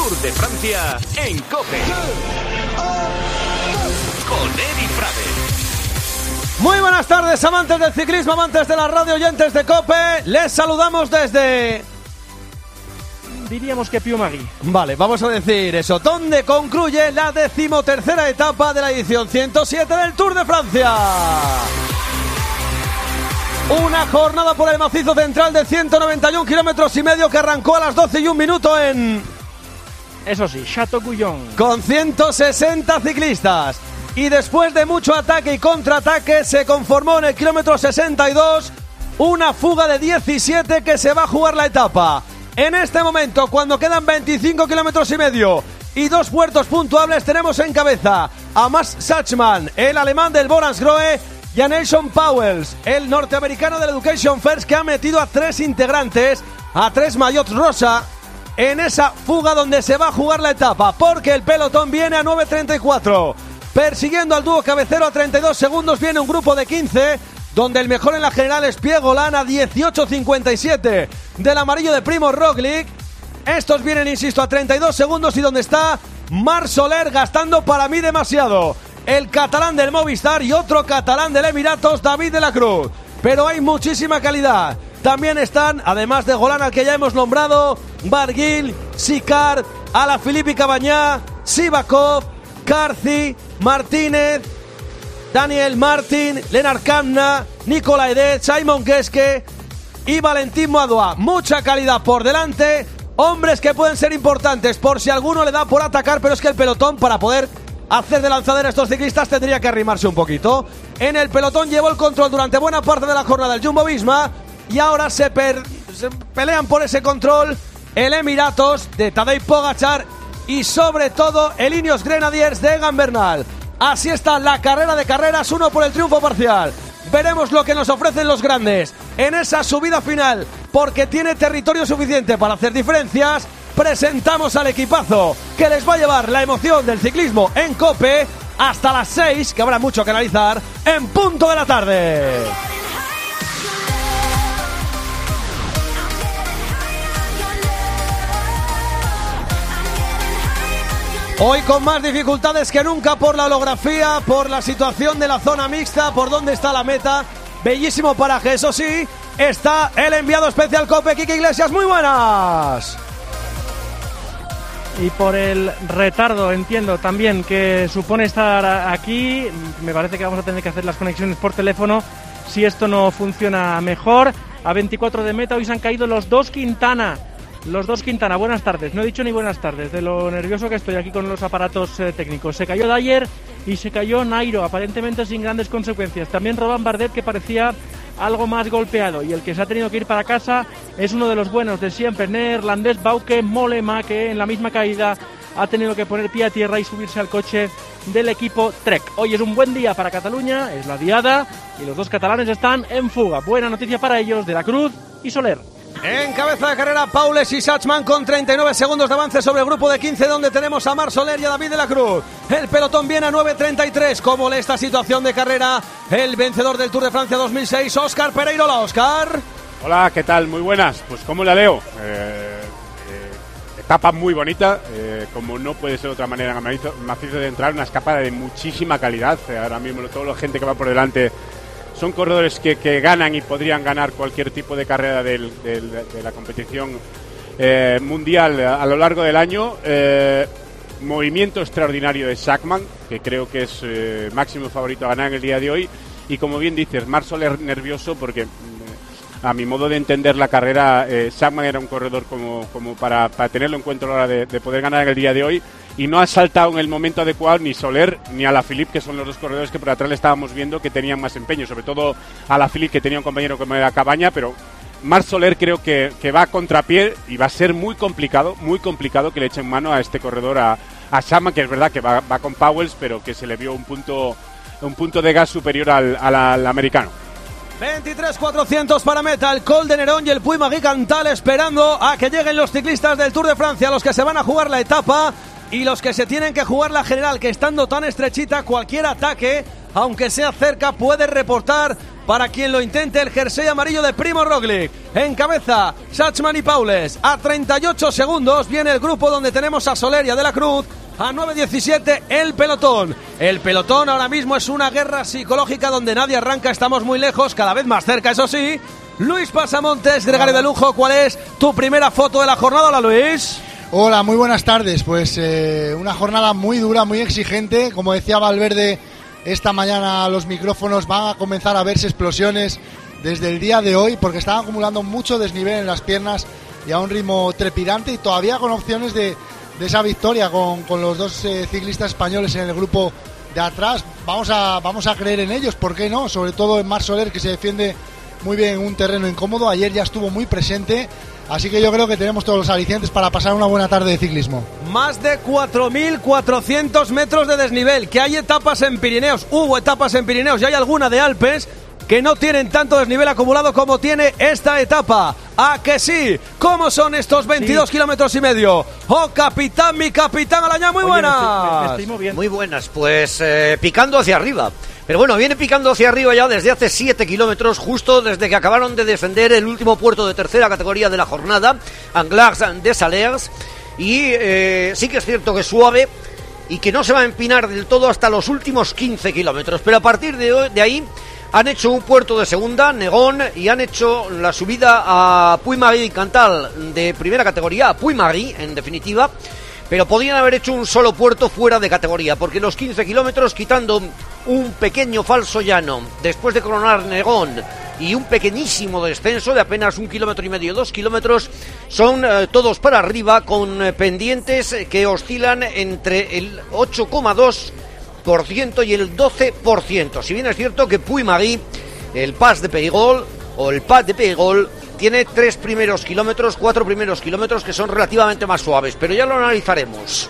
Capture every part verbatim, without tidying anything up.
Tour de Francia en COPE. Con Edi Frade. Muy buenas tardes, amantes del ciclismo, amantes de la radio, oyentes de COPE. Les saludamos desde... diríamos que Piumagui. Vale, vamos a decir eso. Donde concluye la decimotercera etapa de la edición ciento siete del Tour de Francia. Una jornada por el macizo central de ciento noventa y un kilómetros y medio que arrancó a las doce y un minuto en... Eso sí, Château-Guyon. Con ciento sesenta ciclistas. Y después de mucho ataque y contraataque se conformó en el kilómetro sesenta y dos una fuga de diecisiete que se va a jugar la etapa. En este momento, cuando quedan veinticinco kilómetros y medio y dos puertos puntuables, tenemos en cabeza a Max Schachmann, el alemán del Bora-Hansgrohe, y a Nelson Powells, el norteamericano del Education First, que ha metido a tres integrantes, a tres maillots rosa, en esa fuga donde se va a jugar la etapa, porque el pelotón viene a nueve treinta y cuatro. Persiguiendo al dúo cabecero a treinta y dos segundos viene un grupo de quince, donde el mejor en la general es Piegolan a dieciocho cincuenta y siete del amarillo de Primo Roglic. Estos vienen, insisto, a treinta y dos segundos y donde está Marc Soler gastando para mí demasiado. El catalán del Movistar y otro catalán del Emiratos, David de la Cruz. Pero hay muchísima calidad. También están, además de Golan, al que ya hemos nombrado, Barguil, Sicard, Alaphilippe y Cavagna, Sivakov, Carthy, Martínez, Daniel Martin, Lennart Kamna, Nicolai Edet, Simon Geschke y Valentín Madouas. Mucha calidad por delante. Hombres que pueden ser importantes por si alguno le da por atacar, pero es que el pelotón, para poder hacer de lanzadera a estos ciclistas, tendría que arrimarse un poquito. En el pelotón llevó el control durante buena parte de la jornada el Jumbo-Visma y ahora se, per- se pelean por ese control el Emiratos de Tadej Pogačar y sobre todo el Ineos Grenadiers de Egan Bernal. Así está la carrera de carreras, uno por el triunfo parcial. Veremos lo que nos ofrecen los grandes en esa subida final, porque tiene territorio suficiente para hacer diferencias. Presentamos al equipazo que les va a llevar la emoción del ciclismo en COPE hasta las seis, que habrá mucho que analizar, en punto de la tarde. Hoy con más dificultades que nunca por la holografía, por la situación de la zona mixta, por dónde está la meta. Bellísimo paraje, eso sí, está el enviado especial COPE, Quique Iglesias. Muy buenas. Y por el retardo, entiendo también que supone estar aquí, me parece que vamos a tener que hacer las conexiones por teléfono si esto no funciona mejor. A veinticuatro de meta hoy se han caído los dos Quintana. Los dos Quintana, buenas tardes. No he dicho ni buenas tardes, de lo nervioso que estoy aquí con los aparatos eh, técnicos. Se cayó Dyer y se cayó Nairo, aparentemente sin grandes consecuencias. También Robin Bardet, que parecía algo más golpeado. Y el que se ha tenido que ir para casa es uno de los buenos de siempre, neerlandés Bauke Mollema, que en la misma caída ha tenido que poner pie a tierra y subirse al coche del equipo Trek. Hoy es un buen día para Cataluña, es la diada, y los dos catalanes están en fuga. Buena noticia para ellos, de la Cruz y Soler. En cabeza de carrera, Powells y Schachmann con treinta y nueve segundos de avance sobre el grupo de quince, donde tenemos a Marc Soler y a David de la Cruz. El pelotón viene a nueve treinta y tres. ¿Cómo lee esta situación de carrera el vencedor del Tour de Francia dos mil seis, Óscar Pereiro? Hola, Óscar. Hola, ¿qué tal? Muy buenas. Pues ¿cómo la leo? Eh, eh, etapa muy bonita, eh, como no puede ser de otra manera en el macizo de entrar, una escapada de muchísima calidad. Eh, ahora mismo toda la gente que va por delante son corredores que, que ganan y podrían ganar cualquier tipo de carrera del, del, de la competición eh, mundial a, a lo largo del año. Eh, movimiento extraordinario de Schachmann, que creo que es eh, máximo favorito a ganar en el día de hoy. Y como bien dices, Marc Soler nervioso porque, eh, a mi modo de entender la carrera, eh, Schachmann era un corredor como, como para, para tenerlo en cuenta a la hora de, de poder ganar en el día de hoy. Y no ha saltado en el momento adecuado ni Soler ni Alaphilippe, que son los dos corredores que por atrás le estábamos viendo que tenían más empeño, sobre todo Alaphilippe, que tenía un compañero como era Cavagna, pero Marc Soler creo que, que va a contrapié y va a ser muy complicado, muy complicado que le echen mano a este corredor, a, a Schachmann, que es verdad que va, va con Powells, pero que se le vio un punto, un punto de gas superior al, al, al americano. veintitrés cuatrocientos para meta, el Col de Nerón y el Puy-Magui Cantal, esperando a que lleguen los ciclistas del Tour de Francia, los que se van a jugar la etapa y los que se tienen que jugar la general, que estando tan estrechita, cualquier ataque, aunque sea cerca, puede reportar para quien lo intente el jersey amarillo de Primo Roglic. En cabeza, Schachmann y Paules. A treinta y ocho segundos viene el grupo donde tenemos a Soler y a De la Cruz. A nueve diecisiete el pelotón. El pelotón ahora mismo es una guerra psicológica donde nadie arranca, estamos muy lejos, cada vez más cerca, eso sí. Luis Pasamontes, gregario de lujo, ¿cuál es tu primera foto de la jornada? Hola, Luis. Hola, muy buenas tardes. Pues eh, una jornada muy dura, muy exigente. Como decía Valverde esta mañana a los micrófonos, van a comenzar a verse explosiones desde el día de hoy porque están acumulando mucho desnivel en las piernas y a un ritmo trepidante y todavía con opciones de, de esa victoria con, con los dos eh, ciclistas españoles en el grupo de atrás. Vamos a, vamos a creer en ellos, ¿por qué no? Sobre todo en Marc Soler, que se defiende muy bien en un terreno incómodo. Ayer ya estuvo muy presente. Así que yo creo que tenemos todos los alicientes para pasar una buena tarde de ciclismo. Más de cuatro mil cuatrocientos metros de desnivel, que hay etapas en Pirineos, hubo etapas en Pirineos y hay alguna de Alpes que no tienen tanto desnivel acumulado como tiene esta etapa. ¿A que sí? ¿Cómo son estos veintidós sí. kilómetros y medio? ¡Oh, capitán, mi capitán Alañá! Muy Oye, buenas. Me estoy, me estoy moviendo. Muy buenas, pues eh, picando hacia arriba. Pero bueno, viene picando hacia arriba ya desde hace siete kilómetros, justo desde que acabaron de descender el último puerto de tercera categoría de la jornada, Anglars de Salers, y eh, sí que es cierto que es suave y que no se va a empinar del todo hasta los últimos quince kilómetros, pero a partir de, de ahí han hecho un puerto de segunda, Negón, y han hecho la subida a Puy-Marie Cantal de primera categoría, a Puy-Marie en definitiva. Pero podían haber hecho un solo puerto fuera de categoría, porque los quince kilómetros, quitando un pequeño falso llano, después de coronar Negón, y un pequeñísimo descenso de apenas un kilómetro y medio, dos kilómetros, son eh, todos para arriba, con eh, pendientes que oscilan entre el ocho coma dos por ciento y el doce por ciento. Si bien es cierto que Puy-Marie, el Pas de Périgord, o el Pas de Périgord, tiene tres primeros kilómetros, cuatro primeros kilómetros que son relativamente más suaves, pero ya lo analizaremos.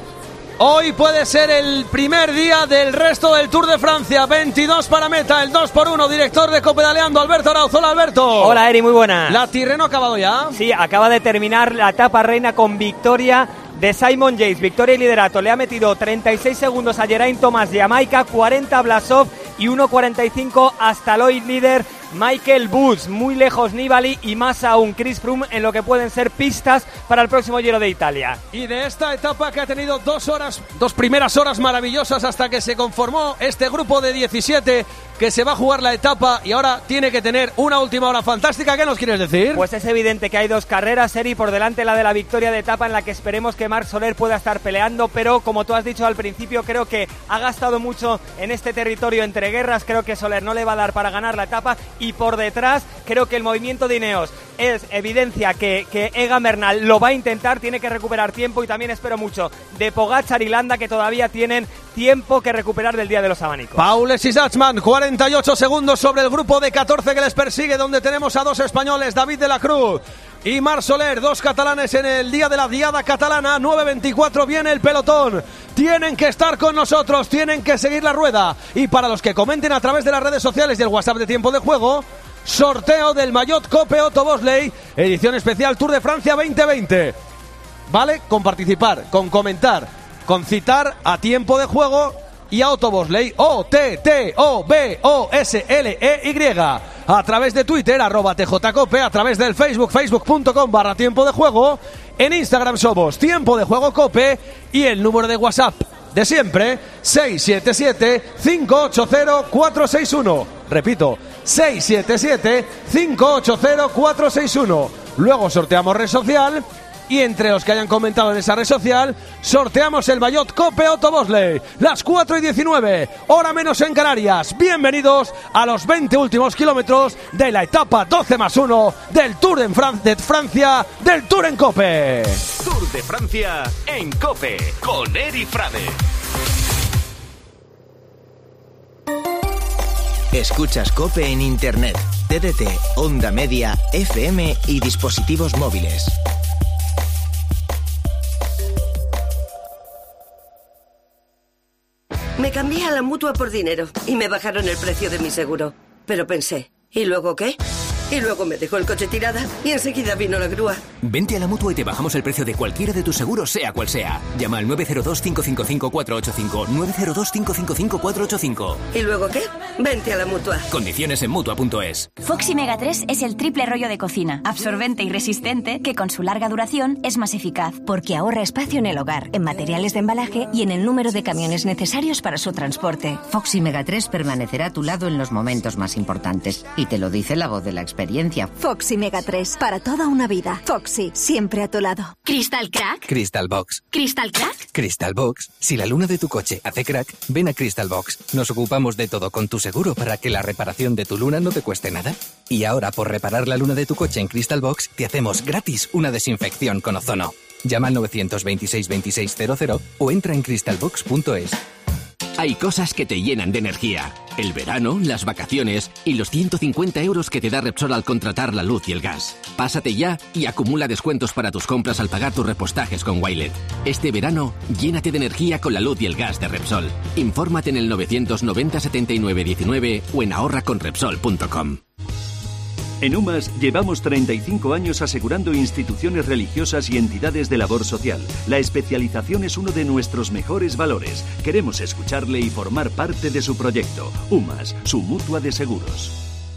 Hoy puede ser el primer día del resto del Tour de Francia. veintidós para meta, el dos por uno, director de Copedaleando, Alberto Arauz. Hola, Alberto. Hola, Eri, muy buenas. ¿La Tirreno ha acabado ya? Sí, acaba de terminar la etapa reina con victoria de Simon Yates, victoria y liderato. Le ha metido treinta y seis segundos a Geraint Thomas de Jamaica, cuarenta a Blasov y uno cuarenta y cinco hasta Lloyd líder Michael Woods. Muy lejos Nibali y más aún Chris Froome en lo que pueden ser pistas para el próximo Giro de Italia. Y de esta etapa que ha tenido dos horas, dos primeras horas maravillosas hasta que se conformó este grupo de diecisiete que se va a jugar la etapa y ahora tiene que tener una última hora fantástica. ¿Qué nos quieres decir? Pues es evidente que hay dos carreras, Eri, por delante la de la victoria de etapa en la que esperemos que Marc Soler pueda estar peleando, pero como tú has dicho al principio, creo que ha gastado mucho en este territorio entre guerras. Creo que Soler no le va a dar para ganar la etapa y por detrás creo que el movimiento de Ineos es evidencia que, que Egan Bernal lo va a intentar, tiene que recuperar tiempo y también espero mucho de Pogačar y Landa, que todavía tienen tiempo que recuperar del día de los abanicos. Paules y Schachmann, cuarenta y ocho segundos sobre el grupo de catorce que les persigue, donde tenemos a dos españoles, David de la Cruz y Marc Soler, dos catalanes en el día de la diada catalana. Nueve veinticuatro viene el pelotón. Tienen que estar con nosotros, tienen que seguir la rueda. Y para los que comenten a través de las redes sociales y el WhatsApp de Tiempo de Juego, sorteo del maillot Cope Otto Bosley, edición especial Tour de Francia veinte veinte. Vale, con participar, con comentar, con citar a Tiempo de Juego y a Otto Bosley, O T T O B O S L E Y, a través de Twitter, arroba T J Cope, a través del Facebook, facebook.com barra Tiempo de Juego, en Instagram somos Tiempo de Juego Cope y el número de WhatsApp de siempre, seis siete siete, cinco ocho cero, cuatro seis uno. Repito, seis siete siete, cinco ocho cero, cuatro seis uno. Luego sorteamos red social y entre los que hayan comentado en esa red social sorteamos el maillot Cope Otto Bosley. Las cuatro y diecinueve, hora menos en Canarias. Bienvenidos a los veinte últimos kilómetros de la etapa doce más uno del Tour en Fran- de Francia, del Tour en Cope. Tour de Francia en Cope con Eri Frade. Escuchas Cope en Internet, T D T, Onda Media, F M y dispositivos móviles. Me cambié a la Mutua por dinero y me bajaron el precio de mi seguro. Pero pensé, ¿y luego qué? Y luego me dejó el coche tirada y enseguida vino la grúa. Vente a la Mutua y te bajamos el precio de cualquiera de tus seguros, sea cual sea. Llama al nueve cero dos, cinco cinco cinco, cuatro ocho cinco, nueve cero dos, cinco cinco cinco, cuatro ocho cinco. ¿Y luego qué? Vente a la Mutua. Condiciones en Mutua punto es. Foxy Mega tres es el triple rollo de cocina, absorbente y resistente, que con su larga duración es más eficaz, porque ahorra espacio en el hogar, en materiales de embalaje y en el número de camiones necesarios para su transporte. Foxy Mega tres permanecerá a tu lado en los momentos más importantes. Y te lo dice la voz de la experiencia. Foxy Mega tres, para toda una vida. Foxy, siempre a tu lado. ¿Crystal Crack? Crystal Box. ¿Crystal Crack? Crystal Box. Si la luna de tu coche hace crack, ven a Crystal Box. Nos ocupamos de todo con tu seguro para que la reparación de tu luna no te cueste nada. Y ahora, por reparar la luna de tu coche en Crystal Box, te hacemos gratis una desinfección con ozono. Llama al nueve dos seis, veintiséis cero cero o entra en crystal box punto es. Hay cosas que te llenan de energía. El verano, las vacaciones y los ciento cincuenta euros que te da Repsol al contratar la luz y el gas. Pásate ya y acumula descuentos para tus compras al pagar tus repostajes con Wilet. Este verano, llénate de energía con la luz y el gas de Repsol. Infórmate en el novecientos noventa, setenta y nueve, diecinueve o en ahorra con repsol punto com. En UMAS llevamos treinta y cinco años asegurando instituciones religiosas y entidades de labor social. La especialización es uno de nuestros mejores valores. Queremos escucharle y formar parte de su proyecto. UMAS, su mutua de seguros.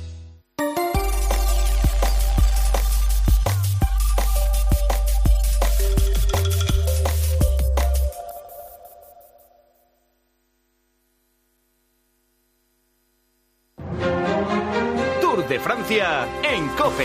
De Francia en COPE.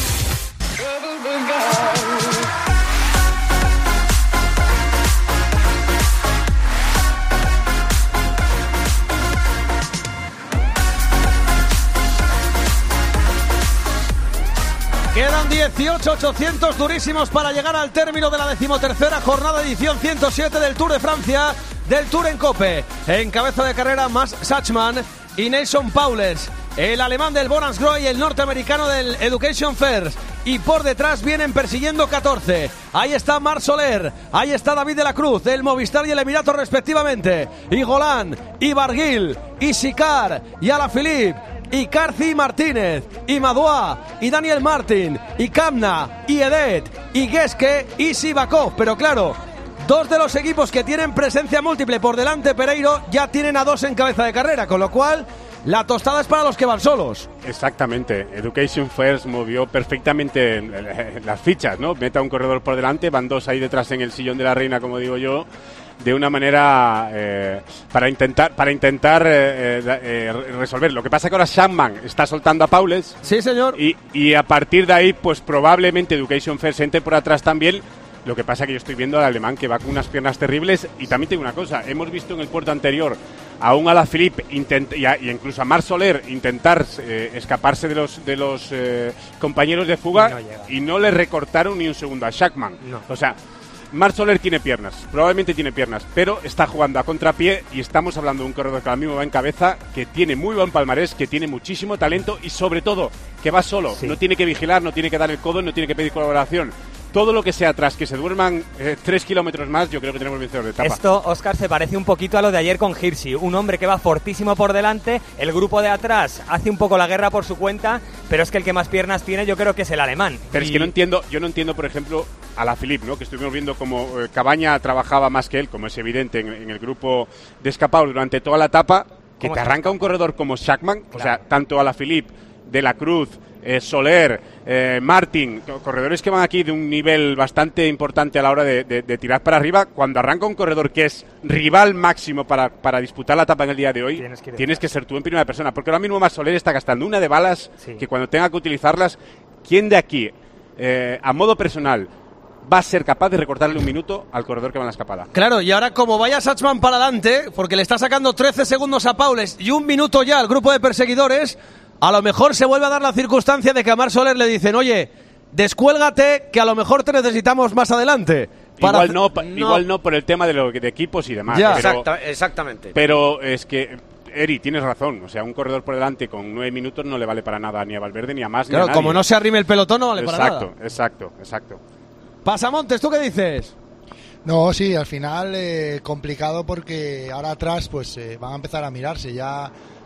Quedan dieciocho ochocientos durísimos para llegar al término de la decimotercera jornada edición ciento siete del Tour de Francia, del Tour en COPE. En cabeza de carrera, Max Schachmann y Nelson Paulers, el alemán del Bora-Hansgrohe y el norteamericano del Education First. Y por detrás vienen persiguiendo catorce. Ahí está Marc Soler, ahí está David de la Cruz, el Movistar y el Emirato respectivamente. Y Golan, y Barguil, y Sicard, y Alaphilippe, y Carci Martínez, y Madouas, y Daniel Martin, y Kamna, y Edet, y Geske, y Sivakov. Pero claro, dos de los equipos que tienen presencia múltiple por delante, Pereiro, ya tienen a dos en cabeza de carrera, con lo cual la tostada es para los que van solos. Exactamente. Education First movió perfectamente las fichas, ¿no? Mete a un corredor por delante, van dos ahí detrás en el sillón de la reina, como digo yo, de una manera eh, para intentar para intentar eh, eh, resolver. Lo que pasa es que ahora Schachmann está soltando a Paules. Sí, señor. Y, y a partir de ahí, pues probablemente Education First entre por atrás también. Lo que pasa es que yo estoy viendo al alemán que va con unas piernas terribles. Y también tengo una cosa, hemos visto en el puerto anterior a un Alaphilippe intent- y, a, y incluso a Marc Soler intentar eh, escaparse de los de los eh, compañeros de fuga, no y no le recortaron ni un segundo a Schachmann. No. O sea, Marc Soler tiene piernas, probablemente tiene piernas, pero está jugando a contrapié y estamos hablando de un corredor que ahora mismo va en cabeza, que tiene muy buen palmarés, que tiene muchísimo talento y sobre todo que va solo, sí. No tiene que vigilar, no tiene que dar el codo, no tiene que pedir colaboración. Todo lo que sea atrás, que se duerman eh, tres kilómetros más, yo creo que tenemos vencedor de etapa. Esto, Óscar, se parece un poquito a lo de ayer con Hirschi, un hombre que va fortísimo por delante, el grupo de atrás hace un poco la guerra por su cuenta, pero es que el que más piernas tiene yo creo que es el alemán. Pero y... es que no entiendo, yo no entiendo, por ejemplo, a Alaphilippe, ¿no? Que estuvimos viendo como eh, Cabaña trabajaba más que él, como es evidente en, en el grupo de escapados durante toda la etapa, que te arranca un corredor como Schachmann, claro. O sea, tanto Alaphilippe, De la Cruz, Eh, Soler, eh, Martin, corredores que van aquí de un nivel bastante importante a la hora de, de, de tirar para arriba. Cuando arranca un corredor que es rival máximo para, para disputar la etapa en el día de hoy, tienes que, tienes que ser tú en primera persona, porque ahora mismo más Soler está gastando una de balas, sí. Que cuando tenga que utilizarlas, ¿quién de aquí, eh, a modo personal, va a ser capaz de recortarle un minuto al corredor que va en la escapada? Claro, y ahora como vaya Schachmann para adelante, porque le está sacando trece segundos a Paules y un minuto ya al grupo de perseguidores, a lo mejor se vuelve a dar la circunstancia de que a Marc Soler le dicen, oye, descuélgate, que a lo mejor te necesitamos más adelante. Para... Igual, no, no. igual no por el tema de, lo, de equipos y demás. Ya. Pero, Exacta, exactamente. Pero es que, Eri, tienes razón. O sea, un corredor por delante con nueve minutos no le vale para nada ni a Valverde ni a más. Claro, ni a como no se arrime el pelotón no vale exacto, para nada. Exacto, exacto, exacto. Pasamontes, ¿tú qué dices? No, sí, al final eh, complicado porque ahora atrás pues eh, van a empezar a mirarse. Ya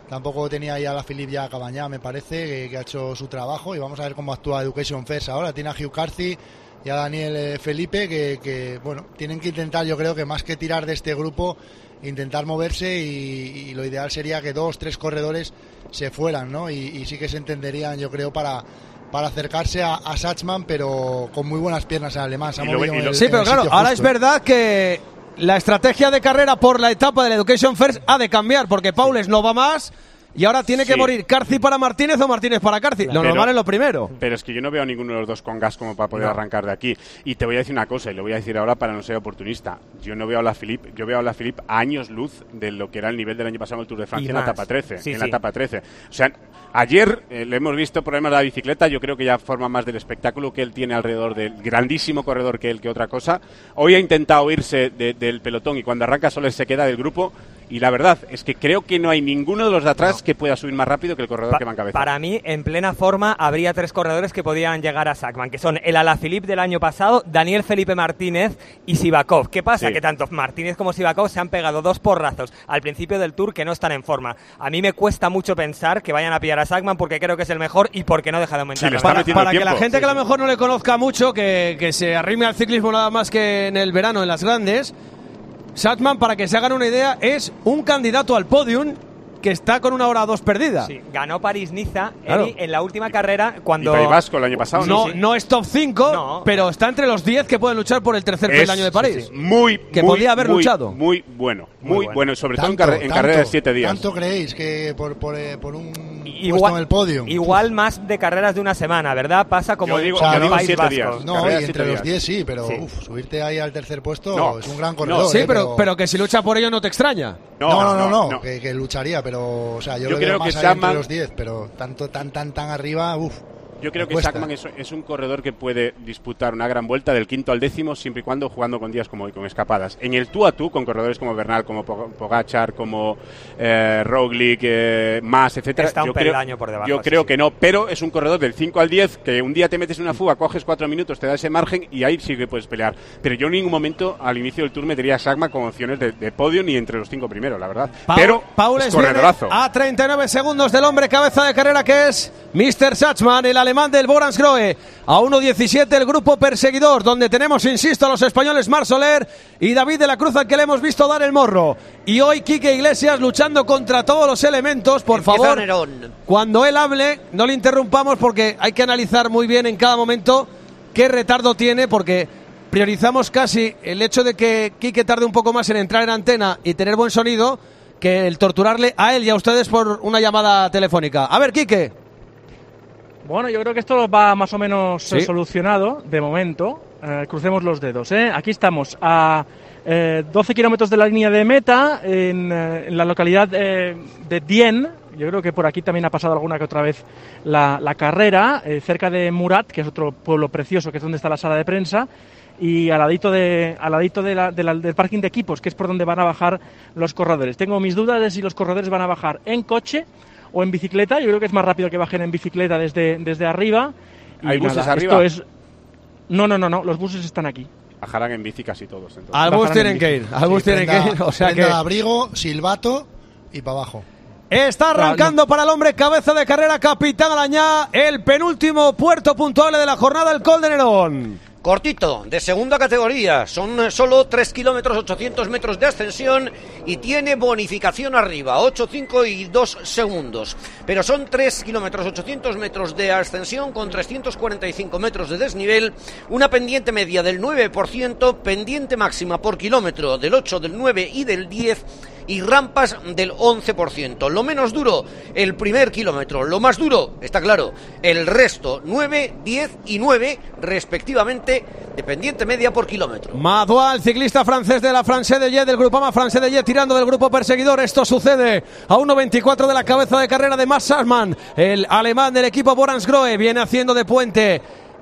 tampoco tenía ya la Philippe ya Cabañá, me parece, que, que ha hecho su trabajo, y vamos a ver cómo actúa Education First ahora. Tiene a Hugh Carthy y a Daniel eh, Felipe, que, que, bueno, tienen que intentar, yo creo que más que tirar de este grupo, intentar moverse, y, y lo ideal sería que dos, tres corredores se fueran, ¿no? Y, y sí que se entenderían, yo creo, para... para acercarse a, a Sachsman, pero con muy buenas piernas el alemán. Se ha movido en el, sí, pero en el claro, ahora justo. es verdad que la estrategia de carrera por la etapa del Education First ha de cambiar, porque Paules no va más y ahora tiene que Sí. morir Carthy para Martínez o Martínez para Carthy. Lo Pero- normal es lo primero. Pero es que yo no veo a ninguno de los dos con gas como para poder No. arrancar de aquí. Y te voy a decir una cosa, y lo voy a decir ahora para no ser oportunista. Yo no veo a la Philippe, yo veo a la Philippe a años luz de lo que era el nivel del año pasado en el Tour de Francia Y en la más. etapa trece. Sí, en sí. la etapa trece. O sea, ayer eh, le hemos visto problemas de la bicicleta, yo creo que ya forma más del espectáculo que él tiene alrededor del grandísimo corredor que él que otra cosa. Hoy ha intentado irse de- del pelotón y cuando arranca solo se queda del grupo. Y la verdad es que creo que no hay ninguno de los de atrás que pueda subir más rápido que el corredor Pa- que va en cabeza. Para mí, en plena forma, habría tres corredores que podían llegar a Sachsman, que son el Alaphilippe del año pasado, Daniel Felipe Martínez y Sivakov. ¿Qué pasa? Sí. Que tanto Martínez como Sivakov se han pegado dos porrazos al principio del Tour que no están en forma. A mí me cuesta mucho pensar que vayan a pillar a Sachsman porque creo que es el mejor y porque no deja de aumentar. Sí, le la está Para, metiendo para el que la tiempo. gente Sí, que a lo sí. mejor no le conozca mucho, que, que se arrime al ciclismo nada más que en el verano, en las grandes, Sachsman, para que se hagan una idea, es un candidato al podium que está con una hora o dos perdida. Sí, ganó París-Niza Claro. Emi, en la última carrera cuando... Y País Vasco el año pasado, No, ¿no? no es top cinco, No. pero está entre los diez que pueden luchar por el tercer Es- peldaño de París. Muy, Que muy, podía haber muy, luchado. Muy bueno, muy, Muy bueno. bueno. sobre todo en, Tanto, carre- en tanto, carrera de siete días. ¿Tanto creéis que por, por, eh, por un puesto Igual, en el podio? igual más de carreras de una semana, ¿verdad? Pasa como Yo digo- O sea, como yo el digo País siete Vasco. días. No, Carrera y de entre siete los días. diez sí, pero Sí. uf, subirte ahí al tercer puesto No. es un gran No. corredor. Sí, eh, pero, pero que si lucha por ello no te extraña. No, no, no, no, no, Que, que lucharía, pero o sea, yo, Yo lo veo creo más que ahí entre Sachsman- los diez, pero tanto, tan, tan, tan arriba, uff. Yo creo me que cuesta. Sachsman es, es un corredor que puede disputar una gran vuelta del quinto al décimo siempre y cuando jugando con días como hoy, con escapadas. En el tú a tú, con corredores como Bernal, como Pog- Pogačar, como eh, Roglic, eh, más, etcétera. Está un yo creo, peldaño por debajo, Yo sí, creo sí. que no, pero es un corredor del cinco al diez que un día te metes en una fuga, coges cuatro minutos, te da ese margen y ahí sí que puedes pelear. Pero yo en ningún momento al inicio del Tour metería a Sachsman con opciones de, de podio ni entre los cinco primeros, la verdad. Pau- pero Paules es viene corredorazo. a treinta y nueve segundos del hombre cabeza de carrera que es mister Sachsman, el alemán del Boransgrohe. A uno diecisiete el grupo perseguidor, donde tenemos, insisto, a los españoles Marc Soler y David de la Cruz, al que le hemos visto dar el morro. Y hoy Quique Iglesias luchando contra todos los elementos. Por Empieza favor, Nerón. cuando él hable, no le interrumpamos porque hay que analizar muy bien en cada momento qué retardo tiene, porque priorizamos casi el hecho de que Quique tarde un poco más en entrar en antena y tener buen sonido que el torturarle a él y a ustedes por una llamada telefónica. A ver, Quique. Bueno, yo creo que esto va más o menos Sí. eh, solucionado de momento. Eh, crucemos los dedos. ¿eh? Aquí estamos a eh, doce kilómetros de la línea de meta en, eh, en la localidad eh, de Dien. Yo creo que por aquí también ha pasado alguna que otra vez la, la carrera, eh, cerca de Murat, que es otro pueblo precioso, que es donde está la sala de prensa, y al ladito, de, al ladito de la- de la- del parking de equipos, que es por donde van a bajar los corredores. Tengo mis dudas de si los corredores van a bajar en coche o en bicicleta. Yo creo que es más rápido que bajen en bicicleta desde, desde arriba. Y ¿Hay buses nada, arriba? Esto es... No, no, no, no, los buses están aquí. Bajarán en bici casi todos. Entonces. Al bus Bajarán tienen en que bici. ir, al bus tienen que ir. O sea que prenda de abrigo, silbato y para abajo. está arrancando para el hombre cabeza de carrera, Capitán Alañá, el penúltimo puerto puntuable de la jornada, el Col de Nerón. Cortito, de segunda categoría, son eh, solo tres kilómetros ochocientos metros de ascensión y tiene bonificación arriba, ocho, cinco y dos segundos. Pero son tres kilómetros ochocientos metros de ascensión con trescientos cuarenta y cinco metros de desnivel, una pendiente media del nueve por ciento, pendiente máxima por kilómetro del ocho, del nueve y del diez y rampas del once por ciento. Lo menos duro, el primer kilómetro. Lo más duro, está claro, el resto, nueve, diez y nueve, respectivamente, de pendiente media por kilómetro. Madual, ciclista francés de la France de Jet, del Grupama France de Jet, tirando del grupo perseguidor. Esto sucede a uno veinticuatro de la cabeza de carrera de Mats Sachsman, el alemán del equipo Boransgrohe. Viene haciendo de puente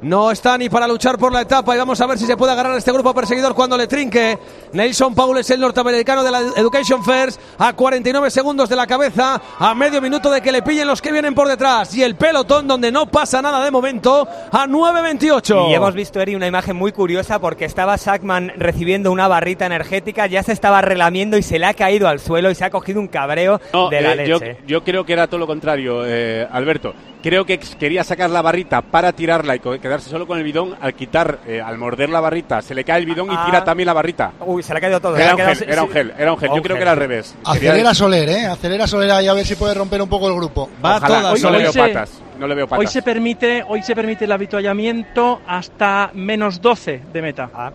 no está ni para luchar por la etapa y vamos a ver si se puede agarrar a este grupo perseguidor cuando le trinque. Nelson Powles, el norteamericano de la Education First, a cuarenta y nueve segundos de la cabeza, a medio minuto de que le pillen los que vienen por detrás, y el pelotón, donde no pasa nada de momento, a nueve veintiocho. Y hemos visto, Eri, una imagen muy curiosa porque estaba Shackman recibiendo una barrita energética, ya se estaba relamiendo y se le ha caído al suelo y se ha cogido un cabreo no, de la eh, leche. Yo, yo creo que era todo lo contrario, eh, Alberto. Creo que quería sacar la barrita para tirarla y quedarse solo con el bidón. Al quitar, eh, al morder la barrita, se le cae el bidón y ah. tira también la barrita. Uy, se le ha caído todo. Era, un, quedado, gel, era sí, un gel, era un gel. Yo creo gel, que era al sí. revés. Acelera Quería... Soler, ¿eh? Acelera Soler ahí a ver si puede romper un poco el grupo. Va Ojalá. todas, Hoy no le veo se, patas. No le veo patas. Hoy se permite, hoy se permite el avituallamiento hasta menos doce de meta. Ah.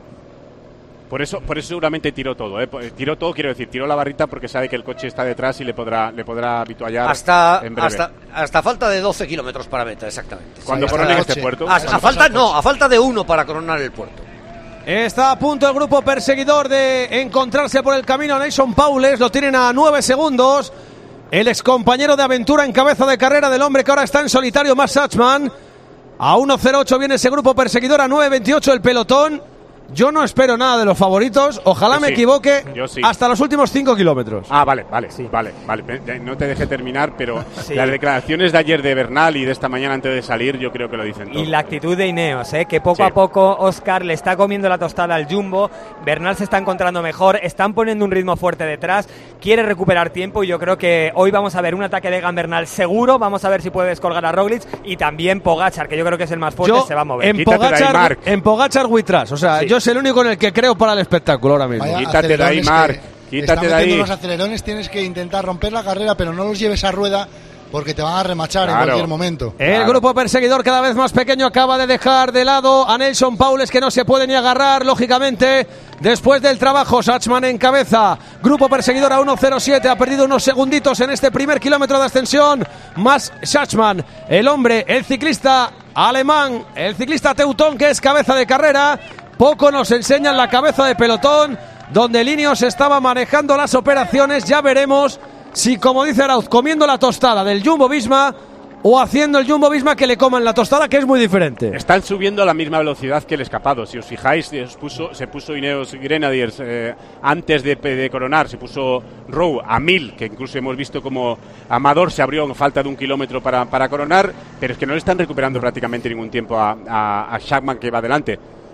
Por eso, por eso seguramente tiró todo, ¿eh? Tiró todo, quiero decir, tiró la barrita porque sabe que el coche está detrás y le podrá, le podrá habituallar hasta, en breve. hasta, hasta falta de doce kilómetros para meta, exactamente. Cuando sí, coronen este puerto. A, a falta, no, a falta de uno para coronar el puerto. Está a punto el grupo perseguidor de encontrarse por el camino a Nelson Powles, lo tienen a nueve segundos. El excompañero de aventura en cabeza de carrera del hombre que ahora está en solitario, Max Sachman. A uno cero ocho viene ese grupo perseguidor, a nueve veintiocho el pelotón. Yo no espero nada de los favoritos, ojalá Yo me sí, equivoque yo sí. hasta los últimos cinco kilómetros. Ah, vale, vale, sí. vale, vale. No te deje terminar, pero sí. Las declaraciones de ayer de Bernal y de esta mañana antes de salir, yo creo que lo dicen todo. Y la actitud de Ineos, ¿eh? Que poco Sí. a poco Oscar le está comiendo la tostada al Jumbo, Bernal se está encontrando mejor, están poniendo un ritmo fuerte detrás, quiere recuperar tiempo y yo creo que hoy vamos a ver un ataque de Egan Bernal seguro, vamos a ver si puede descolgar a Roglic y también Pogačar, que yo creo que es el más fuerte, Yo se va a mover. En Pogačar, en Pogačar Witras, o sea, Sí. yo soy el único en el que creo para el espectáculo ahora mismo. Vaya Quítate de ahí, acelerones Marc, que quítate está de metiendo ahí. Los acelerones tienes que intentar romper la carrera, pero no los lleves a rueda porque te van a remachar Claro. en cualquier momento. El Claro. grupo perseguidor cada vez más pequeño acaba de dejar de lado a Nelson Powles, que no se puede ni agarrar, lógicamente, después del trabajo. Sachman en cabeza, grupo perseguidor a uno cero siete, ha perdido unos segunditos en este primer kilómetro de ascensión. Más Sachman, el hombre, el ciclista alemán, el ciclista teutón que es cabeza de carrera. Poco nos enseñan la cabeza de pelotón, donde Ineos estaba manejando las operaciones. Ya veremos si, como dice Arauz, comiendo la tostada del Jumbo-Visma o haciendo el Jumbo-Visma que le coman la tostada, que es muy diferente. Están subiendo a la misma velocidad que el escapado. Si os fijáis, se puso, se puso Ineos Grenadiers eh, antes de, de coronar, se puso Rowe a mil, que incluso hemos visto como Amador se abrió en falta de un kilómetro para, para coronar, pero es que no le están recuperando prácticamente ningún tiempo a, a, a Shackman, que va adelante.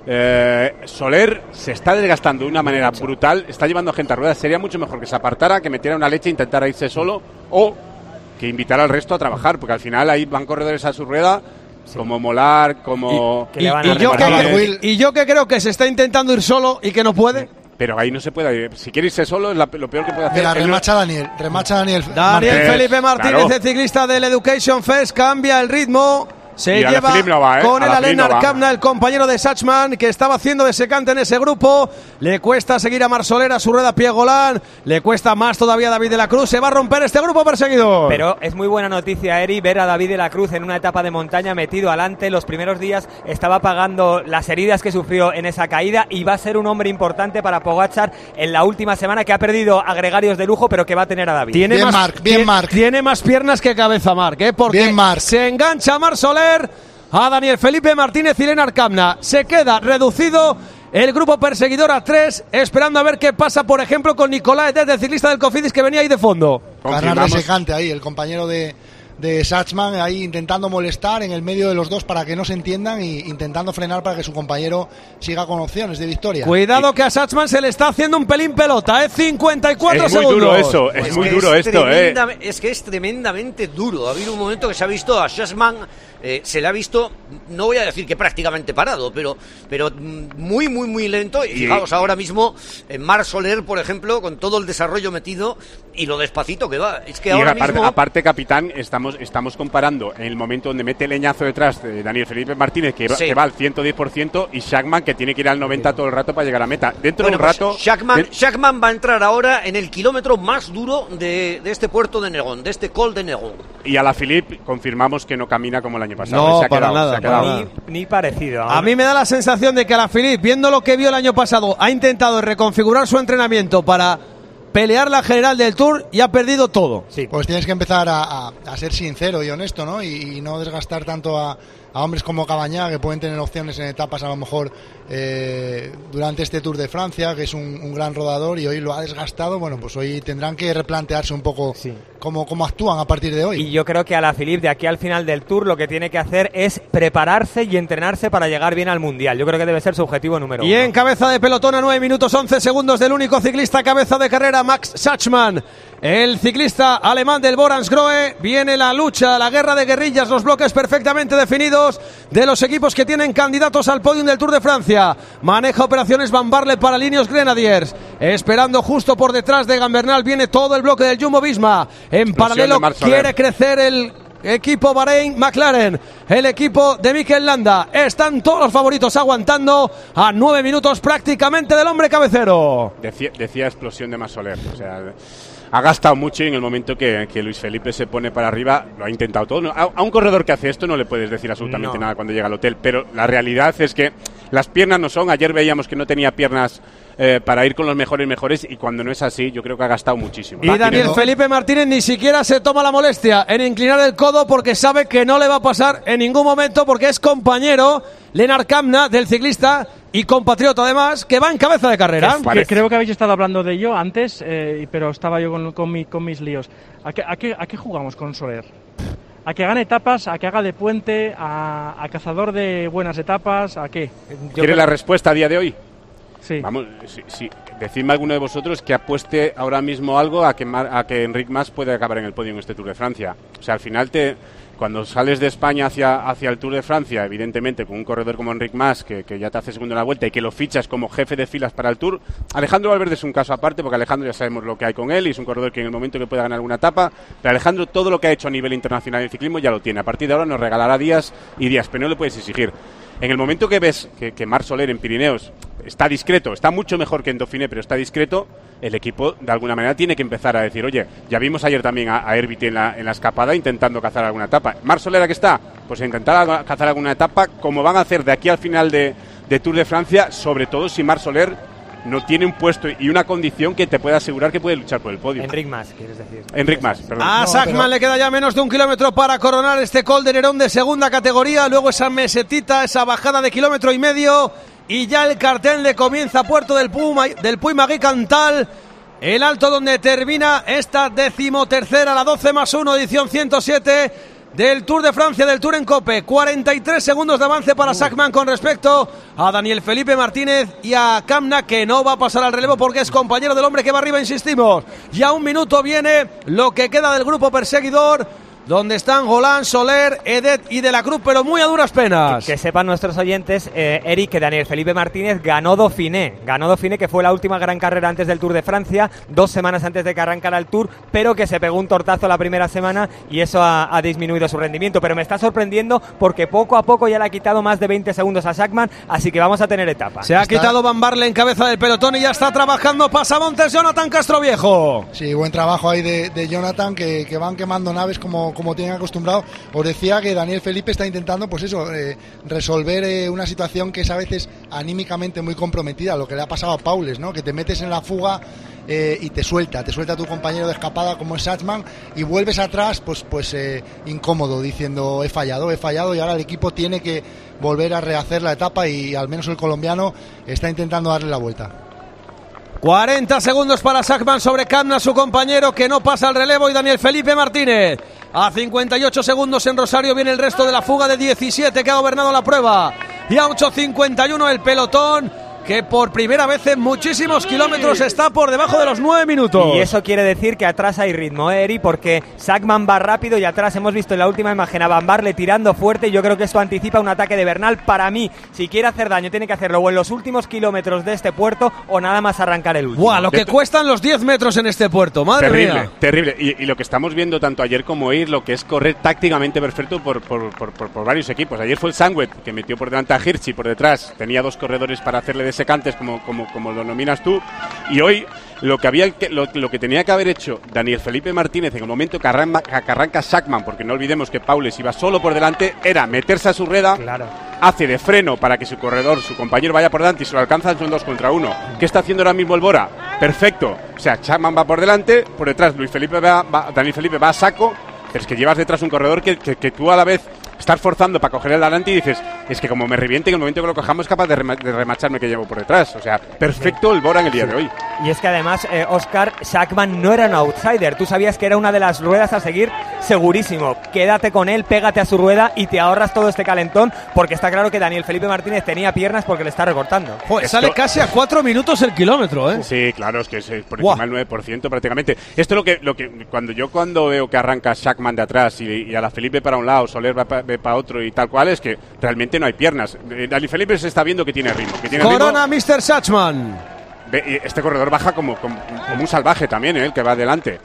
Eh, Soler se está desgastando de una manera brutal, está llevando a gente a ruedas. Sería mucho mejor que se apartara, que metiera una leche e intentara irse solo, o que invitara al resto a trabajar, porque al final ahí van corredores a su rueda, sí. como Molar, como... Y, y, y, yo que, y yo que creo que se está intentando ir solo y que no puede. Pero ahí no se puede ir. Si quiere irse solo, es la, lo peor que puede hacer. Mira, remacha no... Daniel, remacha Daniel. Daniel Martínez. Felipe Martínez, claro. el ciclista del Education First, cambia el ritmo. Se y lleva no va, ¿eh? con el Alain no Arcamna, el compañero de Sachman, que estaba haciendo de secante en ese grupo. Le cuesta seguir a Marc Soler, a su rueda Piegolán. Le cuesta más todavía a David de la Cruz. Se va a romper este grupo perseguidor. Pero es muy buena noticia, Eri, ver a David de la Cruz en una etapa de montaña metido adelante. Los primeros días estaba pagando las heridas que sufrió en esa caída y va a ser un hombre importante para Pogačar en la última semana, que ha perdido agregarios de lujo, pero que va a tener a David. Tiene bien más, Marc, bien tiene, Marc. Tiene más piernas que cabeza Marc, ¿eh? Porque bien Marc. Se engancha Marc Soler a Daniel Felipe Martínez y Lennart Kamna. Se queda reducido el grupo perseguidor a tres, esperando a ver qué pasa, por ejemplo, con Nicolás Edet, el ciclista del Cofidis, que venía ahí de fondo. Ganar de secante ahí, el compañero de, de Sachman, ahí intentando molestar en el medio de los dos para que no se entiendan y intentando frenar para que su compañero siga con opciones de victoria. Cuidado que a Sachman se le está haciendo un pelín pelota, ¿eh? cincuenta y cuatro es muy segundos. duro eso, es, es muy duro es esto, ¿eh? Es que es tremendamente duro. Ha habido un momento que se ha visto a Sachman, eh, se le ha visto, no voy a decir que prácticamente parado, pero, pero muy, muy, muy lento. Y sí. Fijaos ahora mismo en Marc Soler, por ejemplo, con todo el desarrollo metido y lo despacito que va. Es que y ahora aparte, mismo... aparte, capitán, estamos, estamos comparando en el momento donde mete leñazo detrás de Daniel Felipe Martínez, que, sí. va, que va al ciento diez por ciento, y Shackman, que tiene que ir al noventa por ciento todo el rato para llegar a meta. Dentro bueno, de un rato... Pues Shackman, de... Shackman va a entrar ahora en el kilómetro más duro de, de este puerto de Negón, de este Col de Negón. Y a la Philippe confirmamos que no camina como el año pasado. No, se ha para quedado, nada. Se ha quedado. Ni, ni parecido. A mí me da la sensación de que a la Philippe, viendo lo que vio el año pasado, ha intentado reconfigurar su entrenamiento para pelear la general del Tour y ha perdido todo. Sí. Pues tienes que empezar a, a, a ser sincero y honesto, ¿no? Y, y no desgastar tanto a, a hombres como Cabañá, que pueden tener opciones en etapas a lo mejor eh, durante este Tour de Francia, que es un, un gran rodador y hoy lo ha desgastado. Bueno, pues hoy tendrán que replantearse un poco sí. cómo, cómo actúan a partir de hoy. Y yo creo que Alaphilippe de aquí al final del Tour lo que tiene que hacer es prepararse y entrenarse para llegar bien al Mundial. Yo creo que debe ser su objetivo número y uno. Y en cabeza de pelotón a nueve minutos once segundos del único ciclista cabeza de carrera, Max Schachmann. El ciclista alemán del Boransgrohe. Viene la lucha, la guerra de guerrillas, los bloques perfectamente definidos de los equipos que tienen candidatos al podium del Tour de Francia. Maneja operaciones Van Barle para Ineos Grenadiers. Esperando justo por detrás de Gambernal viene todo el bloque del Jumbo-Visma. En paralelo quiere crecer el equipo Bahrein McLaren, el equipo de Mikel Landa. Están todos los favoritos aguantando a nueve minutos prácticamente del hombre cabecero. Decía, decía explosión de Marsoler, o sea, ha gastado mucho y en el momento que, que Luis Felipe se pone para arriba lo ha intentado todo. A, a un corredor que hace esto no le puedes decir absolutamente no. nada cuando llega al hotel, pero la realidad es que las piernas no son. Ayer veíamos que no tenía piernas Eh, para ir con los mejores mejores y cuando no es así yo creo que ha gastado muchísimo. Y Daniel Felipe Martínez ni siquiera se toma la molestia en inclinar el codo porque sabe que no le va a pasar en ningún momento, porque es compañero Lennart Kämna del ciclista y compatriota además que va en cabeza de carrera. Que creo que habéis estado hablando de ello antes, eh, pero estaba yo con, con, mi, con mis líos. ¿A qué, a, qué, ¿A qué jugamos con Soler? ¿A que gane etapas? ¿A que haga de puente? ¿A, a cazador de buenas etapas? ¿A qué? ¿Quiere Yo la respuesta a día de hoy? Sí. Vamos, sí, sí. Decidme alguno de vosotros que apueste ahora mismo algo a que, a que Enric Mas puede acabar en el podio en este Tour de Francia. O sea, al final te... Cuando sales de España hacia, hacia el Tour de Francia, evidentemente con un corredor como Enric Mas, que, que ya te hace segundo en la vuelta y que lo fichas como jefe de filas para el Tour, Alejandro Valverde es un caso aparte, porque Alejandro ya sabemos lo que hay con él y es un corredor que en el momento que pueda ganar alguna etapa, pero Alejandro todo lo que ha hecho a nivel internacional en ciclismo ya lo tiene. A partir de ahora nos regalará días y días, pero no le puedes exigir. En el momento que ves que, que Marc Soler en Pirineos está discreto, está mucho mejor que en Dauphiné, pero está discreto, el equipo de alguna manera tiene que empezar a decir, oye, ya vimos ayer también a, a Herbiti en la, en la escapada intentando cazar alguna etapa. Marc Soler, ¿a qué está? Pues a intentar cazar alguna etapa, como van a hacer de aquí al final de, de Tour de Francia, sobre todo si Marc Soler no tiene un puesto y una condición que te pueda asegurar que puede luchar por el podio. Enric Mas, quieres decir. Enric Mas, perdón. A No, Schachmann pero... le queda ya menos de un kilómetro para coronar este Col de Nerón de segunda categoría, luego esa mesetita, esa bajada de kilómetro y medio y ya el cartel le comienza a Puerto del Puma, del Puy-Magui Cantal, el alto donde termina esta decimotercera, la doce más uno, edición ciento siete del Tour de Francia, del Tour en Cope. cuarenta y tres segundos de avance para Schachmann con respecto a Daniel Felipe Martínez y a Kämna, que no va a pasar al relevo porque es compañero del hombre que va arriba, insistimos. Y a un minuto viene lo que queda del grupo perseguidor, donde están Golán, Soler, Edet y De la Cruz, pero muy a duras penas. Que, que sepan nuestros oyentes, eh, Eric, que Daniel Felipe Martínez ganó Dauphiné. Ganó Dauphiné, que fue la última gran carrera antes del Tour de Francia, dos semanas antes de que arrancara el Tour, pero que se pegó un tortazo la primera semana y eso ha, ha disminuido su rendimiento. Pero me está sorprendiendo porque poco a poco ya le ha quitado más de veinte segundos a Schachmann, así que vamos a tener etapa. Se ha está... quitado Van Barle en cabeza del pelotón y ya está trabajando pasamontes Jonathan Castroviejo. Sí, buen trabajo ahí de, de Jonathan, que, que van quemando naves como, como tienen acostumbrado. Os decía que Daniel Felipe está intentando, pues eso, eh, resolver eh, una situación que es a veces anímicamente muy comprometida, lo que le ha pasado a Paules, ¿no? Que te metes en la fuga eh, y te suelta, te suelta tu compañero de escapada como es Schachmann y vuelves atrás, pues, pues eh, incómodo, diciendo he fallado, he fallado y ahora el equipo tiene que volver a rehacer la etapa y al menos el colombiano está intentando darle la vuelta. cuarenta segundos para Schachmann sobre Kämna, su compañero, que no pasa al relevo, y Daniel Felipe Martínez. A cincuenta y ocho segundos en Rosario viene el resto de la fuga de diecisiete que ha gobernado la prueba. Y a ocho cincuenta y uno el pelotón, que por primera vez en muchísimos kilómetros está por debajo de los nueve minutos. Y eso quiere decir que atrás hay ritmo, ¿eh, Eri? Porque Schachmann va rápido y atrás hemos visto en la última imagen a Van Barle tirando fuerte y yo creo que esto anticipa un ataque de Bernal. Para mí, si quiere hacer daño, tiene que hacerlo o en los últimos kilómetros de este puerto o nada más arrancar el último. ¡Buah! Lo que cuestan los diez metros en este puerto, madre terrible, mía. Terrible, y, y lo que estamos viendo tanto ayer como hoy, lo que es correr tácticamente perfecto por, por, por, por, por varios equipos. Ayer fue el Sunweb, que metió por delante a Hirschi por detrás, tenía dos corredores para hacerle de secantes como, como Como, como lo nominas tú, y hoy lo que había lo, lo que tenía que haber hecho Daniel Felipe Martínez en el momento que arranca, que arranca Schachmann, porque no olvidemos que Paules iba solo por delante, era meterse a su rueda, claro. Hace de freno para que su corredor, su compañero vaya por delante y se lo alcanzan, son dos contra uno. ¿Qué está haciendo ahora mismo el Bora? Perfecto, o sea, Schachmann va por delante, por detrás Luis Felipe va, va, Daniel Felipe va a saco, pero es que llevas detrás un corredor que, que, que tú a la vez estar forzando para coger el adelante y dices, es que como me reviente en el momento que lo cojamos es capaz de, rema- de remacharme que llevo por detrás. O sea, perfecto el Bora en el día de hoy. Y es que además, eh, Oscar, Shackman no era un outsider. Tú sabías que era una de las ruedas a seguir segurísimo. Quédate con él, pégate a su rueda y te ahorras todo este calentón, porque está claro que Daniel Felipe Martínez tenía piernas porque le está recortando. Joder, sale casi a cuatro minutos el kilómetro, ¿eh? Sí, claro, es que es por encima del nueve por ciento prácticamente. Esto es lo que, lo que cuando yo cuando veo que arranca Shackman de atrás y, y a la Felipe para un lado, Soler va para pa otro y tal cual, es que realmente no hay piernas. Daniel Felipe se está viendo que tiene ritmo. Que tiene Corona, ritmo. mister Shackman. Este corredor baja como, como, como un salvaje también, ¿eh? El que va adelante.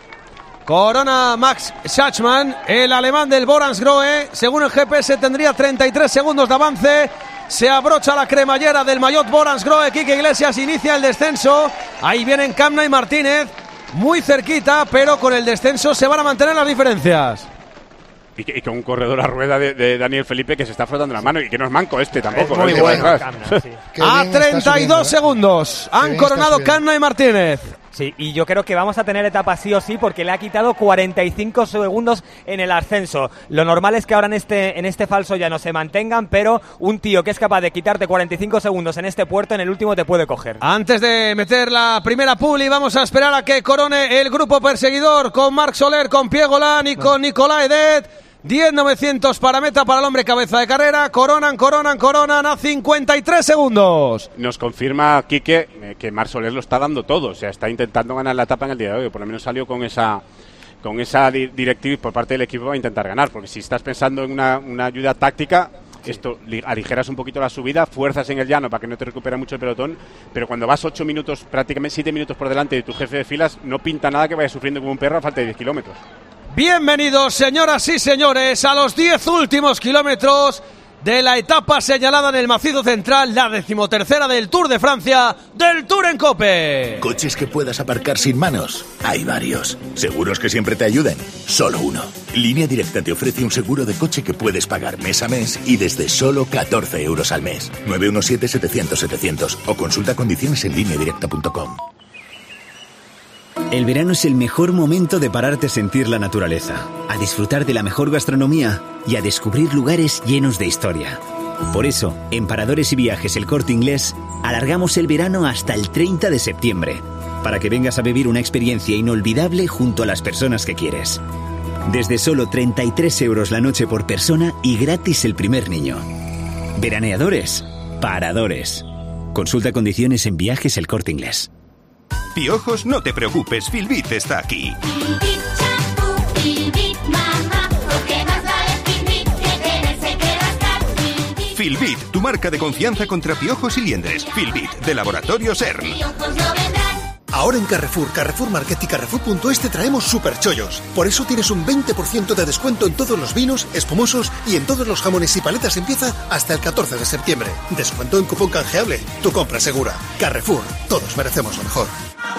Corona Max Schachmann, el alemán del Boransgrohe. Según el G P S tendría treinta y tres segundos de avance. Se abrocha la cremallera del maillot Boransgrohe. Quique Iglesias inicia el descenso. Ahí vienen Kamna y Martínez. Muy cerquita, pero con el descenso se van a mantener las diferencias. Y, que, y con un corredor a rueda de, de Daniel Felipe que se está frotando la mano y que no es manco este tampoco. Es muy ¿no? bueno, Kamna, sí. A treinta y dos ¿eh? segundos han coronado Kamna y Martínez. Sí, y yo creo que vamos a tener etapa sí o sí porque le ha quitado cuarenta y cinco segundos en el ascenso. Lo normal es que ahora en este, en este falso ya no se mantengan, pero un tío que es capaz de quitarte cuarenta y cinco segundos en este puerto, en el último te puede coger. Antes de meter la primera publi, vamos a esperar a que corone el grupo perseguidor con Marc Soler, con Piegolan y con Nicolás Edet. diez novecientos para meta para el hombre cabeza de carrera. Coronan, coronan, coronan a cincuenta y tres segundos. Nos confirma Quique eh, que Marc Soler lo está dando todo. O sea, está intentando ganar la etapa en el día de hoy. Por lo menos salió con esa con esa di- directriz por parte del equipo a intentar ganar. Porque si estás pensando en una, una ayuda táctica, sí. Esto li- aligeras un poquito la subida, fuerzas en el llano para que no te recupere mucho el pelotón. Pero cuando vas ocho minutos, prácticamente siete minutos por delante de tu jefe de filas, no pinta nada que vayas sufriendo como un perro a falta de diez kilómetros. Bienvenidos, señoras y señores, a los diez últimos kilómetros de la etapa señalada en el macizo central, la decimotercera del Tour de Francia, del Tour en Cope. ¿Coches que puedas aparcar sin manos? Hay varios. ¿Seguros que siempre te ayuden? Solo uno. Línea Directa te ofrece un seguro de coche que puedes pagar mes a mes y desde solo catorce euros al mes. nueve uno siete, setecientos, setecientos o consulta condiciones en línea directa punto com. El verano es el mejor momento de pararte a sentir la naturaleza, a disfrutar de la mejor gastronomía y a descubrir lugares llenos de historia. Por eso, en Paradores y Viajes El Corte Inglés, alargamos el verano hasta el treinta de septiembre, para que vengas a vivir una experiencia inolvidable junto a las personas que quieres. Desde solo treinta y tres euros la noche por persona y gratis el primer niño. Veraneadores, Paradores. Consulta condiciones en Viajes El Corte Inglés. Piojos, no te preocupes, Filbit está aquí. Filbit, tu marca de confianza contra piojos y liendres. Filbit, de Laboratorio CERN. Ahora en Carrefour, Carrefour Market y Carrefour punto es te traemos superchollos. Por eso tienes un veinte por ciento de descuento en todos los vinos, espumosos y en todos los jamones y paletas en pieza hasta el catorce de septiembre. Descuento en cupón canjeable. Tu compra segura. Carrefour. Todos merecemos lo mejor.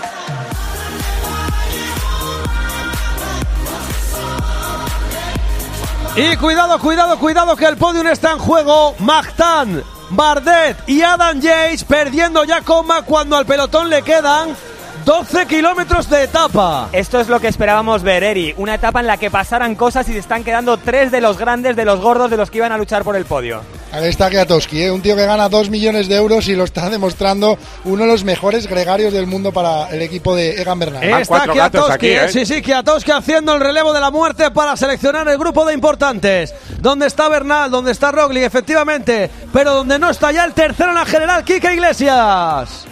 Y cuidado, cuidado, cuidado que el podium está en juego. Magtan, Bardet y Adam Yates perdiendo ya coma cuando al pelotón le quedan doce kilómetros de etapa. Esto es lo que esperábamos ver, Eri. Una etapa en la que pasaran cosas y se están quedando tres de los grandes, de los gordos, de los que iban a luchar por el podio. Ahí está Kwiatkowski, ¿eh? Un tío que gana dos millones de euros y lo está demostrando uno de los mejores gregarios del mundo para el equipo de Egan Bernal. Está Kwiatkowski, ¿eh? sí, sí, Kwiatkowski haciendo el relevo de la muerte para seleccionar el grupo de importantes. Donde está Bernal, donde está Roglic, efectivamente, pero donde no está ya el tercero en la general, Quique Iglesias.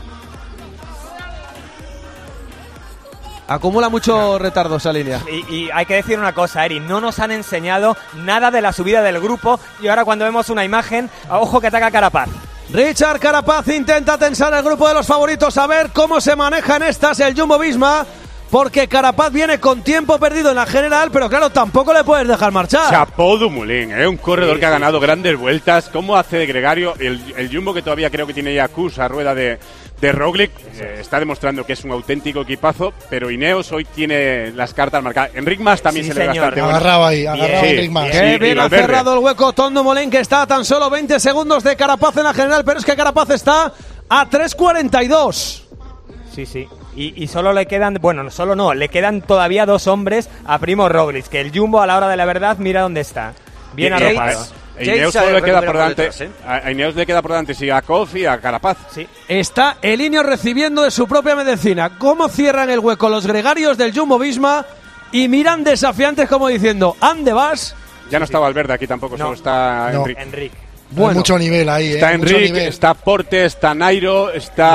Acumula mucho retardo esa línea. Y, y hay que decir una cosa, Eri, no nos han enseñado nada de la subida del grupo y ahora cuando vemos una imagen, ojo que ataca Carapaz. Richard Carapaz intenta tensar el grupo de los favoritos, a ver cómo se maneja en estas el Jumbo-Visma, porque Carapaz viene con tiempo perdido en la general, pero claro, tampoco le puedes dejar marchar. Chapeau Dumoulin, ¿eh? Un corredor sí, que ha ganado grandes vueltas. ¿Cómo hace de gregario? El, el Jumbo, que todavía creo que tiene ya Kuss a rueda de, de Roglic, eh, está demostrando que es un auténtico equipazo, pero Ineos hoy tiene las cartas marcadas. Enric Mas también sí, se señor. le ve bastante bueno. Agarrado ahí, agarrado sí, Enric Mas. Qué sí, bien ha cerrado el hueco Tom Dumoulin, que está a tan solo veinte segundos de Carapaz en la general, pero es que Carapaz está a tres cuarenta y dos. Sí, sí. Y, y solo le quedan, bueno, solo no, le quedan todavía dos hombres a Primo Roglic, que el Jumbo a la hora de la verdad mira dónde está. Bien arropado. A Ineos solo le queda por delante, detrás, ¿eh? A Ineos le queda por delante sí, a Kof y a Carapaz. Sí. Está el Ineos recibiendo de su propia medicina. ¿Cómo cierran el hueco los gregarios del Jumbo-Visma? Y miran desafiantes como diciendo, ¿ande vas? Ya no está Valverde aquí tampoco, no. solo está no. Enrique. Enrique. Bueno, hay mucho nivel ahí, está ¿eh? Enrique, está Porte, está Nairo,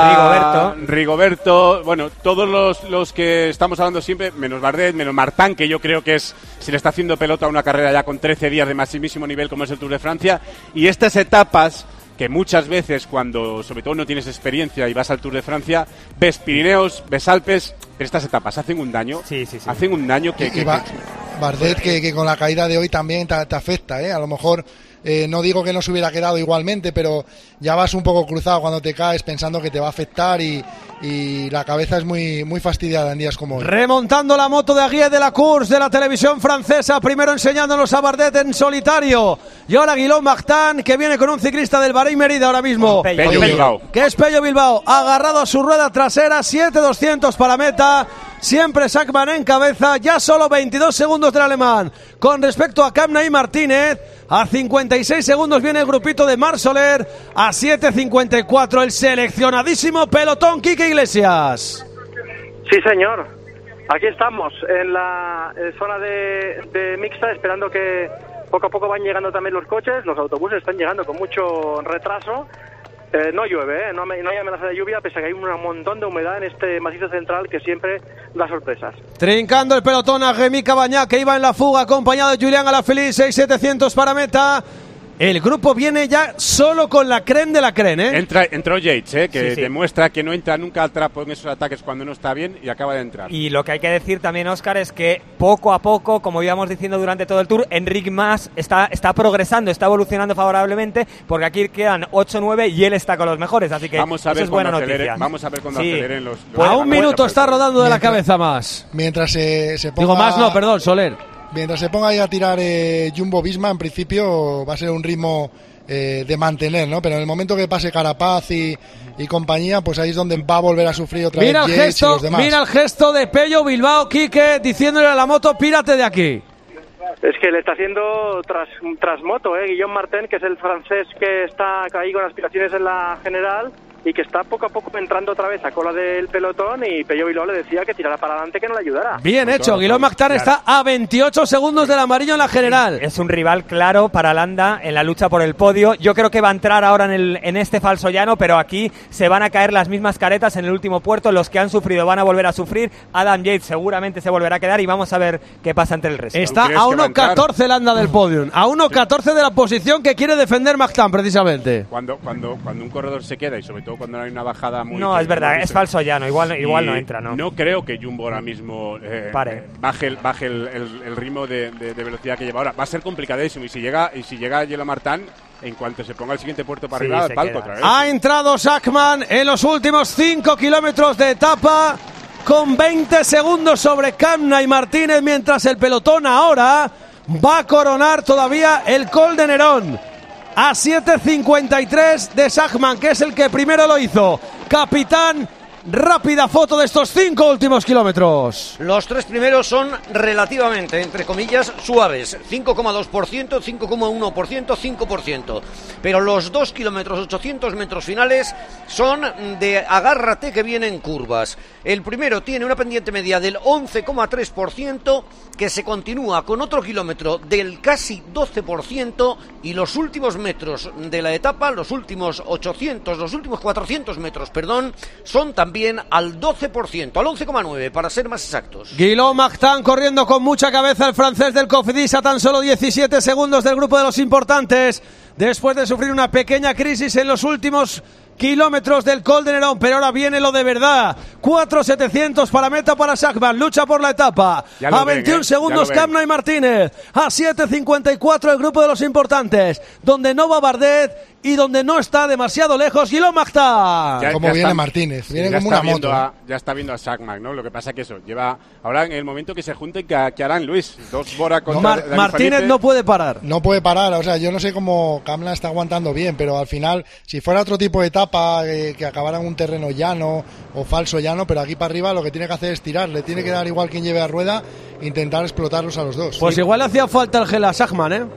está Rigoberto. Rigoberto, bueno, todos los, los que estamos hablando siempre, menos Bardet, menos Martin, que yo creo que es se le está haciendo pelota a una carrera ya con trece días de maximísimo nivel como es el Tour de Francia, y estas etapas que muchas veces cuando sobre todo no tienes experiencia y vas al Tour de Francia, ves Pirineos, ves Alpes, pero estas etapas hacen un daño, sí, sí, sí. hacen un daño que... Y, que, y ba- que Bardet que, que con la caída de hoy también te, te afecta, ¿eh? A lo mejor... Eh, no digo que no se hubiera quedado igualmente, pero ya vas un poco cruzado cuando te caes pensando que te va a afectar y, y la cabeza es muy, muy fastidiada en días como hoy. Remontando la moto de Aguier de la Course de la televisión francesa, primero enseñándonos a Bardet en solitario y ahora Guillaume Martin, que viene con un ciclista del Bahrein Merida ahora mismo, Pello, Pello Bilbao, que es Pello Bilbao, agarrado a su rueda trasera, siete doscientos para meta. Siempre Schachmann en cabeza, ya solo veintidós segundos del alemán. Con respecto a Kamna y Martínez, a cincuenta y seis segundos viene el grupito de Marc Soler, a siete cincuenta y cuatro el seleccionadísimo pelotón Quique Iglesias. Sí, señor. Aquí estamos, en la en zona de, de mixta, esperando que poco a poco van llegando también los coches. Los autobuses están llegando con mucho retraso. Eh, no llueve, ¿eh? no, me, no hay amenaza de lluvia, pese a que hay un montón de humedad en este macizo central que siempre da sorpresas. Trincando el pelotón a Rémi Cavagnac, que iba en la fuga, acompañado de Julián Alaphilippe, seis setecientos para meta. El grupo viene ya solo con la creme de la creme, ¿eh? Entra, entró Yates, ¿eh? Que sí, sí. demuestra que no entra nunca al trapo en esos ataques cuando no está bien y acaba de entrar. Y lo que hay que decir también, Óscar, es que poco a poco, como íbamos diciendo durante todo el Tour, Enric Mas está, está progresando, está evolucionando favorablemente, porque aquí quedan ocho nueve y él está con los mejores, así que vamos a ver eso es buena acelere, noticia. Vamos a ver cuando sí. aceleren los... los a un minuto está rodando de mientras, la cabeza Mas. Mientras se, se ponga... Digo Mas no, perdón, Soler. Mientras se ponga ahí a tirar eh, Jumbo-Visma, en principio va a ser un ritmo... Eh, de mantener, ¿no? Pero en el momento que pase Carapaz y, y compañía, pues ahí es donde va a volver a sufrir otra mira vez el Yates gesto, y los demás. Mira el gesto de Pello Bilbao, Quique, diciéndole a la moto, pírate de aquí. Es que le está haciendo tras, tras moto, ¿eh? Guillaume Martin, que es el francés que está ahí con aspiraciones en la general y que está poco a poco entrando otra vez a cola del pelotón, y Pello Bilbao le decía que tirara para adelante, que no le ayudara. Bien hecho, Guillaume Martin claro. está a veintiocho segundos del amarillo en la general. Es un rival claro para Landa en la lucha por el podio. Yo creo que va a entrar ahora en, el, en este falso llano, pero aquí se van a caer las mismas caretas en el último puerto. Los que han sufrido van a volver a sufrir. Adam Yates seguramente se volverá a quedar y vamos a ver qué pasa entre el resto. Está a uno catorce Landa del podium, a uno catorce de la posición que quiere defender Martin precisamente. Cuando, cuando, cuando un corredor se queda y sobre todo cuando no hay una bajada muy... No, es verdad, es falso llano, igual, igual no entra, ¿no? No creo que Jumbo ahora mismo eh, Pare. baje, el, baje el, el, el ritmo de, de, de velocidad que lleva ahora. Va a ser complicadísimo y si llega y si llega Guillaume Martin, en cuanto se ponga el siguiente puerto para sí, arriba, al palco queda. otra vez. Ha entrado Schachmann en los últimos cinco kilómetros de etapa con veinte segundos sobre Kamna y Martínez, mientras el pelotón ahora va a coronar todavía el Col de Nerón. A siete cincuenta y tres de Schachmann, que es el que primero lo hizo. Capitán, rápida foto de estos cinco últimos kilómetros. Los tres primeros son relativamente, entre comillas, suaves. cinco coma dos por ciento, cinco coma uno por ciento, cinco por ciento. Pero los dos kilómetros, ochocientos metros finales son de agárrate que vienen curvas. El primero tiene una pendiente media del once coma tres por ciento, que se continúa con otro kilómetro del casi doce por ciento, y los últimos metros de la etapa, los últimos ochocientos, los últimos cuatrocientos metros, perdón, son también al doce por ciento, al once coma nueve para ser más exactos. Guillaume Martin corriendo con mucha cabeza, el francés del Cofidis, a tan solo diecisiete segundos del grupo de los importantes, después de sufrir una pequeña crisis en los últimos kilómetros del Col de Nerón, pero ahora viene lo de verdad. cuatro setecientos para meta para Schachmann, lucha por la etapa. A veintiún ven, eh, segundos Kamna y Martínez, a siete cincuenta y cuatro el grupo de los importantes, donde no va Bardet y donde no está demasiado lejos Guillaume Martin. Como viene está, Martínez, viene sí, como una moto. A, ya está viendo a Schachmann, ¿no? Lo que pasa que eso, lleva ahora en el momento que se junten, que, que harán Luis, dos Bora contra Mar, David Martínez Felipe. No puede parar. No puede parar, o sea, yo no sé cómo Kamna está aguantando bien, pero al final, si fuera otro tipo de etapa, eh, que acabara en un terreno llano o falso llano, pero aquí para arriba lo que tiene que hacer es tirar, le tiene que dar igual quien lleve a rueda, intentar explotarlos a los dos. Pues sí. Igual hacía falta el gel a Schachmann, ¿eh?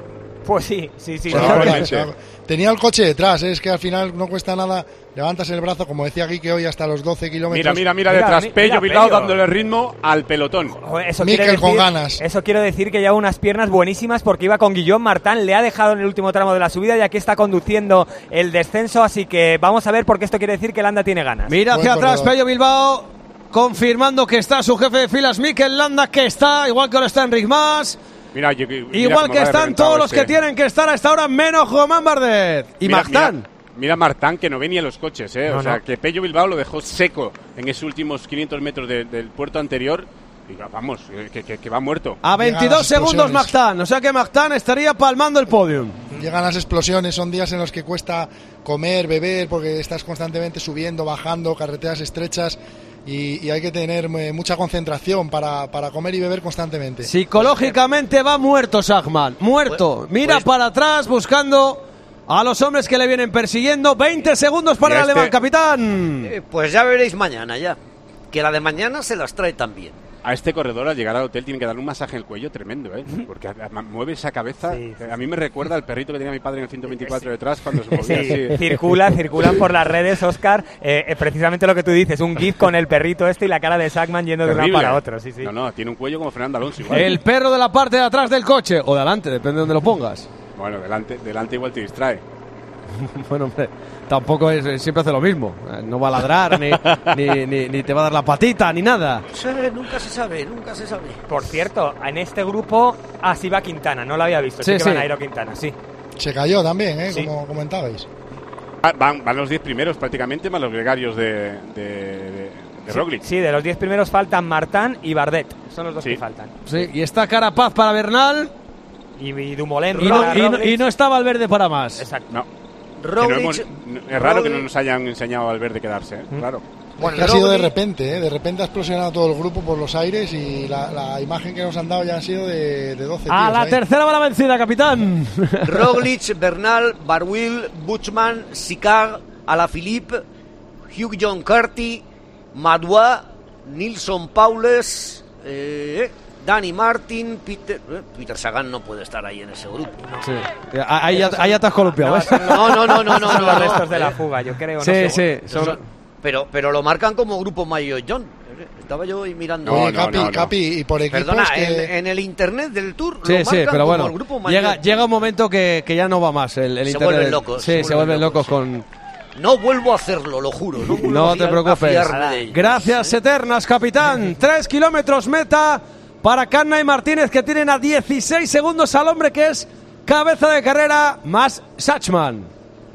Pues sí, sí, sí. O sea, bueno, o sea, tenía el coche detrás, ¿eh? Es que al final no cuesta nada, levantas el brazo, como decía Guy, que hoy hasta los doce kilómetros. Mira, mira, mira, mira detrás, Pello Bilbao dándole ritmo al pelotón. Eso Mikel decir, con ganas. Eso quiero decir que lleva unas piernas buenísimas porque iba con Guillaume Martin, le ha dejado en el último tramo de la subida y aquí está conduciendo el descenso, así que vamos a ver porque esto quiere decir que Landa tiene ganas. Mira hacia Buen atrás, Pello Bilbao, confirmando que está su jefe de filas, Mikel Landa, que está, igual que lo está Enric Mas. Mira, yo, mira igual que están todos los este. que tienen que estar a esta hora, menos Román Bardet y mira, Martin. Mira, mira Martin, que no venía en los coches, ¿eh? No, o sea, no. que Pello Bilbao lo dejó seco en esos últimos quinientos metros de, del puerto anterior. Y vamos, que, que, que va muerto. A veintidós segundos Martin, o sea que Martin estaría palmando el podium. Llegan las explosiones, son días en los que cuesta comer, beber, porque estás constantemente subiendo, bajando, carreteras estrechas. Y, y hay que tener mucha concentración para, para comer y beber constantemente. Psicológicamente va muerto Schachmann, muerto. Mira pues, para atrás buscando a los hombres que le vienen persiguiendo. veinte segundos para el este... alemán, capitán. Eh, pues ya veréis mañana ya, que la de mañana se las trae también. A este corredor al llegar al hotel tiene que darle un masaje en el cuello tremendo, ¿eh? Porque a, a, mueve esa cabeza. Sí, sí, a mí me recuerda al perrito que tenía mi padre en el ciento veinticuatro sí. detrás cuando se movía sí. así. Circula, circulan por las redes, Óscar, eh, eh, precisamente lo que tú dices, un gif con el perrito este y la cara de Schachmann yendo Terrible. de un lado para otro. Sí, sí. No, no, tiene un cuello como Fernando Alonso igual. El perro de la parte de atrás del coche, o de adelante, depende de donde lo pongas. Bueno, delante, delante igual te distrae. Bueno, hombre, tampoco es, siempre hace lo mismo. No va a ladrar, ni, ni, ni, ni te va a dar la patita, ni nada. Sí, nunca se sabe, nunca se sabe. Por cierto, en este grupo, así va Quintana, no lo había visto. Sí, sí, sí. Que va Nairo Quintana, sí. Se cayó también, ¿eh? Sí. Como comentabais. Van, van los diez primeros prácticamente, más los gregarios de, de, de, de Roglic. Sí, sí, de los diez primeros faltan Martin y Bardet. Son los dos sí. que faltan. Sí, y está Carapaz para Bernal. Y, y Dumoulin. Y no, y, no, y no está Valverde para más. Exacto. No. No hemos, es raro Roglic. que no nos hayan enseñado a Valverde quedarse, ¿eh? Raro. Bueno, es que ha sido de repente, ¿eh? De repente ha explosionado todo el grupo por los aires y la, la imagen que nos han dado ya ha sido de, de doce A tíos la ahí. tercera va la vencida, capitán. Roglic, Bernal, Barguil, Buchmann, Sicard, Alaphilippe, Hugh John Carty, Madoua, Nilsson Paules, eh, Dani Martin, Peter, eh, Peter Sagan no puede estar ahí en ese grupo. ¿No? Sí. Ahí ya, ahí ya te has columpiado, ¿ves? No, no, no, no, no. Son no, los no, restos de eh. la fuga, yo creo. Sí, no sé. sí. Son... Son, pero, pero lo marcan como grupo Mayo John. Estaba yo ahí mirando. Oye, no, Capi, no, no. Capi, y por equipos Perdona, que... en, en el internet del Tour sí, lo marcan sí, pero como bueno, el grupo Mayo llega, John. llega un momento que, que ya no va más el, el se internet. Vuelven locos, sí, se, se vuelven locos, locos con... No vuelvo a hacerlo, lo juro. No, no te preocupes. Gracias eternas, capitán. Tres kilómetros meta para Canna y Martínez, que tienen a dieciséis segundos al hombre que es cabeza de carrera más Schachmann.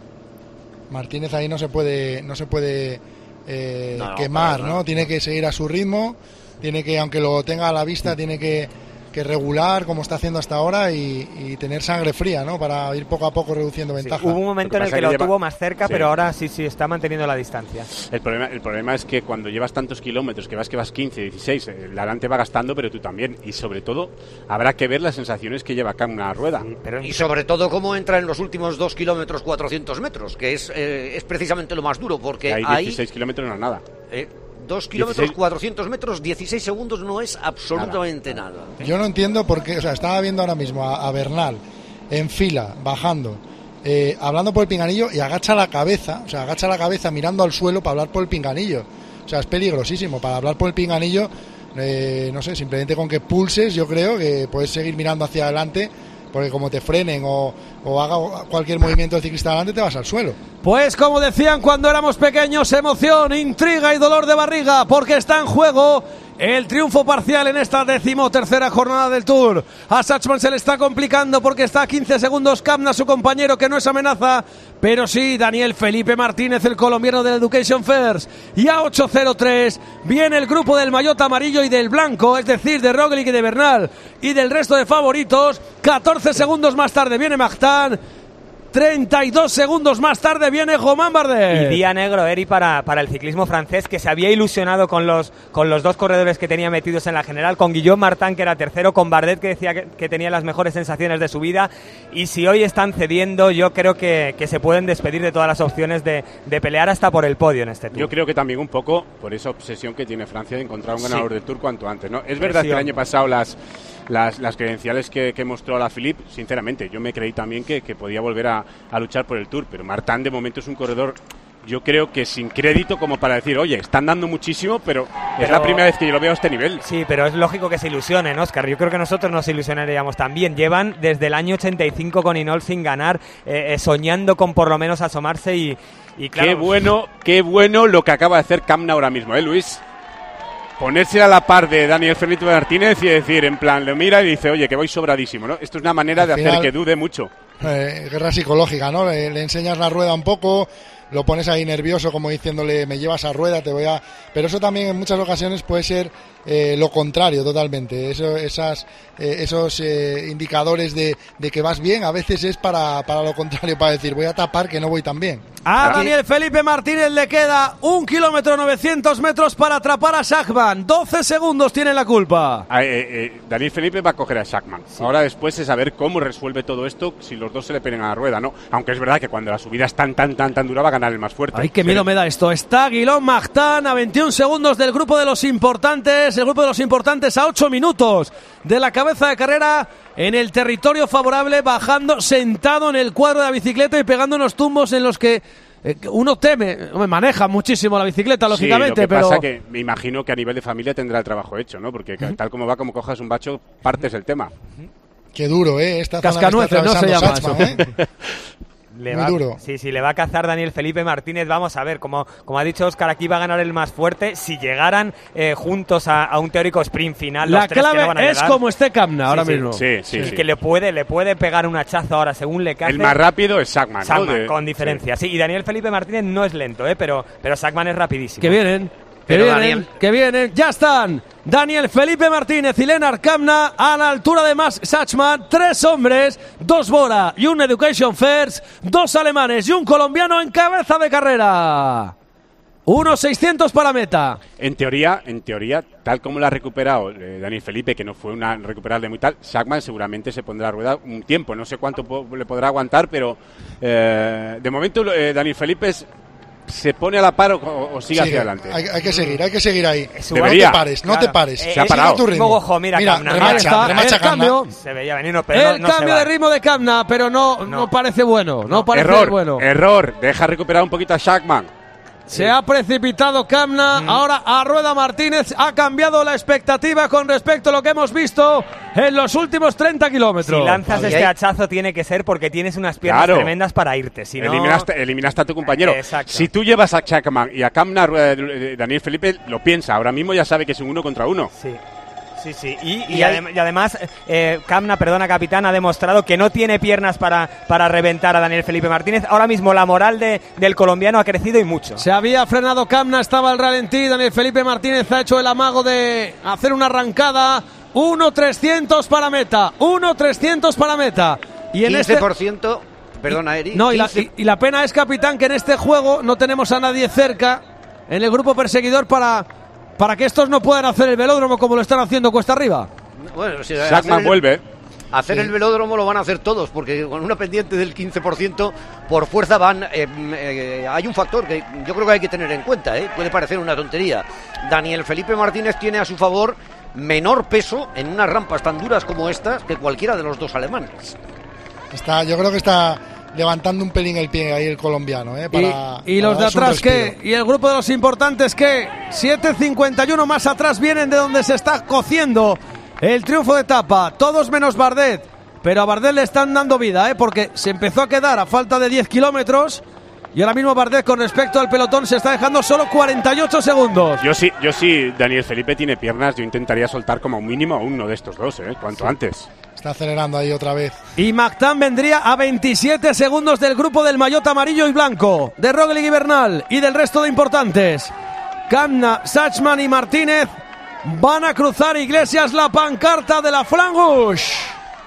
Martínez ahí no se puede no se puede eh, no, quemar, no, ¿no? no. Tiene que seguir a su ritmo, tiene que, aunque lo tenga a la vista, tiene que, que regular como está haciendo hasta ahora y, y tener sangre fría, ¿no? Para ir poco a poco reduciendo Sí, ventaja. hubo un momento en el que, que lo lleva... tuvo más cerca, sí. pero ahora sí, sí, está manteniendo la distancia. El problema, el problema es que cuando llevas tantos kilómetros, que vas que vas quince, dieciséis, el adelante va gastando, pero tú también. Y sobre todo, habrá que ver las sensaciones que lleva acá una rueda. Sí, pero... Y sobre todo cómo entra en los últimos dos kilómetros, cuatrocientos metros, que es, eh, es precisamente lo más duro, porque hay ahí... dieciséis kilómetros no es nada. Eh, dos kilómetros, cuatrocientos metros, dieciséis segundos no es absolutamente nada. nada. Yo no entiendo por qué, o sea, estaba viendo ahora mismo a, a Bernal en fila, bajando, eh, hablando por el pinganillo y agacha la cabeza, o sea, agacha la cabeza mirando al suelo para hablar por el pinganillo. O sea, es peligrosísimo. Para hablar por el pinganillo, eh, no sé, simplemente con que pulses, yo creo que puedes seguir mirando hacia adelante, porque como te frenen o, o haga cualquier movimiento del ciclista adelante, te vas al suelo. Pues como decían cuando éramos pequeños, emoción, intriga y dolor de barriga, porque está en juego el triunfo parcial en esta decimotercera jornada del Tour. A Schachmann se le está complicando porque está a quince segundos Kamna, su compañero, que no es amenaza, pero sí Daniel Felipe Martínez, el colombiano del Education First. Y a ocho cero tres viene el grupo del maillot amarillo y del blanco, es decir, de Roglic y de Bernal y del resto de favoritos. catorce segundos más tarde viene Martin. treinta y dos segundos más tarde viene Romain Bardet. Y día negro, Eri, para, para el ciclismo francés, que se había ilusionado con los, con los dos corredores que tenía metidos en la general, con Guillaume Martin, que era tercero, con Bardet, que decía que, que tenía las mejores sensaciones de su vida. Y si hoy están cediendo, yo creo que, que se pueden despedir de todas las opciones de, de pelear hasta por el podio en este Tour. Yo creo que también un poco por esa obsesión que tiene Francia de encontrar un ganador sí. del Tour cuanto antes, ¿no? Es verdad Presión. que el año pasado las... Las, las credenciales que, que mostró a la Philippe, sinceramente, yo me creí también que, que podía volver a, a luchar por el Tour, pero Martin de momento es un corredor, yo creo que sin crédito como para decir, oye, están dando muchísimo, pero, pero es la primera vez que yo lo veo a este nivel. Sí, pero es lógico que se ilusionen, Óscar. Yo creo que nosotros nos ilusionaríamos también. Llevan desde el año ochenta y cinco con Hinault sin ganar, eh, eh, soñando con por lo menos asomarse y, y claro... Qué bueno, qué bueno lo que acaba de hacer Kamna ahora mismo, ¿eh, Luis? Ponerse a la par de Daniel Felipe Martínez y decir, en plan, lo mira y dice, oye, que voy sobradísimo, ¿no? Esto es una manera de hacer que dude mucho. Eh, guerra psicológica, ¿no? Le, le enseñas la rueda un poco, lo pones ahí nervioso como diciéndole, me llevas a rueda, te voy a... Pero eso también en muchas ocasiones puede ser eh, lo contrario totalmente. Eso, esas, eh, esos eh, indicadores de, de que vas bien, a veces es para, para lo contrario, para decir, voy a tapar que no voy tan bien. A Daniel Felipe Martínez le queda un kilómetro novecientos metros para atrapar a Schachmann. doce segundos tiene la culpa. Ah, eh, eh, Daniel Felipe va a coger a Schachmann. Sí. Ahora después es saber cómo resuelve todo esto si los dos se le peguen a la rueda, ¿no? Aunque es verdad que cuando la subida es tan, tan, tan, tan dura va a ganar el más fuerte. Ay, qué miedo me da esto. Está Guillaume Martin a veintiún segundos del grupo de los importantes. El grupo de los importantes a ocho minutos de la cabeza de carrera en el territorio favorable, bajando sentado en el cuadro de la bicicleta y pegando unos tumbos en los que eh, uno teme. Me maneja muchísimo la bicicleta, lógicamente. Sí, lo que pero... pasa que me imagino que a nivel de familia tendrá el trabajo hecho, ¿no? Porque ¿Mm? tal como va, como cojas un bacho, partes el tema. Qué duro, ¿eh? Esta Cascanueces, no se llama Schachmann, eso. ¿eh? Le Muy va, duro. Sí, sí, le va a cazar Daniel Felipe Martínez. Vamos a ver, como, como ha dicho Óscar, aquí va a ganar el más fuerte. Si llegaran eh, juntos a, a un teórico sprint final, la los tres clave que no van a es llegar, como esté Kamna ahora sí, mismo. Sí, sí, y sí. que le puede, le puede pegar un hachazo ahora según le cace. El más rápido es Schachmann, Schachmann, ¿no? De... con diferencia. Sí. sí, y Daniel Felipe Martínez no es lento, ¿eh? pero, pero Schachmann es rapidísimo. Que vienen. Que Pero vienen, Daniel... que vienen, ya están Daniel Felipe Martínez y Lennart Kamna a la altura de Max Schachmann, tres hombres, dos Bora y un Education First, dos alemanes y un colombiano en cabeza de carrera. uno seiscientos para meta. En teoría, en teoría, tal como la ha recuperado eh, Daniel Felipe, que no fue una recuperable muy tal, Schachmann seguramente se pondrá a rueda un tiempo, no sé cuánto po- le podrá aguantar, pero eh, de momento eh, Daniel Felipe es... ¿Se pone a la par o, o sigue, sigue hacia adelante? Hay, hay que seguir, hay que seguir ahí. Debería. No te pares, no claro. te pares. Eh, se ha parado. Tu ritmo. Ojo, mira, mira Kamna. remacha, Ahí está, remacha el Kamna. cambio. Se veía venir, no, pero el no, no cambio se de va. ritmo de Kamna, pero no, no. no parece bueno. No parece error, bueno. error. Deja recuperar un poquito a Schachmann. Se ha precipitado Kamna, mm. ahora a Rueda Martínez, ha cambiado la expectativa con respecto a lo que hemos visto en los últimos treinta kilómetros. Si lanzas Oye, este hachazo tiene que ser porque tienes unas piernas Claro. tremendas para irte, si no... eliminaste, eliminaste a tu compañero. Exacto. Si tú llevas a Schachmann y a Kamna, Rueda de Daniel Felipe lo piensa, ahora mismo ya sabe que es un uno contra uno. Sí. Sí, sí, y, y, Y hay- adem- y además eh, Kamna, perdona capitán, ha demostrado que no tiene piernas para, para reventar a Daniel Felipe Martínez. Ahora mismo la moral de, del colombiano ha crecido y mucho. Se había frenado Kamna, estaba al ralentí. Daniel Felipe Martínez ha hecho el amago de hacer una arrancada. uno trescientos para meta. uno trescientos para meta. Y en quince este... por ciento, perdona, Eri. No, y la, quince y, y la pena es, capitán, que en este juego no tenemos a nadie cerca en el grupo perseguidor para, para que estos no puedan hacer el velódromo como lo están haciendo cuesta arriba. Bueno, si Schachmann el, vuelve. Hacer Sí. el velódromo lo van a hacer todos, porque con una pendiente del quince por ciento por fuerza van... eh, eh, hay un factor que yo creo que hay que tener en cuenta, ¿eh? Puede parecer una tontería. Daniel Felipe Martínez tiene a su favor menor peso en unas rampas tan duras como estas que cualquiera de los dos alemanes. Está, yo creo que está levantando un pelín el pie ahí el colombiano, ¿eh? Para, Y, y los de para darse un atrás, ¿qué? respiro. Y el grupo de los importantes, ¿qué? siete cincuenta y uno más atrás vienen de donde se está cociendo el triunfo de etapa. Todos menos Bardet. Pero a Bardet le están dando vida, ¿eh? Porque se empezó a quedar a falta de diez kilómetros. Y ahora mismo Bardet, con respecto al pelotón, se está dejando solo cuarenta y ocho segundos. Yo sí, yo sí, Daniel Felipe tiene piernas, yo intentaría soltar como mínimo a uno de estos dos, ¿eh? Cuanto Sí. antes. Está acelerando ahí otra vez. Y Mactan vendría a veintisiete segundos del grupo del maillot amarillo y blanco, de Roglic y Bernal y del resto de importantes. Kamna, Schachmann y Martínez van a cruzar, Iglesias, la pancarta de la Flamme Rouge.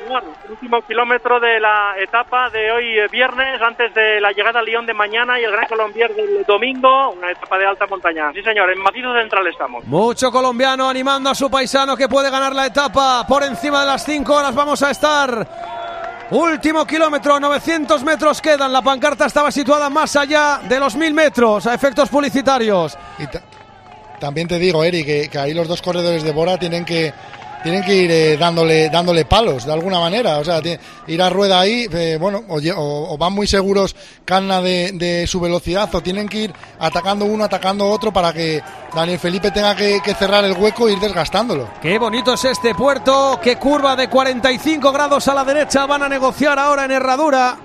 señor. Último kilómetro de la etapa de hoy eh, viernes, antes de la llegada a Lyon de mañana y el Gran Colombier del domingo, una etapa de alta montaña. Sí, señor, en Macizo Central estamos. Mucho colombiano animando a su paisano que puede ganar la etapa. Por encima de las cinco horas vamos a estar. Último kilómetro, novecientos metros quedan. La pancarta estaba situada más allá de los mil metros a efectos publicitarios. Y ta- también te digo, Eri, que, que ahí los dos corredores de Bora tienen que tienen que ir eh, dándole dándole palos de alguna manera. O sea, t- ir a rueda ahí, eh, bueno, o, o, o van muy seguros Canna de, de su velocidad, o tienen que ir atacando uno, atacando otro para que Daniel Felipe tenga que, que cerrar el hueco e ir desgastándolo. Qué bonito es este puerto, qué curva de cuarenta y cinco grados a la derecha. Van a negociar ahora en Herradura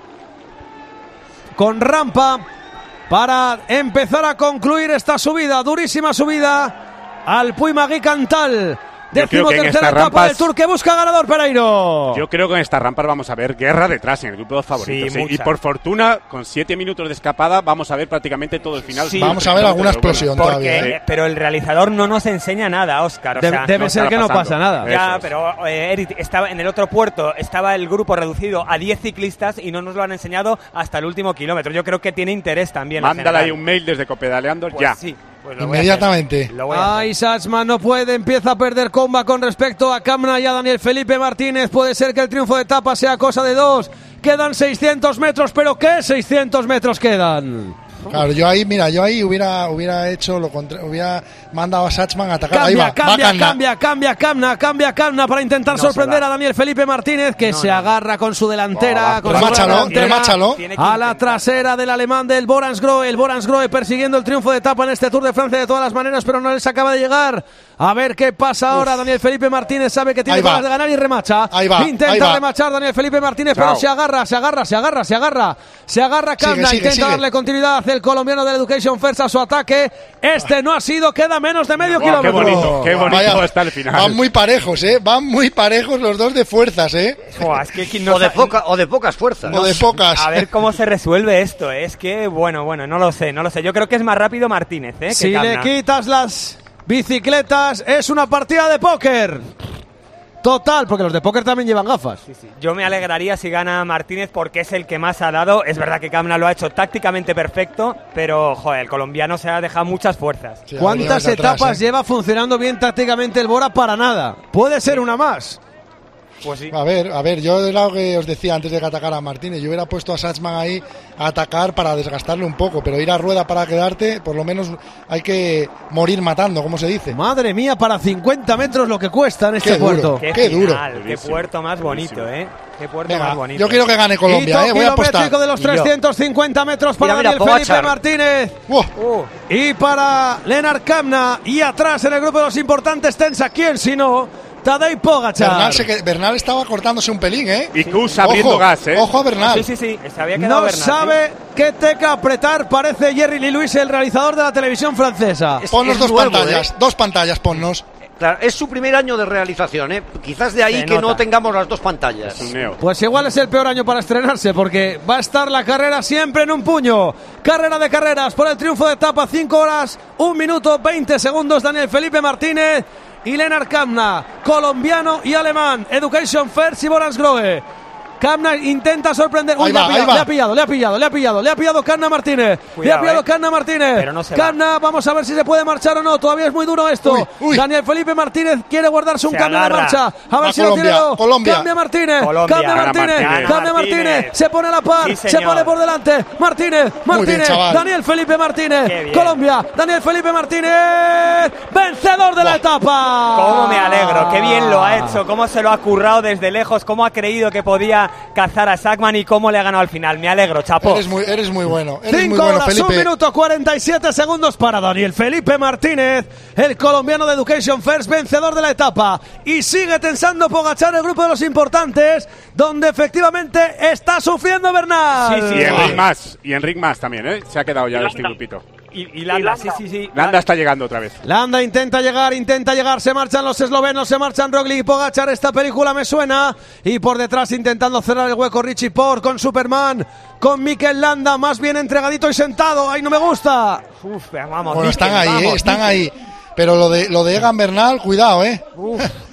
con rampa para empezar a concluir esta subida, durísima subida al Puy-Magui Cantal. Décimo tercera etapa rampas, del Tour que busca ganador Pereiro. Yo creo que en estas rampas vamos a ver guerra detrás en el grupo de favoritos. Sí, ¿eh? Y por fortuna, con siete minutos de escapada, vamos a ver prácticamente todo el final. Sí, vamos a ver alguna explosión porque, todavía. ¿eh? Pero el realizador no nos enseña nada, Óscar. O Debe, sea, debe no ser que no pasa nada. Ya, es. pero eh, Eric, estaba en el otro puerto estaba el grupo reducido a diez ciclistas y no nos lo han enseñado hasta el último kilómetro. Yo creo que tiene interés también. Mándale ahí un mail desde Copedaleando pues ya. Sí. Pues lo voy Inmediatamente. Ay, Satsman no puede, empieza a perder comba con respecto a Camna y a Daniel Felipe Martínez. Puede ser que el triunfo de etapa sea cosa de dos. Quedan seiscientos metros, pero ¿qué seiscientos metros quedan? Claro, yo ahí, mira, yo ahí hubiera hubiera hecho lo contrario, hubiera mandado a Satsman a atacar. Cambia, ahí va, cambia, va cambia, cambia, Camna, cambia, Camna para intentar No sorprender a Daniel Felipe Martínez, que No, se no. agarra con su delantera, Oh, con remáchalo, su delantera remáchalo. a la trasera del alemán del Boransgrohe. El Boransgrohe persiguiendo el triunfo de etapa en este Tour de Francia de todas las maneras, pero no les acaba de llegar. A ver qué pasa ahora. Daniel Felipe Martínez sabe que tiene Ahí va. ganas de ganar y remacha. Ahí va, Intenta ahí va. remachar Daniel Felipe Martínez, Chao. pero se agarra, se agarra, se agarra, se agarra. Se agarra Camna, sigue, intenta sigue. darle continuidad el colombiano del Education First a su ataque. Este no ha sido, queda menos de medio Buah, qué kilómetro. bonito, qué bonito Vaya, está el final. Van muy parejos, ¿eh? Van muy parejos los dos de fuerzas, ¿eh? Buah, es que no O de, sa- poca, o de pocas fuerzas. O de pocas. A ver cómo se resuelve esto. Es que, bueno, bueno, no lo sé, no lo sé. Yo creo que es más rápido Martínez, ¿eh? que Si le Camna. quitas las bicicletas, es una partida de póker. Total, porque los de póker también llevan gafas. Sí, sí. Yo me alegraría si gana Martínez porque es el que más ha dado. Es verdad que Camna lo ha hecho tácticamente perfecto, pero, joder, el colombiano se ha dejado muchas fuerzas. Sí, ¿Cuántas venía de atrás, etapas eh? lleva funcionando bien tácticamente el Bora para nada? Puede ser una más. Pues sí. A ver, a ver, yo de lo que os decía antes de que atacara a Martínez, yo hubiera puesto a Satsman ahí a atacar para desgastarle un poco, pero ir a rueda para quedarte, por lo menos hay que morir matando, como se dice. Madre mía, para cincuenta metros lo que cuesta en este Qué duro. puerto. Qué, Qué duro. final, qué Durísimo, puerto más bonito, durísimo. ¿eh? Qué puerto Venga, más bonito. yo quiero que gane Colombia, Hito eh, voy a apostar. kilométrico de los Y yo. trescientos cincuenta metros para Mira, mira, Daniel Felipe Pogačar. Martínez. Buah, Uh, Y para Lennart Kamna. Y atrás en el grupo de los importantes tensa. ¿Quién si no? Tadej Pogačar. Bernal, se que- Bernal estaba cortándose un pelín, ¿eh? Y Kus abriendo Ojo, gas, ¿eh? Ojo a Bernal. sí, sí, sí. Se había quedado No Bernal, sabe ¿eh? qué tecla apretar, parece Jerry Lee Lewis, el realizador de la televisión francesa. Es- Ponnos es dos nuevo, pantallas, ¿eh? dos pantallas, ponnos. Claro, es su primer año de realización, ¿eh? Quizás de ahí Se que nota. no tengamos las dos pantallas. Es un neo. Pues igual es el peor año para estrenarse, porque va a estar la carrera siempre en un puño. Carrera de carreras por el triunfo de etapa, cinco horas, un minuto, veinte segundos. Daniel Felipe Martínez y Lennart Kamna, colombiano y alemán. Education First y Boransgrohe. Kamna intenta sorprender. Uy, Ahí le, va, ha pillado, ahí va. le ha pillado, le ha pillado, le ha pillado, le ha pillado Kamna Martínez. Cuidado, le ha pillado eh. Kamna Martínez. Pero no se va. Kamna, vamos a ver si se puede marchar o no. Todavía es muy duro esto. Uy, uy. Daniel Felipe Martínez quiere guardarse un Se cambio de agarra. marcha. A ver Va si lo Colombia, tiene. o no. Colombia. Cambia Martínez. Colombia. Cambia Gana Martínez. Martínez. Cambia Martínez. Martínez. Se pone a la par. Sí, se señor. pone por delante. Martínez. Martínez. chaval. Daniel Felipe Martínez. Qué bien. Colombia. Daniel Felipe Martínez. Vencedor de la etapa. Cómo me alegro, qué bien lo ha hecho, cómo se lo ha currado desde lejos, cómo ha creído que podía cazar a Sackman y cómo le ha ganado al final. Me alegro, chapo. Eres muy, eres muy bueno, eres muy cinco bueno, horas, un Felipe. minuto, cuarenta y siete segundos para Daniel Felipe Martínez, el colombiano de Education First, vencedor de la etapa. Y sigue tensando Pogačar el grupo de los importantes, donde efectivamente está sufriendo Bernal. Sí, sí, Y sí. Enric más, y Enric más también, ¿eh? Se ha quedado ya en este grupito. Y, y Landa, sí, sí, sí. Landa está llegando otra vez. Landa intenta llegar, intenta llegar, se marchan los eslovenos, se marchan Roglic y Pogačar, esta película me suena, y por detrás intentando cerrar el hueco Richie Porte con Superman, con Mikel Landa, más bien entregadito y sentado, ¡ay, no me gusta! Uf, vamos, Bueno, Mikel, están ahí, vamos, eh, están Mikel. ahí. Pero lo de lo de Egan Bernal, cuidado, eh. Uf,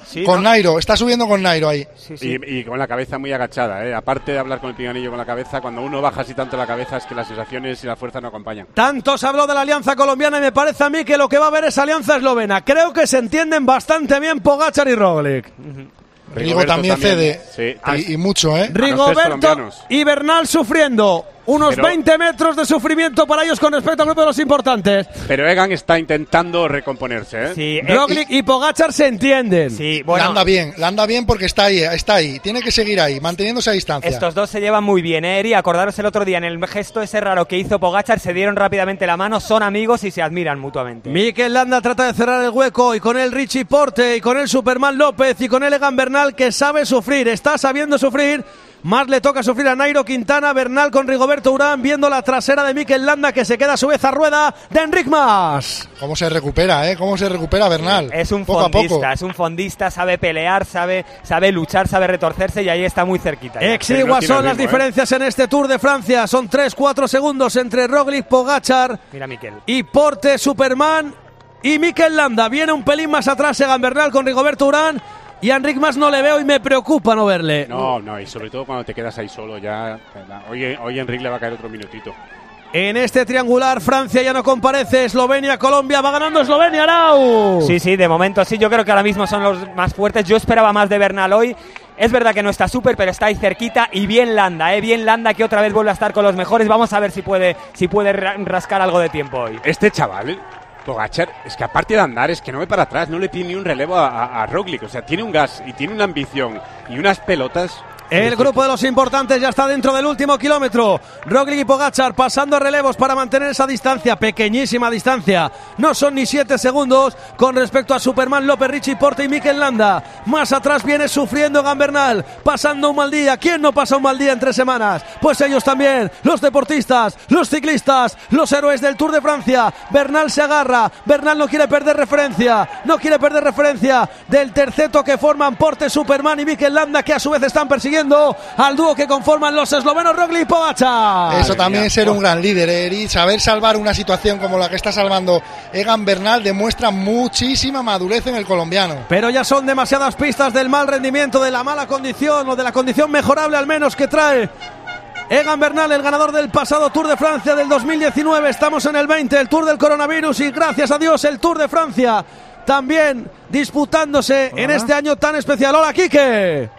Sí, con ¿no? Nairo, está subiendo con Nairo ahí. Sí, sí. Y, y con la cabeza muy agachada, ¿eh? Aparte de hablar con el pinganillo con la cabeza, cuando uno baja así tanto la cabeza es que las sensaciones y la fuerza no acompañan. Tanto se habló de la alianza colombiana y me parece a mí que lo que va a haber es alianza eslovena. Creo que se entienden bastante bien Pogačar y Roglic. Uh-huh. Rigo también, también cede sí. y, y mucho, ¿eh? Rigoberto y Bernal sufriendo. Unos pero, veinte metros de sufrimiento para ellos con respecto al grupo de los importantes. Pero Egan está intentando recomponerse, ¿eh? Sí, Roglic y, y Pogačar se entienden. Sí, bueno. Le anda bien, le anda bien porque está ahí, está ahí. Tiene que seguir ahí, manteniéndose a distancia. Estos dos se llevan muy bien, ¿eh, Eri? Acordaros el otro día en el gesto ese raro que hizo Pogačar, se dieron rápidamente la mano, son amigos y se admiran mutuamente. Mikel Landa trata de cerrar el hueco y con él Richie Porte y con él Superman López y con él Egan Bernal, que sabe sufrir, está sabiendo sufrir. Más le toca sufrir a Nairo Quintana, Bernal con Rigoberto Urán, viendo la trasera de Mikel Landa, que se queda a su vez a rueda de Enric Mas. ¿Cómo se recupera, eh? ¿Cómo se recupera Bernal? Es un poco fondista, a poco. es un fondista, sabe pelear, sabe, sabe luchar, sabe retorcerse y ahí está muy cerquita. Exiguas son las ritmo, diferencias eh. en este Tour de Francia. Son tres cuatro segundos entre Roglic, Pogačar Mira, Mikel. y Porte, Superman y Mikel Landa. Viene un pelín más atrás Egan Bernal con Rigoberto Urán. Y a Enric Mas no le veo y me preocupa no verle. No, no, y sobre todo cuando te quedas ahí solo ya. Hoy, hoy Enric le va a caer otro minutito. En este triangular, Francia ya no comparece. Eslovenia, Colombia, va ganando Eslovenia, Arau. Sí, sí, de momento sí, yo creo que ahora mismo son los más fuertes. Yo esperaba más de Bernal hoy. Es verdad que no está súper, pero está ahí cerquita y bien Landa, ¿eh? Bien Landa, que otra vez vuelve a estar con los mejores. Vamos a ver si puede, si puede rascar algo de tiempo hoy. Este chaval, ¿eh? Pogačar, es que aparte de andar, es que no ve para atrás, no le pide ni un relevo a, a, a Roglic, o sea, tiene un gas y tiene una ambición y unas pelotas. El grupo de los importantes ya está dentro del último kilómetro. Roglic y Pogačar pasando relevos para mantener esa distancia, pequeñísima distancia. No son ni siete segundos con respecto a Superman López, Richie Porte y Mikel Landa. Más atrás viene sufriendo Egan Bernal, pasando un mal día. ¿Quién no pasa un mal día en tres semanas? Pues ellos también, los deportistas, los ciclistas, los héroes del Tour de Francia. Bernal se agarra, Bernal no quiere perder referencia, no quiere perder referencia del terceto que forman Porte, Superman y Mikel Landa, que a su vez están persiguiendo al dúo que conforman los eslovenos Roglic y Pogačar. Eso también es ser un gran líder, ¿eh? Y saber salvar una situación como la que está salvando Egan Bernal demuestra muchísima madurez en el colombiano. Pero ya son demasiadas pistas del mal rendimiento, de la mala condición o de la condición mejorable al menos que trae Egan Bernal, el ganador del pasado Tour de Francia del dos mil diecinueve. Estamos en el veinte, el Tour del coronavirus, y gracias a Dios el Tour de Francia también disputándose Hola. en este año tan especial. Hola, Quique.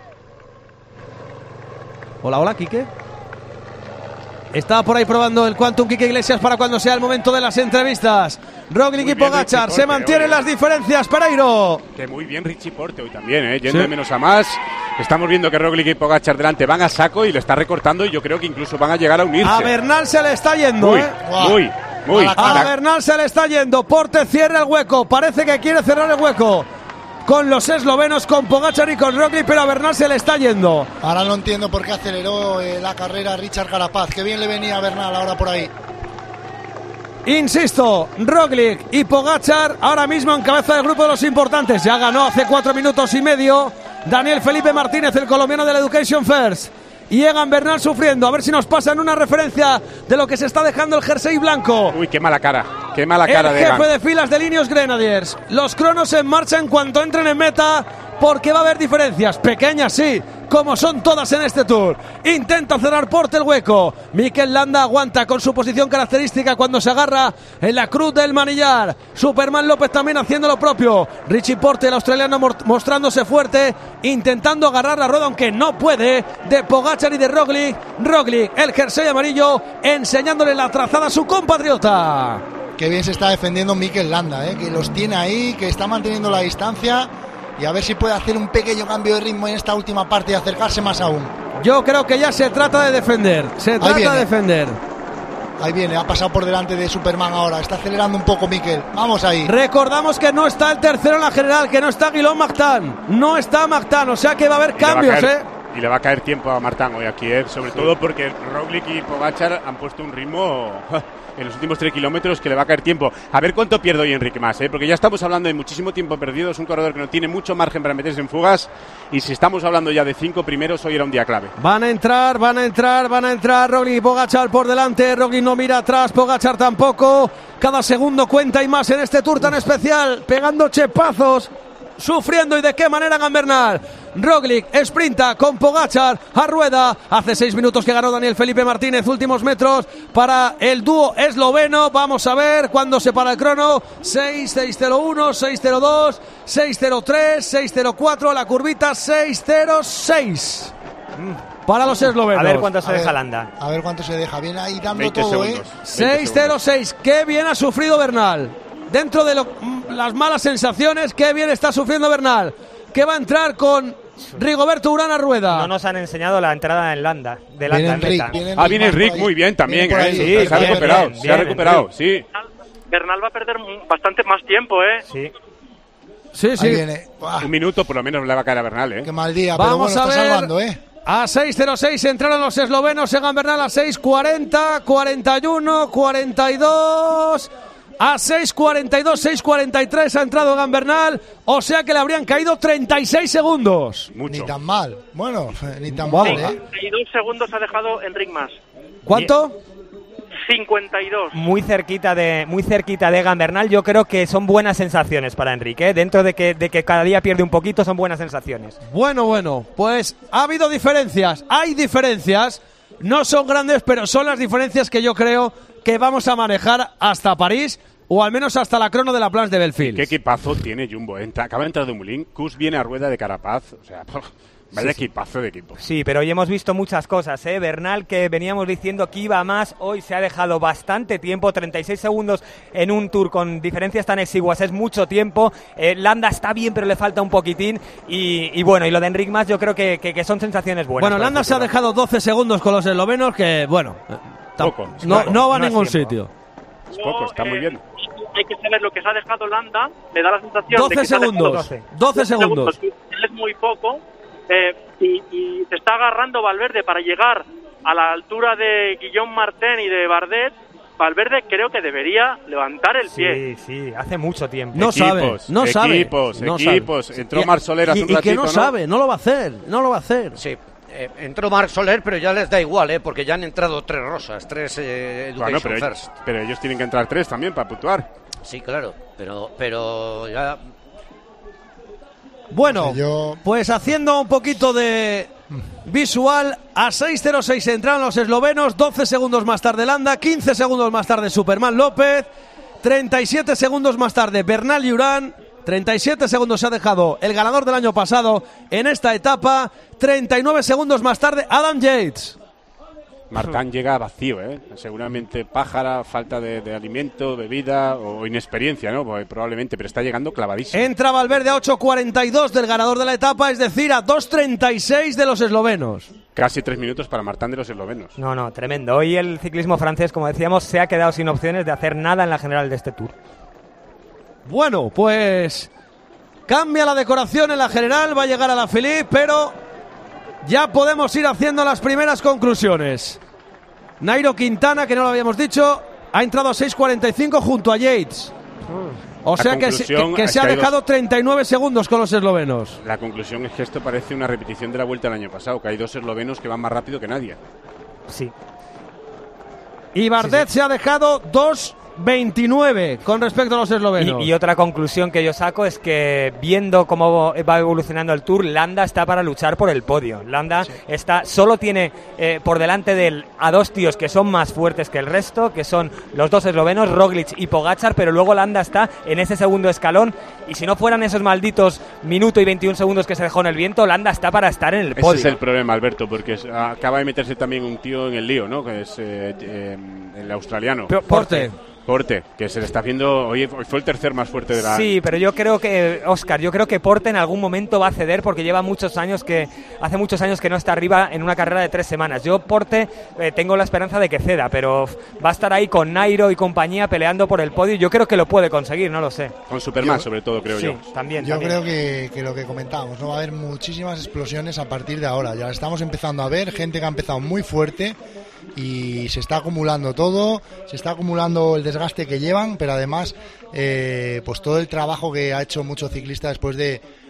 Hola, hola, Quique. Está por ahí probando el Quantum Quique Iglesias para cuando sea el momento de las entrevistas. Roglic y Pogačar, se mantienen hoy las diferencias, Pereiro. Que muy bien Richie Porte hoy también, ¿eh? Yendo sí. de menos a más. Estamos viendo que Roglic y Pogačar delante van a saco y lo está recortando, y yo creo que incluso van a llegar a unirse. A Bernal se le está yendo, muy, ¿eh? Muy, muy. A Bernal se le está yendo. Porte cierra el hueco, parece que quiere cerrar el hueco con los eslovenos, con Pogačar y con Roglic, pero a Bernal se le está yendo. Ahora no entiendo por qué aceleró eh, la carrera Richard Carapaz. Qué bien le venía a Bernal ahora por ahí. Insisto, Roglic y Pogačar ahora mismo en cabeza del grupo de los importantes. Ya ganó hace cuatro minutos y medio Daniel Felipe Martínez, el colombiano del Education First. Y Egan Bernal sufriendo, a ver si nos pasan una referencia de lo que se está dejando el jersey blanco. Uy, qué mala cara, qué mala cara el de Egan. El jefe de filas de Ineos Grenadiers. Los cronos en marcha en cuanto entren en meta, porque va a haber diferencias, pequeñas sí, como son todas en este Tour. Intenta cerrar Porte el hueco. Mikel Landa aguanta con su posición característica cuando se agarra en la cruz del manillar. Superman López también haciendo lo propio. Richie Porte, el australiano, mostrándose fuerte, intentando agarrar la rueda, aunque no puede, de Pogačar y de Roglic. Roglic, el jersey amarillo, enseñándole la trazada a su compatriota. Qué bien se está defendiendo Mikel Landa, ¿eh? Que los tiene ahí, que está manteniendo la distancia. Y a ver si puede hacer un pequeño cambio de ritmo en esta última parte y acercarse más aún. Yo creo que ya se trata de defender. Se trata de defender. Ahí viene, ha pasado por delante de Superman ahora. Está acelerando un poco Mikel. Vamos ahí. Recordamos que no está el tercero en la general, que no está Guillaume Martin. No está Martin, o sea que va a haber cambios, ¿eh? Y le va a caer tiempo a Martin hoy aquí, ¿eh? Sobre sí. todo porque Roglic y Pogačar han puesto un ritmo en los últimos tres kilómetros que le va a caer tiempo. A ver cuánto pierde hoy Enric Mas, ¿eh? Porque ya estamos hablando de muchísimo tiempo perdido. Es un corredor que no tiene mucho margen para meterse en fugas. Y si estamos hablando ya de cinco primeros, hoy era un día clave. Van a entrar, van a entrar, van a entrar Roglic y Pogačar por delante. Roglic no mira atrás, Pogačar tampoco. Cada segundo cuenta y más en este Tour tan especial, pegando chepazos sufriendo y de qué manera Gambernal. Roglic sprinta con Pogačar a rueda. Hace seis minutos que ganó Daniel Felipe Martínez. Últimos metros para el dúo esloveno. Vamos a ver cuándo se para el crono. seis, seis cero uno, seis cero dos, seis cero tres, seis cero cuatro. La curvita seis cero seis. Para los eslovenos. A ver cuánto se deja Landa. A ver cuánto se deja. Viene ahí dando todo, ¿eh? seis cero seis. Qué bien ha sufrido Bernal. Dentro de lo, las malas sensaciones, qué bien está sufriendo Bernal. Que va a entrar con Rigoberto Urán a rueda. No nos han enseñado la entrada en Landa. De Landa en meta. Ah, viene Rick muy bien también. Viene ¿eh? sí, se ha bien, recuperado. bien, se ha bien, recuperado, bien. sí. Bernal va a perder bastante más tiempo, ¿eh? Sí. Sí, sí. Un minuto por lo menos le va a caer a Bernal, ¿eh? Qué mal día, pero Vamos bueno, a está ver. salvando, ¿eh? A seis cero seis entraron los eslovenos. Egan Bernal a seis cuarenta, cuarenta y uno, cuarenta y dos. A seis cuarenta y dos, seis cuarenta y tres ha entrado Egan Bernal. O sea que le habrían caído treinta y seis segundos. Ni tan mal. Bueno, ni tan Wow. mal, ¿eh? cincuenta y dos segundos ha dejado Enric Mas. ¿Cuánto? cincuenta y dos. Muy cerquita de muy cerquita de Egan Bernal. Yo creo que son buenas sensaciones para Enrique, ¿eh? Dentro de que, de que cada día pierde un poquito, son buenas sensaciones. Bueno, bueno, pues ha habido diferencias, hay diferencias, no son grandes, pero son las diferencias que yo creo que vamos a manejar hasta París, o al menos hasta la crono de la Planche de Belfield. Qué equipazo tiene Jumbo. Entra, acaba de entrar de Moulin, Kuss viene a rueda de Carapaz, o sea, vaya Sí, sí. equipazo de equipo. Sí, pero hoy hemos visto muchas cosas, ¿eh? Bernal, que veníamos diciendo que iba más, hoy se ha dejado bastante tiempo, treinta y seis segundos en un Tour con diferencias tan exiguas, es mucho tiempo. eh, Landa está bien, pero le falta un poquitín, y, y bueno, y lo de Enric Mas yo creo que, que, que son sensaciones buenas. Bueno, para el Landa se ha futuro. dejado doce segundos con los eslovenos, que bueno, eh, tam- Poco, no, poco, no va a no es ningún tiempo. sitio. Es poco, está muy bien. Hay que saber lo que se ha dejado Landa. Me da la sensación de doce que se ha dejado segundos, doce. doce segundos. Es muy poco. Eh, y, y se está agarrando Valverde para llegar a la altura de Guillaume Martin y de Bardet. Valverde creo que debería levantar el pie. Sí, sí, hace mucho tiempo. No sabe, Equipos, no sabe. equipos, no equipos. sabe. Entró Y- Marc Soler hace y- un y ratito, que no, ¿no? sabe, no lo va a hacer, no lo va a hacer. Sí. Eh, entró Marc Soler, pero ya les da igual, ¿eh? Porque ya han entrado tres rosas, tres eh, Education Bueno, pero, First. ellos, pero ellos tienen que entrar tres también para puntuar. Sí, claro, pero, pero ya... Bueno, No sé, yo- pues haciendo un poquito de visual, a seis cero seis entraron los eslovenos, doce segundos más tarde Landa, quince segundos más tarde Superman López, treinta y siete segundos más tarde Bernal y Urán, treinta y siete segundos se ha dejado el ganador del año pasado en esta etapa, treinta y nueve segundos más tarde Adam Yates. Martán llega vacío, ¿eh? Seguramente pájara, falta de, de alimento, bebida o inexperiencia, ¿no? Pues, probablemente, pero está llegando clavadísimo. Entra Valverde a ocho cuarenta y dos del ganador de la etapa, es decir, a dos treinta y seis de los eslovenos. Casi tres minutos para Martán de los eslovenos. No, no, tremendo. Hoy el ciclismo francés, como decíamos, se ha quedado sin opciones de hacer nada en la general de este Tour. Bueno, pues cambia la decoración en la general, va a llegar a la Philippe, pero ya podemos ir haciendo las primeras conclusiones. Nairo Quintana, que no lo habíamos dicho, ha entrado a seis cuarenta y cinco junto a Yates. O La sea que, se- que- conclusión que es se ha que hay dejado dos- treinta y nueve segundos con los eslovenos. La conclusión es que esto parece una repetición de la vuelta del año pasado, que hay dos eslovenos que van más rápido que nadie. Sí. Y Bardet se ha dejado dos veintinueve con respecto a los eslovenos. Y, y otra conclusión que yo saco es que viendo cómo va evolucionando el Tour, Landa está para luchar por el podio. Landa está solo tiene eh, por delante de él a dos tíos que son más fuertes que el resto, que son los dos eslovenos, Roglic y Pogačar, pero luego Landa está en ese segundo escalón y si no fueran esos malditos minuto y veintiún segundos que se dejó en el viento, Landa está para estar en el Ese podio. es el problema, Alberto, porque es- acaba de meterse también un tío en el lío, ¿no? Que es eh, eh, el australiano. Pero- Porte. Porte, que se le está haciendo... Hoy, hoy fue el tercer más fuerte de la... Sí, pero yo creo que, Óscar, yo creo que Porte en algún momento va a ceder porque lleva muchos años que, hace muchos años que no está arriba en una carrera de tres semanas. Yo, Porte, eh, tengo la esperanza de que ceda, pero va a estar ahí con Nairo y compañía peleando por el podio. Yo creo que lo puede conseguir, no lo sé. Con Superman, Yo- sobre todo, creo Sí, yo. también, Yo también. creo que, que lo que comentábamos, ¿no? Va a haber muchísimas explosiones a partir de ahora. Ya estamos empezando a ver gente que ha empezado muy fuerte y se está acumulando todo, se está acumulando el desgaste que llevan, pero además eh, pues todo el trabajo que ha hecho mucho ciclista después de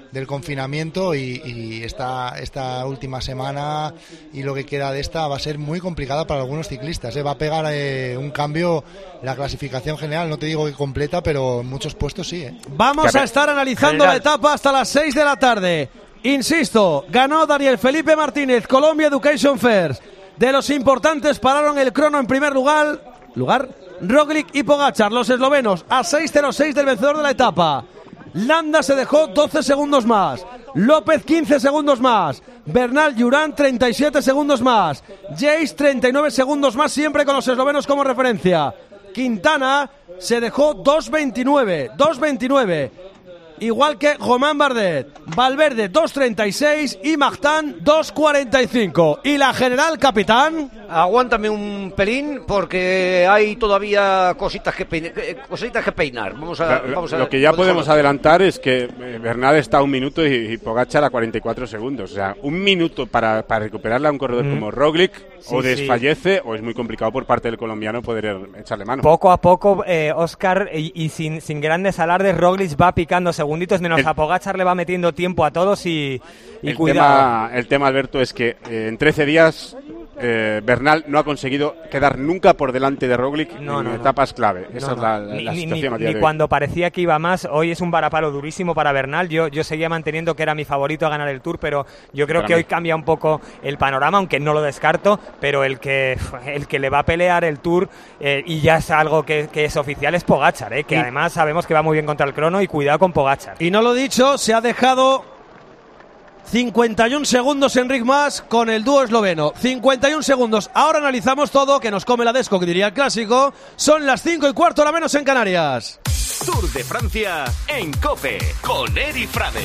del confinamiento y, y esta, esta última semana y lo que queda de esta va a ser muy complicada para algunos ciclistas, ¿eh? Va a pegar eh, un cambio la clasificación general, no te digo que completa, pero en muchos puestos sí, ¿eh? Vamos a estar analizando general. La etapa hasta las seis de la tarde. Insisto, ganó Daniel Felipe Martínez, Colombia Education First. De los importantes pararon el crono en primer lugar, lugar Roglic y Pogačar, los eslovenos, a seis cero seis del vencedor de la etapa. Landa se dejó doce segundos más, López quince segundos más, Bernal y Urán treinta y siete segundos más, Yates treinta y nueve segundos más, siempre con los eslovenos como referencia. Quintana se dejó dos veintinueve, dos veintinueve. Igual que Román Bardet, Valverde dos treinta y seis y Martin dos cuarenta y cinco. ¿Y la general, capitán? Aguántame un pelín porque hay todavía cositas que peinar. Cositas que peinar. Vamos a, la, vamos a lo que ya podemos adelantar es que Bernal está a un minuto y, y Pogačar a cuarenta y cuatro segundos. O sea, un minuto para, para recuperarla a un corredor mm. como Roglic sí, o desfallece sí. o es muy complicado por parte del colombiano poder echarle mano. Poco a poco, eh, Óscar, y, y sin, sin grandes alardes, Roglic va picando segunditos, menos el, a Pogačar le va metiendo tiempo a todos y, y el cuidado. Tema, el tema, Alberto, es que eh, en trece días eh, Bernal no ha conseguido quedar nunca por delante de Roglic no, en no, etapas no. clave. Esa no, es la, no. la ni, situación ni, a día ni de hoy. Cuando parecía que iba más, hoy es un varapalo durísimo para Bernal. Yo, yo seguía manteniendo que era mi favorito a ganar el Tour, pero yo creo para que mí. hoy cambia un poco el panorama, aunque no lo descarto, pero el que el que le va a pelear el Tour eh, y ya es algo que, que es oficial es Pogačar, eh, que y, además sabemos que va muy bien contra el crono y cuidado con Pogačar. Y no lo dicho, se ha dejado cincuenta y un segundos Enric Mas con el dúo esloveno. cincuenta y un segundos. Ahora analizamos todo, que nos come la desco, que diría el clásico. Son las cinco y cuarto, la menos en Canarias. Tour de Francia en COPE con Eri Frade.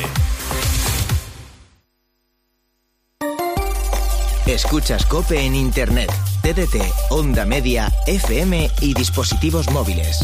Escuchas COPE en Internet, T D T, Onda Media, F M y dispositivos móviles.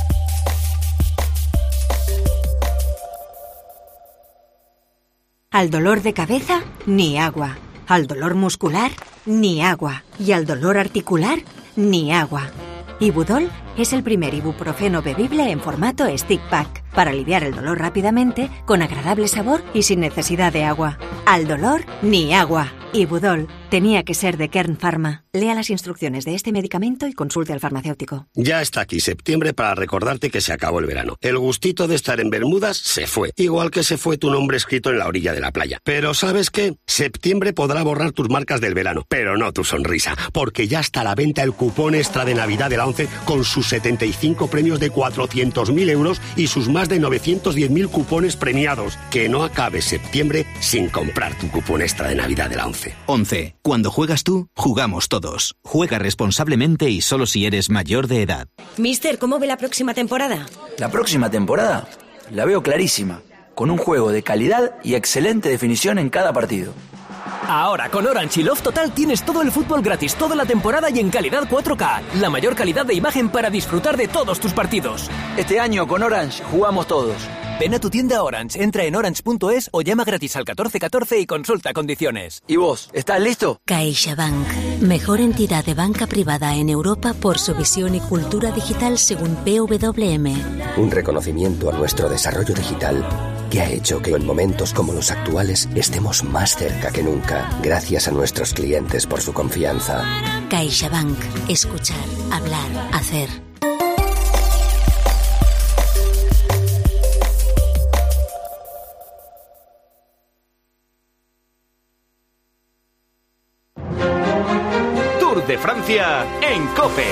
Al dolor de cabeza, ni agua. Al dolor muscular, ni agua. Y al dolor articular, ni agua. Ibudol es el primer ibuprofeno bebible en formato stick pack para aliviar el dolor rápidamente, con agradable sabor y sin necesidad de agua. Al dolor, ni agua. Ibudol tenía que ser de Kern Pharma. Lea las instrucciones de este medicamento y consulte al farmacéutico. Ya está aquí septiembre para recordarte que se acabó el verano. El gustito de estar en Bermudas se fue, igual que se fue tu nombre escrito en la orilla de la playa. Pero ¿sabes qué? Septiembre podrá borrar tus marcas del verano, pero no tu sonrisa, porque ya está a la venta el cupón extra de Navidad de la ONCE con sus setenta y cinco premios de cuatrocientos mil euros y sus más de novecientos diez mil cupones premiados. Que no acabe septiembre sin comprar tu cupón extra de Navidad de la ONCE. ONCE. Cuando juegas tú, jugamos todos. Juega responsablemente y solo si eres mayor de edad. Mister, ¿cómo ve la próxima temporada? La próxima temporada la veo clarísima, con un juego de calidad y excelente definición en cada partido. Ahora con Orange y Love Total tienes todo el fútbol gratis toda la temporada y en calidad cuatro K. La mayor calidad de imagen para disfrutar de todos tus partidos. Este año con Orange jugamos todos. Ven a tu tienda Orange, entra en orange punto es o llama gratis al catorce catorce y consulta condiciones. ¿Y vos, estás listo? CaixaBank, mejor entidad de banca privada en Europa por su visión y cultura digital según P W M. Un reconocimiento a nuestro desarrollo digital que ha hecho que en momentos como los actuales estemos más cerca que nunca, gracias a nuestros clientes por su confianza. CaixaBank, escuchar, hablar, hacer. Tour de Francia en COPE.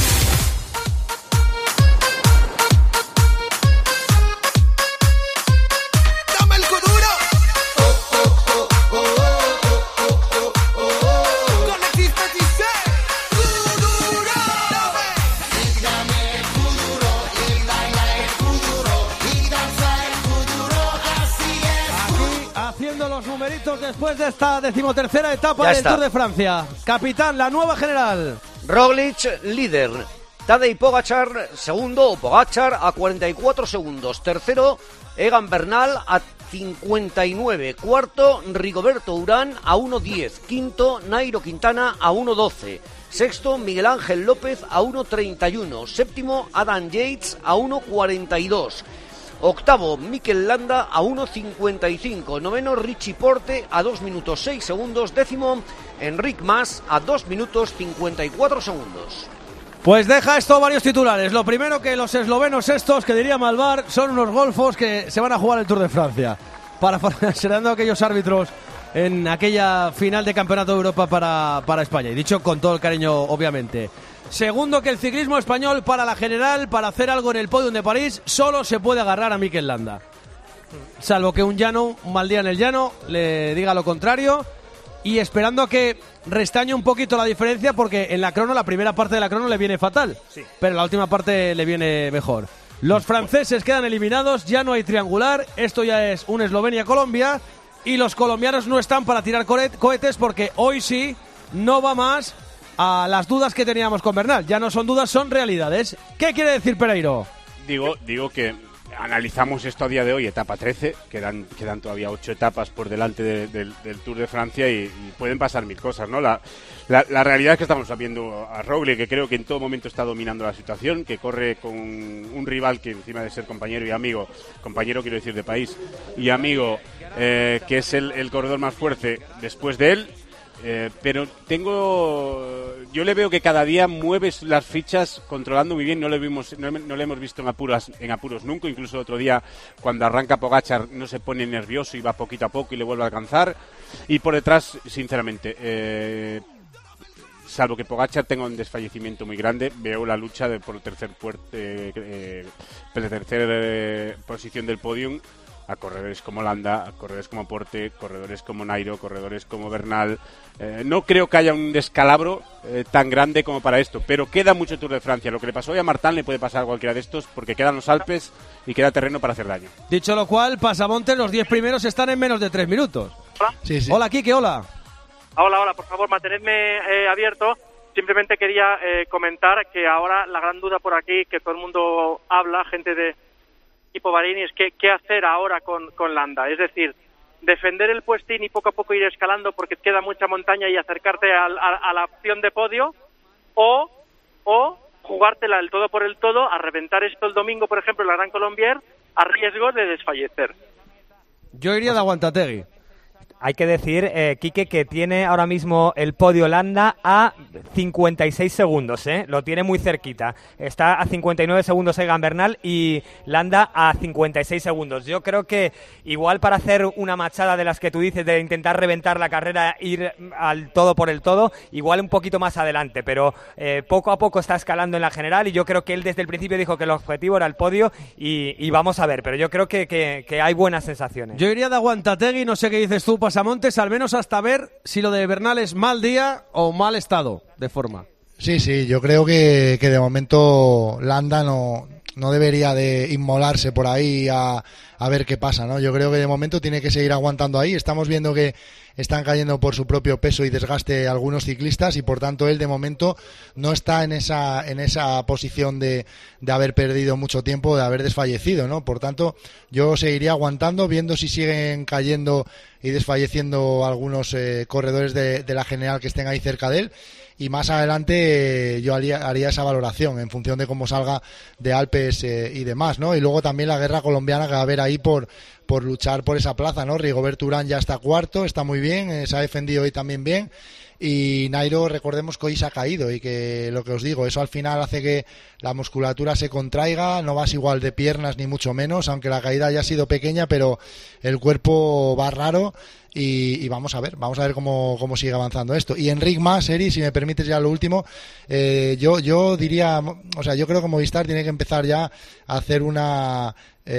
Después de esta decimotercera etapa del Tour de Francia. Capitán, la nueva general. Roglic, líder. Tadej Pogačar, segundo. Pogačar a cuarenta y cuatro segundos. Tercero, Egan Bernal a cincuenta y nueve. Cuarto, Rigoberto Urán a uno diez. Quinto, Nairo Quintana a uno doce. Sexto, Miguel Ángel López a uno treinta y uno. Séptimo, Adam Yates a uno cuarenta y dos. Octavo, Mikel Landa a uno cincuenta y cinco. Noveno, Richie Porte a dos minutos seis segundos. Décimo, Enric Mas a dos minutos cincuenta y cuatro segundos. Pues deja esto varios titulares. Lo primero, que los eslovenos estos, que diría Malvar, son unos golfos que se van a jugar el Tour de Francia. Para serando aquellos árbitros en aquella final de Campeonato de Europa para, para España. Y dicho con todo el cariño, obviamente. Segundo, que el ciclismo español para la general, para hacer algo en el podium de París, solo se puede agarrar a Mikel Landa. Salvo que un llano, un mal día en el llano, le diga lo contrario. Y esperando a que restañe un poquito la diferencia, porque en la crono, la primera parte de la crono le viene fatal. Sí. Pero la última parte le viene mejor. Los franceses quedan eliminados, ya no hay triangular. Esto ya es un Eslovenia-Colombia. Y los colombianos no están para tirar cohetes, porque hoy sí no va más a las dudas que teníamos con Bernal. Ya no son dudas, son realidades. ¿Qué quiere decir Pereiro? Digo, digo que analizamos esto a día de hoy, etapa trece, quedan, quedan todavía ocho etapas por delante de, de, del Tour de Francia y, y pueden pasar mil cosas, ¿no? La, la, la realidad es que estamos viendo a Roglic, que creo que en todo momento está dominando la situación, que corre con un rival que encima de ser compañero y amigo, compañero quiero decir de país, y amigo, eh, que es el, el corredor más fuerte después de él. Eh, pero tengo, yo le veo que cada día mueve las fichas controlando muy bien. No le vimos, no, no le hemos visto en apuros, en apuros nunca. Incluso otro día cuando arranca Pogačar no se pone nervioso y va poquito a poco y le vuelve a alcanzar. Y por detrás, sinceramente, eh, salvo que Pogačar tenga un desfallecimiento muy grande, veo la lucha de, por el tercer puerto, eh, eh, por la tercera eh, posición del podium, a corredores como Landa, a corredores como Porte, corredores como Nairo, corredores como Bernal. Eh, no creo que haya un descalabro eh, tan grande como para esto, pero queda mucho Tour de Francia. Lo que le pasó hoy a Martin le puede pasar a cualquiera de estos, porque quedan los Alpes y queda terreno para hacer daño. Dicho lo cual, Pasamontes, los diez primeros están en menos de tres minutos. Hola, sí, sí. Hola, Quique, hola. Hola, hola, por favor, mantenedme eh, abierto. Simplemente quería eh, comentar que ahora la gran duda por aquí, que todo el mundo habla, gente de equipo Bahrein, es que, qué hacer ahora con, con Landa. Es decir, defender el puestín y poco a poco ir escalando porque queda mucha montaña y acercarte a, a, a la opción de podio, o, o jugártela el todo por el todo, a reventar esto el domingo, por ejemplo, en la Gran Colombier, a riesgo de desfallecer. Yo iría de Aguantategui. Hay que decir, eh, Quique, que tiene ahora mismo el podio Landa a cincuenta y seis segundos, ¿eh? Lo tiene muy cerquita. Está a cincuenta y nueve segundos Egan Bernal y Landa a cincuenta y seis segundos. Yo creo que igual para hacer una machada de las que tú dices, de intentar reventar la carrera, ir al todo por el todo, igual un poquito más adelante, pero eh, poco a poco está escalando en la general y yo creo que él desde el principio dijo que el objetivo era el podio y, y vamos a ver, pero yo creo que, que, que hay buenas sensaciones. Yo iría de Aguantategui, no sé qué dices tú, Pasamontes, al menos hasta ver si lo de Bernal es mal día o mal estado de forma. Sí, sí, yo creo que, que de momento Landa no, no debería de inmolarse por ahí a, a ver qué pasa, ¿no? Yo creo que de momento tiene que seguir aguantando ahí. Estamos viendo que están cayendo por su propio peso y desgaste algunos ciclistas y por tanto él de momento no está en esa en esa posición de, de haber perdido mucho tiempo, de haber desfallecido, ¿no? Por tanto yo seguiría aguantando, viendo si siguen cayendo y desfalleciendo algunos eh, corredores de, de la general que estén ahí cerca de él. Y más adelante eh, yo haría, haría esa valoración en función de cómo salga de Alpes eh, y demás, ¿no? Y luego también la guerra colombiana que va a haber ahí por, por luchar por esa plaza, ¿no? Rigoberto Urán ya está cuarto, está muy bien, eh, se ha defendido hoy también bien. Y Nairo, recordemos que hoy se ha caído y que lo que os digo, eso al final hace que la musculatura se contraiga, no vas igual de piernas ni mucho menos, aunque la caída haya sido pequeña, pero el cuerpo va raro y, y vamos a ver, vamos a ver cómo, cómo sigue avanzando esto. Y Enric Mas, Eri, si me permites ya lo último, eh, yo, yo diría, o sea, yo creo que Movistar tiene que empezar ya a hacer una...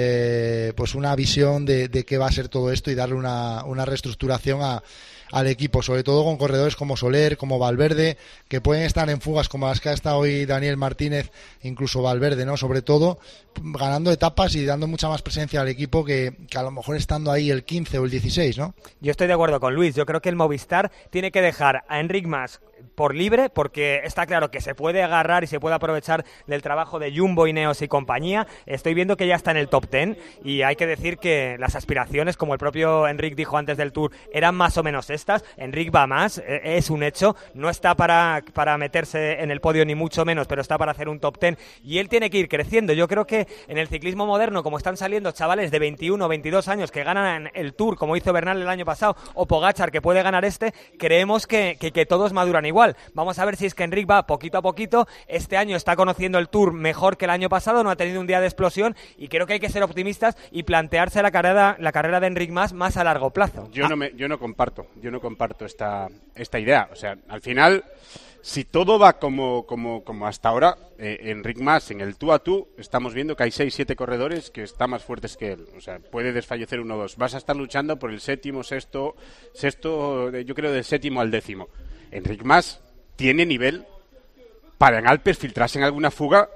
Eh, pues una visión de, de qué va a ser todo esto y darle una, una reestructuración a, al equipo, sobre todo con corredores como Soler, como Valverde, que pueden estar en fugas como las que ha estado hoy Daniel Martínez, incluso Valverde, ¿no? Sobre todo ganando etapas y dando mucha más presencia al equipo que, que a lo mejor estando ahí el quince o el dieciséis, ¿no? Yo estoy de acuerdo con Luis, yo creo que el Movistar tiene que dejar a Enric Mas por libre, porque está claro que se puede agarrar y se puede aprovechar del trabajo de Jumbo, Ineos y compañía. Estoy viendo que ya está en el top ten y hay que decir que las aspiraciones, como el propio Enric dijo antes del Tour, eran más o menos estas. Enric va más, es un hecho, no está para, para meterse en el podio ni mucho menos, pero está para hacer un top ten y él tiene que ir creciendo. Yo creo que en el ciclismo moderno, como están saliendo chavales de veintiuno o veintidós años que ganan el Tour, como hizo Bernal el año pasado, o Pogačar que puede ganar este, creemos que, que, que todos maduran igual. Vamos a ver si es que Enric va poquito a poquito. Este año está conociendo el Tour mejor que el año pasado, no ha tenido un día de explosión y creo que hay que ser optimistas y plantearse la carrera, la carrera de Enric Mas más a largo plazo. Yo, ah. no, me, yo no comparto, yo no comparto esta, esta idea. O sea, al final, si todo va como, como, como hasta ahora, eh, Enric Mas en el tú a tú, estamos viendo que hay seis siete corredores que están más fuertes que él. O sea, puede desfallecer uno o dos. Vas a estar luchando por el séptimo, sexto, sexto, yo creo del séptimo al décimo. Enric Mas tiene nivel para en Alpes filtrarse en alguna fuga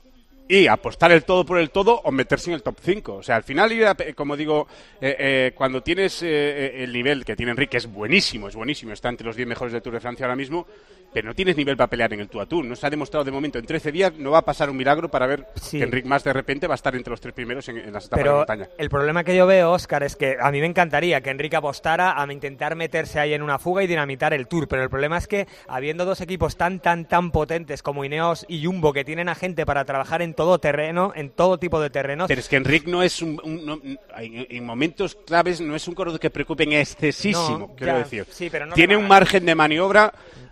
y apostar el todo por el todo o meterse en el top cinco. O sea, al final, como digo, eh, eh, cuando tienes eh, el nivel que tiene Enric, que es buenísimo, es buenísimo, está entre los diez mejores del Tour de Francia ahora mismo, pero no tienes nivel para pelear en el tú a tú. No se ha demostrado de momento. En trece días no va a pasar un milagro para ver sí. que Enric Mas de repente va a estar entre los tres primeros en, en las etapas pero de montaña. El problema que yo veo, Óscar, es que a mí me encantaría que Enric apostara a intentar meterse ahí en una fuga y dinamitar el Tour, pero el problema es que habiendo dos equipos tan, tan, tan potentes como Ineos y Jumbo, que tienen a gente para trabajar en todo terreno, en todo tipo de terrenos... Pero es que Enric no es un... un no, en, en momentos claves no es un corredor que preocupe en excesísimo, no, quiero ya, decir. Sí, pero no tiene un margen de maniobra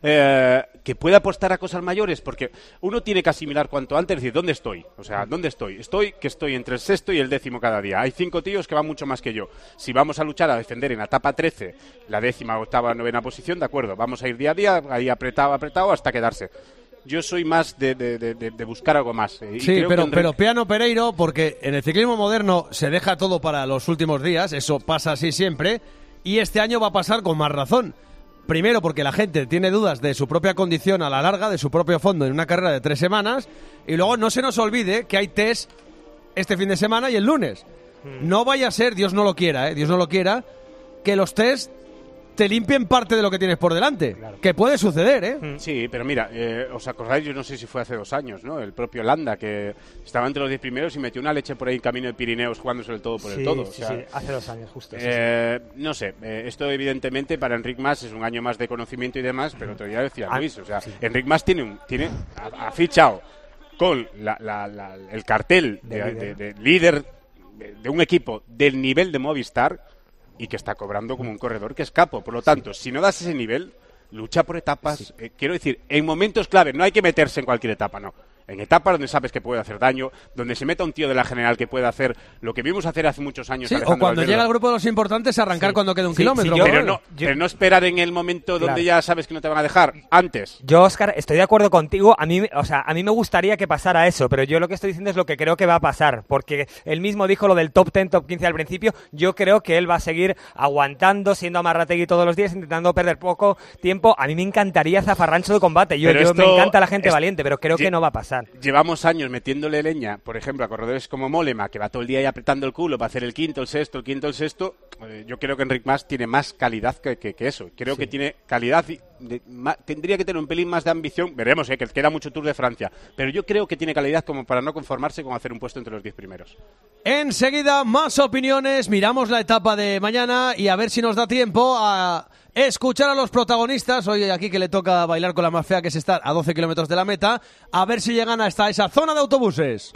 eh, que puede apostar a cosas mayores, porque uno tiene que asimilar cuanto antes, decir, ¿dónde estoy? O sea, ¿dónde estoy? Estoy que estoy entre el sexto y el décimo cada día. Hay cinco tíos que van mucho más que yo. Si vamos a luchar a defender en la etapa trece, la décima, octava, novena posición, de acuerdo, vamos a ir día a día, ahí apretado, apretado, hasta quedarse. Yo soy más de, de, de, de buscar algo más. Y sí, creo pero, que Enric... pero piano Pereiro, porque en el ciclismo moderno se deja todo para los últimos días, eso pasa así siempre, y este año va a pasar con más razón. Primero porque la gente tiene dudas de su propia condición a la larga, de su propio fondo en una carrera de tres semanas, y luego no se nos olvide que hay test este fin de semana y el lunes. No vaya a ser, Dios no lo quiera, ¿eh? Dios no lo quiera, que los test te limpien parte de lo que tienes por delante. Claro. Que puede suceder, ¿eh? Sí, pero mira, eh, os acordáis, yo no sé si fue hace dos años, ¿no? El propio Landa, que estaba entre los diez primeros y metió una leche por ahí en camino de Pirineos jugándose el todo por sí, el todo. Sí, o sea, sí, hace dos años justo. Eh, sí, sí. No sé, eh, esto evidentemente para Enric Mas es un año más de conocimiento y demás, pero todavía decía ah, Luis, o sea, sí. Enric Mas tiene, un, tiene ha, ha fichado con la, la, la, el cartel de, de, líder. de, de líder de, de un equipo del nivel de Movistar, y que está cobrando como un corredor que es capo. Por lo tanto, sí. si no das ese nivel, lucha por etapas. Sí. Eh, quiero decir, en momentos clave, no hay que meterse en cualquier etapa, no. En etapas donde sabes que puede hacer daño, donde se meta un tío de la general que puede hacer lo que vimos hacer hace muchos años. Sí, o cuando Valverde. Llega el grupo de los importantes, arrancar sí. cuando quede un sí, kilómetro. Sí, yo, pero, no, yo, pero no esperar en el momento claro. donde ya sabes que no te van a dejar, antes. Yo, Óscar, estoy de acuerdo contigo. A mí, o sea, a mí me gustaría que pasara eso, pero yo lo que estoy diciendo es lo que creo que va a pasar, porque él mismo dijo lo del top diez, top quince al principio. Yo creo que él va a seguir aguantando, siendo Amarrategui todos los días, intentando perder poco tiempo. A mí me encantaría zafarrancho de combate. Yo, yo esto, me encanta la gente es, valiente, pero creo que no va a pasar. Llevamos años metiéndole leña, por ejemplo, a corredores como Mollema, que va todo el día ahí apretando el culo para hacer el quinto, el sexto, el quinto, el sexto. Eh, yo creo que Enric Mas tiene más calidad que, que, que eso. Creo sí. que tiene calidad, y de, ma, tendría que tener un pelín más de ambición. Veremos, eh, que queda mucho Tour de Francia. Pero yo creo que tiene calidad como para no conformarse con hacer un puesto entre los diez primeros. Enseguida, más opiniones. Miramos la etapa de mañana y a ver si nos da tiempo a escuchar a los protagonistas. Hoy aquí que le toca bailar con la más fea, que es estar a doce kilómetros de la meta. A ver si llegan hasta esa zona de autobuses.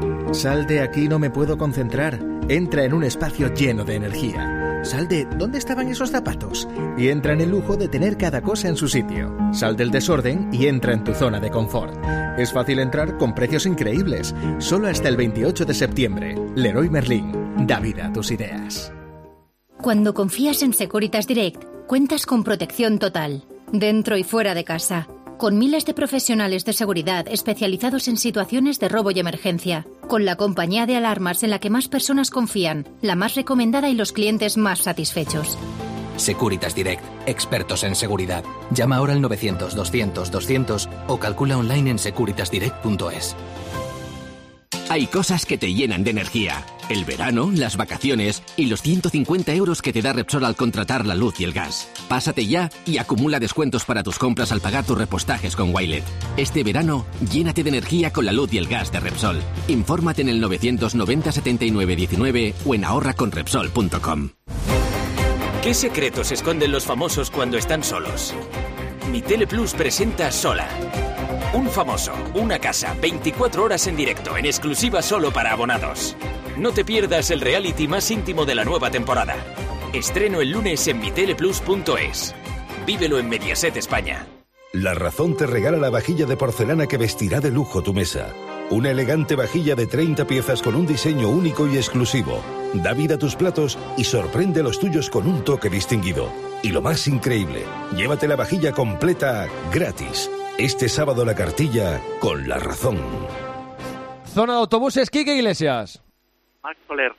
Sal de aquí, no me puedo concentrar. Entra en un espacio lleno de energía. Sal de ¿dónde estaban esos zapatos? Y entra en el lujo de tener cada cosa en su sitio. Sal del desorden y entra en tu zona de confort. Es fácil entrar con precios increíbles. Solo hasta el veintiocho de septiembre. Leroy Merlin. Da vida a tus ideas. Cuando confías en Securitas Direct, cuentas con protección total, dentro y fuera de casa, con miles de profesionales de seguridad especializados en situaciones de robo y emergencia, con la compañía de alarmas en la que más personas confían, la más recomendada y los clientes más satisfechos. Securitas Direct, expertos en seguridad. Llama ahora al novecientos, doscientos, doscientos o calcula online en securitas direct punto es. Hay cosas que te llenan de energía. El verano, las vacaciones y los ciento cincuenta euros que te da Repsol al contratar la luz y el gas. Pásate ya y acumula descuentos para tus compras al pagar tus repostajes con Wilet. Este verano, llénate de energía con la luz y el gas de Repsol. Infórmate en el novecientos noventa setenta y nueve diecinueve o en ahorra con repsol punto com. ¿Qué secretos esconden los famosos cuando están solos? Mi Tele Plus presenta Sola. Un famoso, una casa, veinticuatro horas en directo, en exclusiva solo para abonados. No te pierdas el reality más íntimo de la nueva temporada. Estreno el lunes en mi tele plus punto es. Vívelo en Mediaset España. La Razón te regala la vajilla de porcelana que vestirá de lujo tu mesa. Una elegante vajilla de treinta piezas con un diseño único y exclusivo. Da vida a tus platos y sorprende a los tuyos con un toque distinguido. Y lo más increíble, llévate la vajilla completa gratis. Este sábado la cartilla con La Razón. Zona de autobuses, Quique Iglesias. Marc Soler.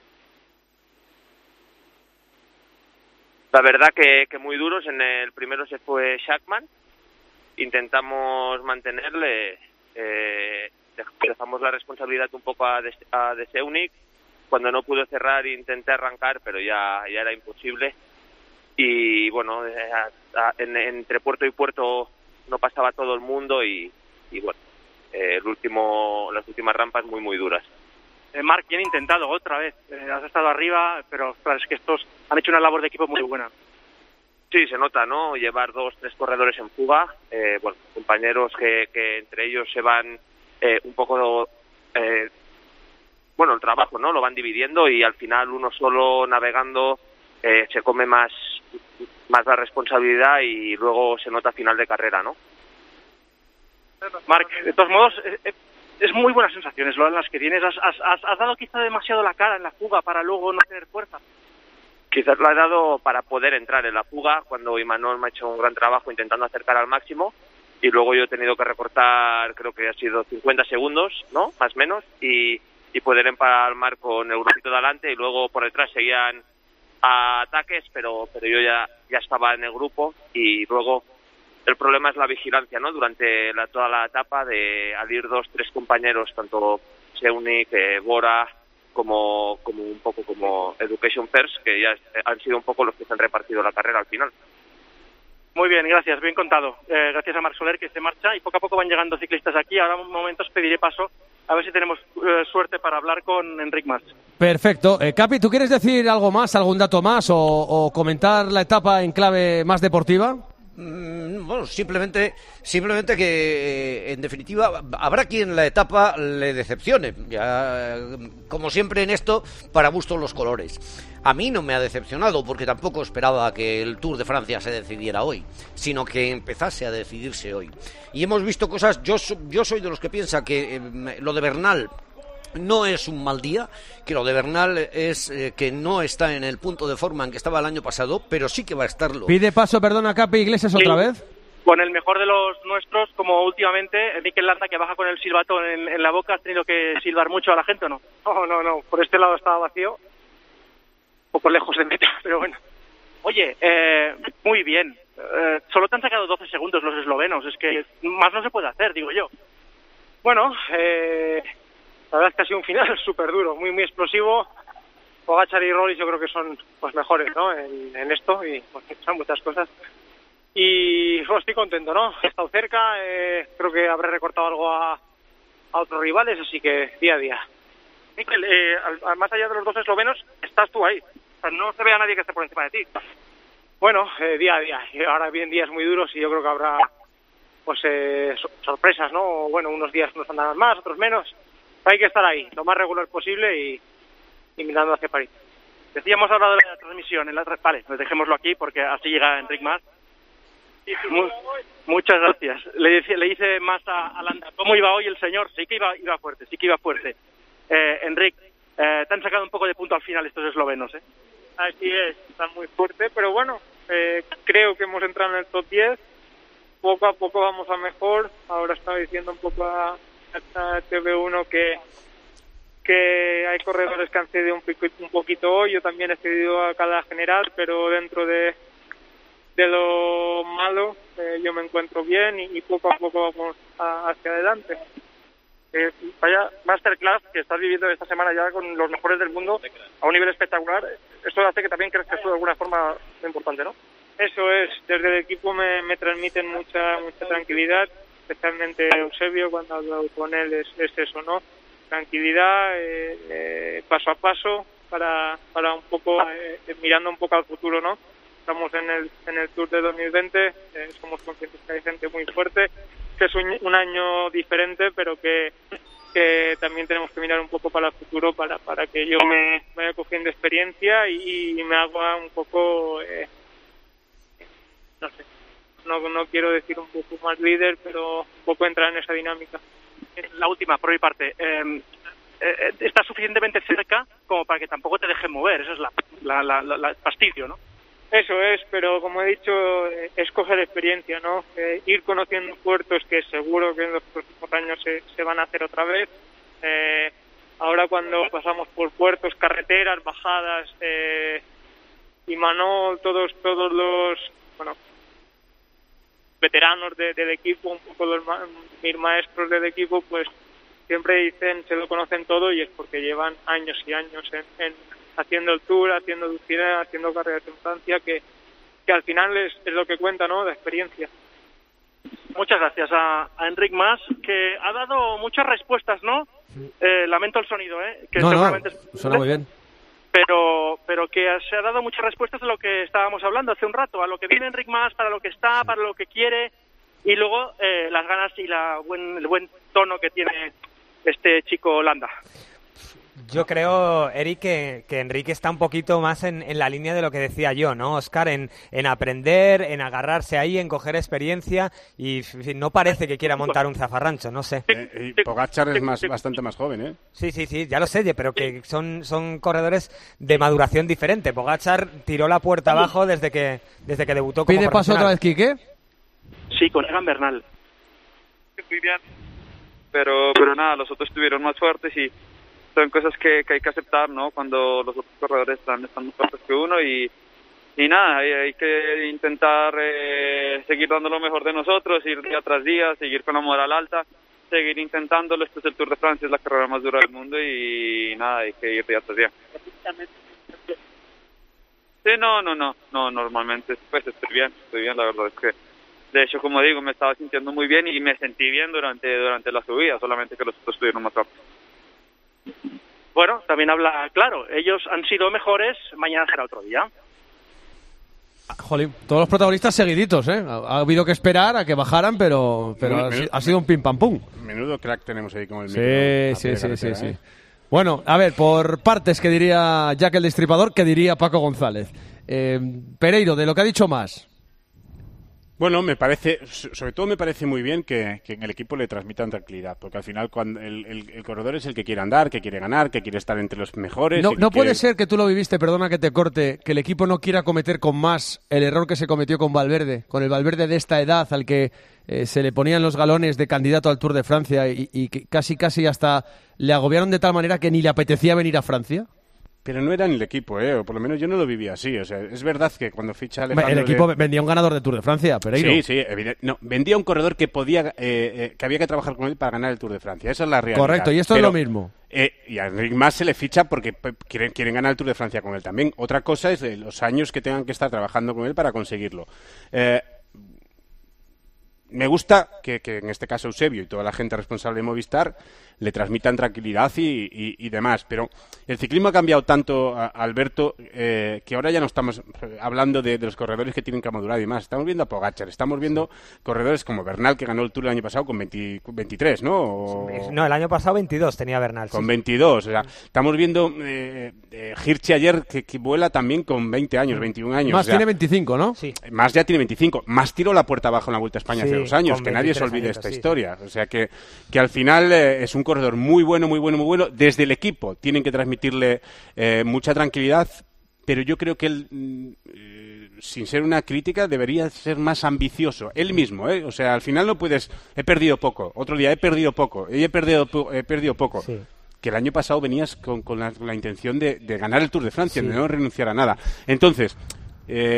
La verdad que, que muy duros. En el primero se fue Shackman. Intentamos mantenerle. Eh, dejamos la responsabilidad un poco a De, a De Seunik. Cuando no pudo cerrar intenté arrancar, pero ya, ya era imposible. Y bueno, a, a, en, entre puerto y puerto no pasaba todo el mundo y, y bueno, eh, el último, las últimas rampas muy muy duras. Eh, Marc, bien intentado otra vez. Eh, has estado arriba, pero claro, es que estos han hecho una labor de equipo muy buena. Sí, se nota, ¿no? Llevar dos, tres corredores en fuga. Eh, bueno, compañeros que, que entre ellos se van eh, un poco, eh, bueno, el trabajo, ¿no? Lo van dividiendo y al final uno solo navegando eh, se come más, más la responsabilidad y luego se nota a final de carrera, ¿no? Marc, de todos modos, eh, es muy buenas sensaciones lo las que tienes. Has, has, has dado quizá demasiado la cara en la fuga para luego no tener fuerza. Quizás lo ha dado para poder entrar en la fuga, cuando Imanol me ha hecho un gran trabajo intentando acercar al máximo, y luego yo he tenido que recortar, creo que ha sido cincuenta segundos, ¿no? Más o menos, y, y poder empalmar con el grupito de adelante, y luego por detrás seguían a ataques, pero pero yo ya, ya estaba en el grupo, y luego el problema es la vigilancia, ¿no? Durante la, toda la etapa, de al ir dos, tres compañeros, tanto Seunik, eh, Bora, como como un poco como Education First, que ya han sido un poco los que se han repartido la carrera al final. Muy bien, gracias, bien contado. Eh, gracias a Marc Soler, que se marcha, y poco a poco van llegando ciclistas aquí. Ahora un momento os pediré paso, a ver si tenemos eh, suerte para hablar con Enric Mas. Perfecto. Eh, Capi, ¿tú quieres decir algo más, algún dato más o, o comentar la etapa en clave más deportiva? Mm, bueno, simplemente simplemente que, eh, en definitiva, habrá quien la etapa le decepcione. Ya, como siempre en esto, para gusto los colores. A mí no me ha decepcionado, porque tampoco esperaba que el Tour de Francia se decidiera hoy, sino que empezase a decidirse hoy. Y hemos visto cosas. Yo, yo soy de los que piensa que eh, lo de Bernal no es un mal día, que lo de Bernal es eh, que no está en el punto de forma en que estaba el año pasado, pero sí que va a estarlo. Pide paso, perdona, Capi Iglesias, otra Sí. vez. Con el mejor de los nuestros, como últimamente, Mikel Landa, que baja con el silbato en, en la boca. ¿Has tenido que silbar mucho a la gente o no? No, no, no, por este lado estaba vacío, un poco lejos de meta, pero bueno. Oye, eh, muy bien. Eh, solo te han sacado doce segundos los eslovenos. Es que más no se puede hacer, digo yo. Bueno, eh, la verdad es que ha sido un final súper duro, muy muy explosivo. Pogačar y Roglič yo creo que son pues mejores, ¿no? En, en esto y pues, son muchas cosas. Y bueno, estoy contento, ¿no? He estado cerca, eh, creo que habré recortado algo a, a otros rivales, así que día a día. Mikel, eh, al, al, más allá de los dos eslovenos, estás tú ahí. O sea, no se ve a nadie que esté por encima de ti. Bueno, eh, día a día. Y ahora vienen días muy duros y yo creo que habrá pues eh, so- sorpresas, ¿no? Bueno, unos días unos andarán más, otros menos. Hay que estar ahí, lo más regular posible y, y mirando hacia París. Decíamos ahora de la transmisión. En la tra- vale, pues dejémoslo aquí porque así llega Enric Mas. Mu- muchas gracias. Le, dice, le dice más a, a Landa, ¿cómo iba hoy el señor? Sí que iba, iba fuerte, sí que iba fuerte. Eh, Enric, eh, te han sacado un poco de punto al final estos eslovenos, ¿eh? Así es, están muy fuertes, pero bueno, eh, creo que hemos entrado en el top diez. Poco a poco vamos a mejor. Ahora estaba diciendo un poco a, a T V uno que que hay corredores que han cedido un, pico, un poquito hoy. Yo también he cedido a cada general, pero dentro de de lo malo eh, yo me encuentro bien y, y poco a poco vamos a, hacia adelante. eh, vaya masterclass que estás viviendo esta semana ya con los mejores del mundo a un nivel espectacular. Esto hace que también crezcas tú de alguna forma muy importante, ¿no? Eso es, desde el equipo me, me transmiten mucha mucha tranquilidad, especialmente Eusebio, cuando hablo con él es, es eso, ¿no? Tranquilidad, eh, eh, paso a paso, para para un poco, eh, mirando un poco al futuro, ¿no? Estamos en el en el Tour de dos mil veinte, eh, somos conscientes que hay gente muy fuerte, que es un, un año diferente, pero que que también tenemos que mirar un poco para el futuro, para para que yo me vaya cogiendo experiencia y, y me haga un poco... Eh, no sé, no, no quiero decir un poco más líder, pero un poco entrar en esa dinámica. La última, por mi parte, eh, eh, está suficientemente cerca como para que tampoco te dejen mover, eso es la, la, la, la, la fastidio, ¿no? Eso es, pero como he dicho, eh, es coger experiencia, ¿no? Eh, ir conociendo puertos que seguro que en los próximos años se, se van a hacer otra vez. Eh, ahora cuando pasamos por puertos, carreteras, bajadas, eh, y Manol, todos, todos los, bueno, veteranos de, del equipo, un poco los ma- mis maestros del equipo, pues siempre dicen, se lo conocen todo y es porque llevan años y años en, en haciendo el Tour, haciendo Dulcinea, haciendo carreras en Francia, que, que al final es, es lo que cuenta, ¿no? La experiencia. Muchas gracias a, a Enric Mas, que ha dado muchas respuestas, ¿no? Eh, lamento el sonido, ¿eh? Que no, seguramente no, es... suena muy bien. Pero, pero que se ha dado muchas respuestas a lo que estábamos hablando hace un rato, a lo que viene Enric Mas, para lo que está, para lo que quiere, y luego eh, las ganas y la buen, el buen tono que tiene este chico Landa. Yo creo, Eric, que, que Enrique está un poquito más en, en la línea de lo que decía yo, ¿no, Óscar? En, en aprender, en agarrarse ahí, en coger experiencia, y en fin, no parece que quiera montar un zafarrancho, no sé. Eh, y Pogačar es más, bastante más joven, ¿eh? Sí, sí, sí, ya lo sé, pero que son, son corredores de maduración diferente. Pogačar tiró la puerta abajo desde que, desde que debutó como ¿Pide paso otra vez, Quique? Sí, con Egan Bernal. Muy bien. Pero, pero nada, los otros estuvieron más fuertes y son cosas que, que hay que aceptar, ¿no? Cuando los otros corredores están, están más fuertes que uno y, y nada, hay, hay que intentar eh, seguir dando lo mejor de nosotros, ir día tras día, seguir con la moral alta, seguir intentándolo. Este es el Tour de Francia, es la carrera más dura del mundo y nada, hay que ir día tras día. Sí, no, no, no, no, normalmente pues estoy bien, estoy bien, la verdad es que de hecho, como digo, me estaba sintiendo muy bien y me sentí bien durante durante la subida, solamente que los otros estuvieron más rápidos. Bueno, también habla claro, ellos han sido mejores, mañana será otro día. Jolín, todos los protagonistas seguiditos, ¿eh? Ha, ha habido que esperar a que bajaran, pero, pero Menudo, ha, menudo, ha sido un pim pam pum. Menudo crack tenemos ahí con el Sí, micro, sí, sí, sí, sí. ¿eh? Bueno, a ver, por partes, que diría Jack el Destripador, que diría Paco González. Eh, Pereiro, de lo que ha dicho Mas. Bueno, me parece, sobre todo me parece muy bien que, que en el equipo le transmitan tranquilidad, porque al final cuando el, el, el corredor es el que quiere andar, que quiere ganar, que quiere estar entre los mejores. No, y que no puede quiere... ser que tú lo viviste, perdona que te corte, que el equipo no quiera cometer con Mas el error que se cometió con Valverde, con el Valverde de esta edad al que eh, se le ponían los galones de candidato al Tour de Francia y, y que casi casi hasta le agobiaron de tal manera que ni le apetecía venir a Francia. Pero no era en el equipo, ¿eh? O por lo menos yo no lo vivía así. O sea, es verdad que cuando ficha Alejandro... El equipo de... vendía un ganador de Tour de Francia, Pereiro. Sí, sí, evidente. No, vendía un corredor que podía, eh, eh, que había que trabajar con él para ganar el Tour de Francia. Esa es la realidad. Correcto, y esto Pero, es lo mismo. Eh, y a Enric Mas se le ficha porque p- quieren, quieren ganar el Tour de Francia con él también. Otra cosa es eh, los años que tengan que estar trabajando con él para conseguirlo. Eh, me gusta que, que en este caso Eusebio y toda la gente responsable de Movistar le transmitan tranquilidad y, y, y demás, pero el ciclismo ha cambiado tanto, a, Alberto, eh, que ahora ya no estamos hablando de, de los corredores que tienen que madurar y demás. Estamos viendo a Pogačar, estamos viendo corredores como Bernal, que ganó el Tour el año pasado con veinte, veintitrés, ¿no? O... No, el año pasado veintidós tenía Bernal. Con sí. veintidós, o sea, estamos viendo eh, eh, Hirschi ayer que, que vuela también con veinte años, veintiún años. Más o sea, tiene veinticinco, ¿no? Sí. Más ya tiene veinticinco. Más tiró la puerta abajo en la Vuelta a España Sí, hace dos años, con que nadie se olvide añitos, esta sí, historia. O sea, que, que al final eh, es un corredor muy bueno, muy bueno, muy bueno. Desde el equipo tienen que transmitirle eh, mucha tranquilidad, pero yo creo que él, eh, sin ser una crítica, debería ser más ambicioso. Él mismo, ¿eh? O sea, al final no puedes... He perdido poco. Otro día he perdido poco. He perdido, he perdido poco. Sí. Que el año pasado venías con, con, la, con la intención de, de ganar el Tour de Francia, Sí. de no renunciar a nada. Entonces... Eh,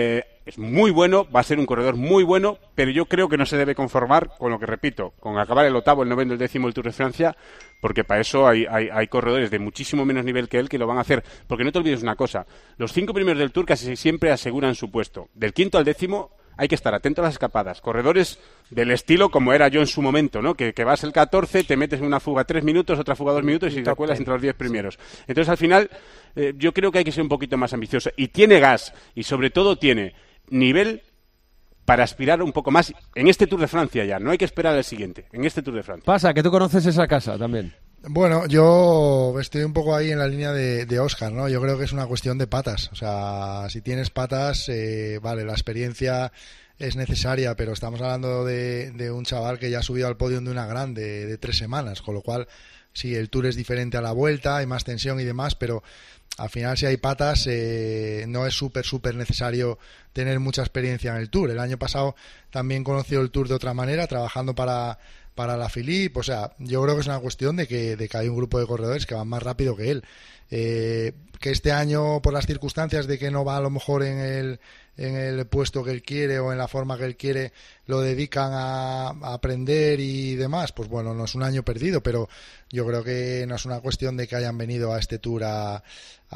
es muy bueno, va a ser un corredor muy bueno, pero yo creo que no se debe conformar con lo que repito, con acabar el octavo, el noveno, el décimo del Tour de Francia, porque para eso hay, hay, hay corredores de muchísimo menos nivel que él que lo van a hacer. Porque no te olvides una cosa, los cinco primeros del Tour casi siempre aseguran su puesto. Del quinto al décimo hay que estar atento a las escapadas. Corredores del estilo como era yo en su momento, ¿no? Que, que vas el catorce, te metes en una fuga tres minutos, otra fuga dos minutos y te cuelas entre los diez primeros. Entonces, al final, eh, yo creo que hay que ser un poquito más ambicioso. Y tiene gas, y sobre todo tiene nivel para aspirar un poco más en este Tour de Francia ya. No hay que esperar al siguiente, en este Tour de Francia. Pasa, que tú conoces esa casa también. Bueno, yo estoy un poco ahí en la línea de, de Óscar, ¿no? Yo creo que es una cuestión de patas. O sea, si tienes patas, eh, vale, la experiencia es necesaria, pero estamos hablando de, de un chaval que ya ha subido al podio de una grande de tres semanas, con lo cual, sí, el Tour es diferente a la Vuelta, hay más tensión y demás, pero al final si hay patas eh, no es súper, súper necesario tener mucha experiencia en el Tour. El año pasado también conoció el Tour de otra manera, trabajando para... para la Philippe, o sea, yo creo que es una cuestión de que, de que hay un grupo de corredores que van más rápido que él. Eh, que este año, por las circunstancias de que no va a lo mejor en el, en el puesto que él quiere o en la forma que él quiere, lo dedican a, a aprender y demás, pues bueno, no es un año perdido, pero yo creo que no es una cuestión de que hayan venido a este Tour a,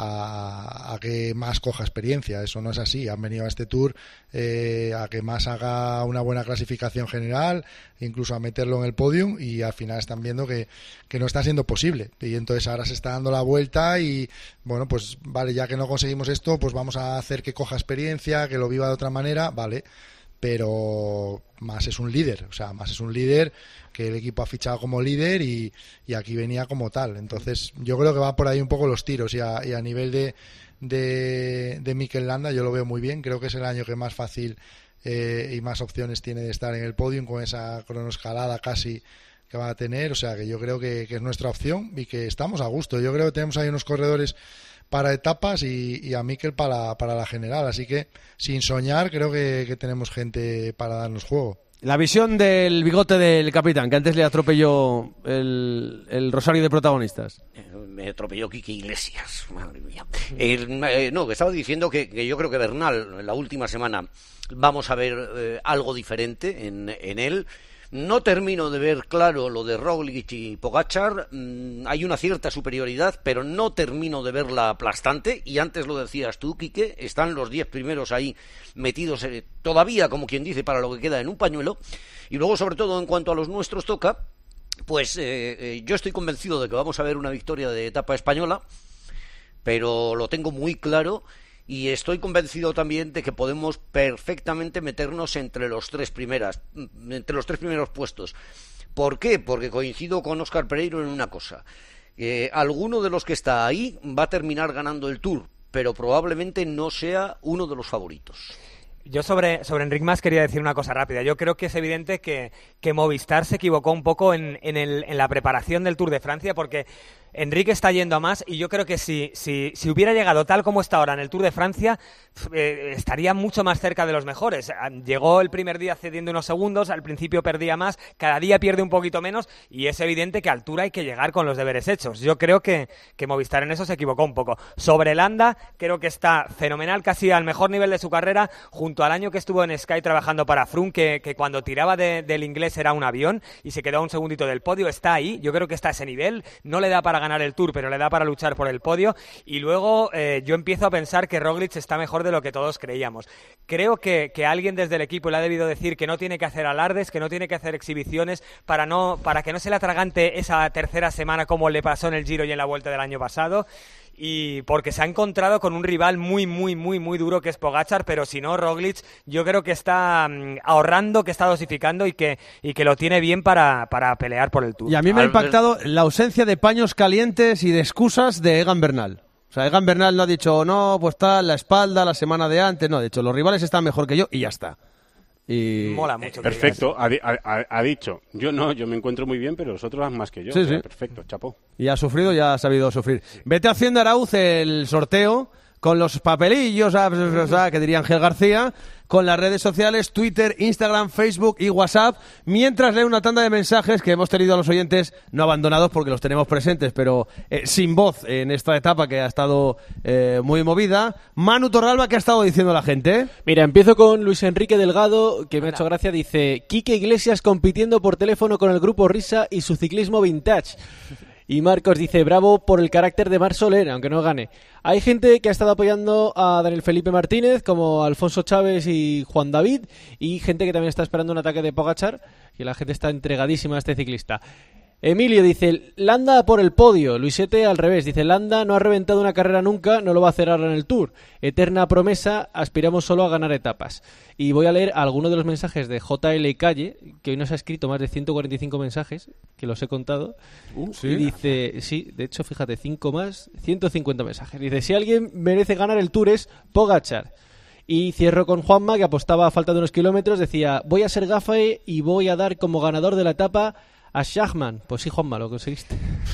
a, a que más coja experiencia, eso no es así, han venido a este Tour eh, a que más haga una buena clasificación general, incluso a meterlo en el podium, y al final están viendo que, que no está siendo posible, y entonces ahora se está dando la vuelta y bueno, pues vale, ya que no conseguimos esto, pues vamos a hacer que coja experiencia, que lo viva de otra manera, vale, pero más es un líder, o sea, más es un líder que el equipo ha fichado como líder y, y aquí venía como tal. Entonces yo creo que va por ahí un poco los tiros, y a, y a nivel de, de, de Mikel Landa yo lo veo muy bien, creo que es el año que más fácil eh, y más opciones tiene de estar en el podium con esa cronoescalada casi que va a tener, o sea que yo creo que, que es nuestra opción y que estamos a gusto. Yo creo que tenemos ahí unos corredores para etapas y, y a Mikel para, para la general, así que sin soñar creo que, que tenemos gente para darnos juego. La visión del bigote del capitán, que antes le atropelló el, el rosario de protagonistas. Me atropelló Quique Iglesias, madre mía. El, eh, no, que estaba diciendo que, que yo creo que Bernal, la última semana, vamos a ver eh, algo diferente en, en él. No termino de ver claro lo de Roglic y Pogačar. Mm, hay una cierta superioridad, pero no termino de verla aplastante. Y antes lo decías tú, Quique, están los diez primeros ahí metidos eh, todavía, como quien dice, para lo que queda en un pañuelo. Y luego, sobre todo, en cuanto a los nuestros toca, pues eh, eh, yo estoy convencido de que vamos a ver una victoria de etapa española, pero lo tengo muy claro. Y estoy convencido también de que podemos perfectamente meternos entre los tres primeras, entre los tres primeros puestos. ¿Por qué? Porque coincido con Óscar Pereiro en una cosa. Eh, alguno de los que está ahí va a terminar ganando el Tour, pero probablemente no sea uno de los favoritos. Yo sobre, sobre Enric Mas quería decir una cosa rápida. Yo creo que es evidente que, que Movistar se equivocó un poco en, en, el, en la preparación del Tour de Francia, porque Enric está yendo a más, y yo creo que si, si, si hubiera llegado tal como está ahora en el Tour de Francia, eh, estaría mucho más cerca de los mejores. Llegó el primer día cediendo unos segundos, al principio perdía más, cada día pierde un poquito menos, y es evidente que a altura hay que llegar con los deberes hechos. Yo creo que, que Movistar en eso se equivocó un poco. Sobre Landa, creo que está fenomenal, casi al mejor nivel de su carrera, junto al año que estuvo en Sky trabajando para Froome, que, que cuando tiraba de, del inglés era un avión y se quedó a un segundito del podio. Está ahí, yo creo que está a ese nivel, no le da para ganar el Tour, pero le da para luchar por el podio. Y luego eh, yo empiezo a pensar que Roglic está mejor de lo que todos creíamos. Creo que, que alguien desde el equipo le ha debido decir que no tiene que hacer alardes, que no tiene que hacer exhibiciones para, no, para que no se le atragante esa tercera semana como le pasó en el Giro y en la Vuelta del año pasado. Y porque se ha encontrado con un rival muy, muy, muy, muy duro, que es Pogačar, pero si no, Roglic yo creo que está um, ahorrando, que está dosificando y que, y que lo tiene bien para, para pelear por el Tour. Y a mí me ha impactado la ausencia de paños calientes y de excusas de Egan Bernal. O sea, Egan Bernal no ha dicho, no, pues tal, la espalda, la semana de antes, no, ha dicho, los rivales están mejor que yo y ya está. Y... Mola mucho. Perfecto, ha, ha, ha dicho, yo no, yo me encuentro muy bien, pero los otros van más que yo. Sí, o sea, sí. Perfecto, chapó. Y ha sufrido, ya ha sabido sufrir. Vete haciendo, Arauz, el sorteo con los papelillos, que diría Ángel García, con las redes sociales, Twitter, Instagram, Facebook y WhatsApp, mientras leo una tanda de mensajes que hemos tenido a los oyentes no abandonados porque los tenemos presentes, pero eh, sin voz en esta etapa que ha estado eh, muy movida. Manu Torralba, ¿qué ha estado diciendo la gente? Mira, empiezo con Luis Enrique Delgado, que me ha hecho gracia, dice: Quique Iglesias compitiendo por teléfono con el grupo Risa y su ciclismo vintage. Y Marcos dice: bravo por el carácter de Marc Soler, aunque no gane. Hay gente que ha estado apoyando a Daniel Felipe Martínez, como Alfonso Chávez y Juan David, y gente que también está esperando un ataque de Pogačar, y la gente está entregadísima a este ciclista. Emilio dice: Landa por el podio. Luisete al revés, dice: Landa no ha reventado una carrera nunca, no lo va a hacer ahora en el Tour. Eterna promesa, aspiramos solo a ganar etapas. Y voy a leer algunos de los mensajes de J L Calle, que hoy nos ha escrito más de ciento cuarenta y cinco mensajes, que los he contado. Uh, ¿sí? Y dice, sí, de hecho, fíjate, cinco más, ciento cincuenta mensajes. Dice: si alguien merece ganar el Tour es Pogačar. Y cierro con Juanma, que apostaba a falta de unos kilómetros, decía: voy a ser gafe y voy a dar como ganador de la etapa a Schachmann. Pues sí, Juanma, lo conseguiste.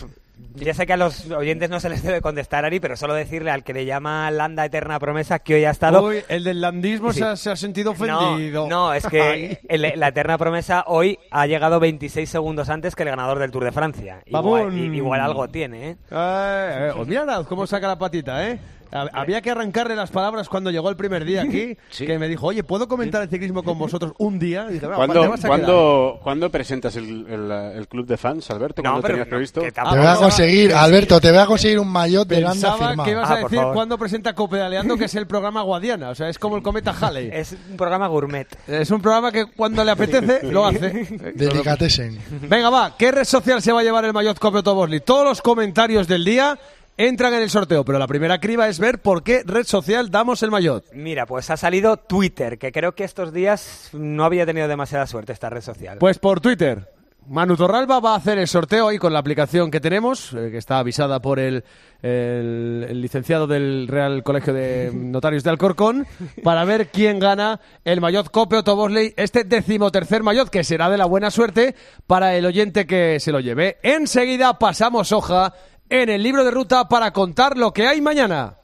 Ya sé que a los oyentes no se les debe contestar, Ari, pero solo decirle al que le llama Landa Eterna Promesa que hoy ha estado... Uy, el del landismo sí. se, ha, se ha sentido ofendido. No, no es que el, la Eterna Promesa hoy ha llegado veintiséis segundos antes que el ganador del Tour de Francia. Igual, igual algo tiene, ¿eh? eh, eh mira cómo saca la patita, ¿eh? Había que arrancarle las palabras cuando llegó el primer día aquí, sí. que me dijo: oye, ¿puedo comentar el ciclismo con vosotros un día? Y dije, ¿Cuándo, ¿cuándo, ¿Cuándo presentas el, el, el club de fans, Alberto? ¿Cuándo no, tenías no, previsto? Te voy a conseguir, Alberto, te voy a conseguir un maillot de Landa firmado. Que ibas a ah, decir cuándo presenta Copedaleando, que es el programa Guadiana, o sea, es como el cometa Halley. Es un programa gourmet. Es un programa que cuando le apetece, lo hace. Delicatessen. Venga, va, ¿qué red social se va a llevar el maillot Copio Tobosley? Todos los comentarios del día entran en el sorteo, pero la primera criba es ver por qué red social damos el maillot. Mira, pues ha salido Twitter, que creo que estos días no había tenido demasiada suerte esta red social. Pues por Twitter, Manu Torralba va a hacer el sorteo ahí con la aplicación que tenemos, eh, que está avisada por el, el, el licenciado del Real Colegio de Notarios de Alcorcón, para ver quién gana el maillot Copio Tobosley, este decimotercer maillot, que será de la buena suerte para el oyente que se lo lleve. Enseguida pasamos hoja en el libro de ruta para contar lo que hay mañana.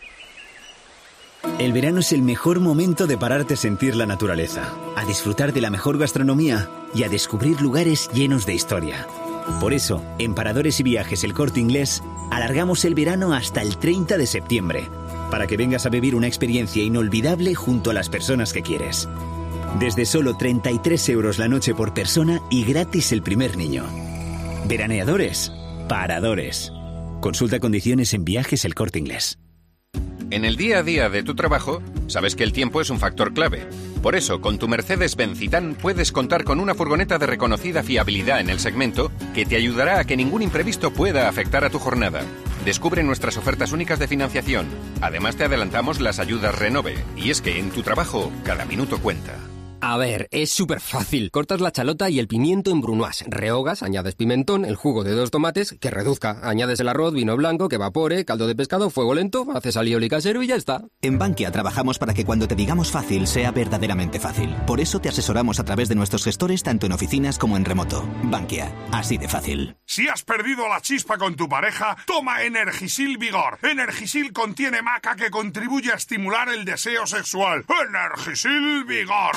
El verano es el mejor momento de pararte a sentir la naturaleza, a disfrutar de la mejor gastronomía y a descubrir lugares llenos de historia. Por eso, en Paradores y Viajes El Corte Inglés, alargamos el verano hasta el treinta de septiembre, para que vengas a vivir una experiencia inolvidable junto a las personas que quieres. Desde solo treinta y tres euros la noche por persona y gratis el primer niño. Veraneadores, Paradores. Consulta condiciones en Viajes El Corte Inglés. En el día a día de tu trabajo, sabes que el tiempo es un factor clave. Por eso, con tu Mercedes-Benz Citan puedes contar con una furgoneta de reconocida fiabilidad en el segmento que te ayudará a que ningún imprevisto pueda afectar a tu jornada. Descubre nuestras ofertas únicas de financiación. Además, te adelantamos las ayudas Renove. Y es que en tu trabajo, cada minuto cuenta. A ver, es súper fácil. Cortas la chalota y el pimiento en brunoise. Rehogas, añades pimentón, el jugo de dos tomates, que reduzca. Añades el arroz, vino blanco, que evapore, caldo de pescado, fuego lento, haces alioli casero y ya está. En Bankia trabajamos para que cuando te digamos fácil, sea verdaderamente fácil. Por eso te asesoramos a través de nuestros gestores tanto en oficinas como en remoto. Bankia, así de fácil. Si has perdido la chispa con tu pareja, toma Energisil Vigor. Energisil contiene maca que contribuye a estimular el deseo sexual. Energisil Vigor.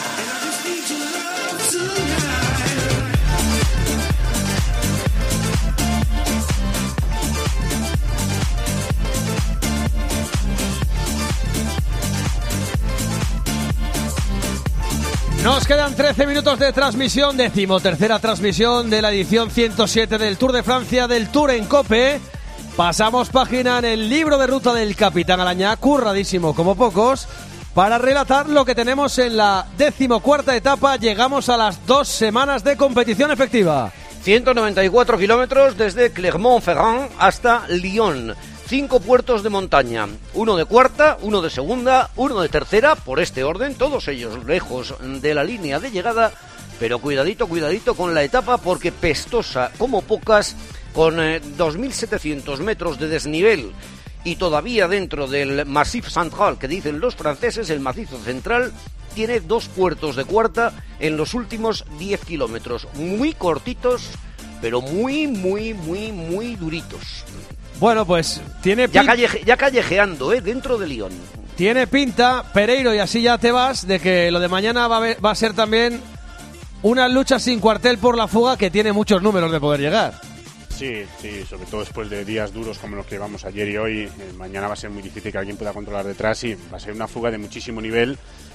Nos quedan trece minutos de transmisión, decimotercera transmisión de la edición ciento siete del Tour de Francia, del Tour en Cope. Pasamos página en el libro de ruta del Capitán Alañá, curradísimo como pocos, para relatar lo que tenemos en la decimocuarta etapa. Llegamos a las dos semanas de competición efectiva. ciento noventa y cuatro kilómetros desde Clermont-Ferrand hasta Lyon. Cinco puertos de montaña, uno de cuarta, uno de segunda, uno de tercera, por este orden, todos ellos lejos de la línea de llegada, pero cuidadito, cuidadito con la etapa porque pestosa como pocas, con eh, dos mil setecientos metros de desnivel. Y todavía dentro del Massif Central, que dicen los franceses, el macizo central tiene dos puertos de cuarta en los últimos diez kilómetros. Muy cortitos, pero muy, muy, muy, muy duritos. Bueno, pues tiene ya, pin... calleje, ya callejeando, ¿eh? Dentro de Lyon. Tiene pinta, Pereiro, y así ya te vas, de que lo de mañana va a, ver, va a ser también una lucha sin cuartel por la fuga que tiene muchos números de poder llegar. Sí, sí, sobre todo después de días duros como los que llevamos ayer y hoy. Eh, mañana va a ser muy difícil que alguien pueda controlar detrás y va a ser una fuga de muchísimo nivel.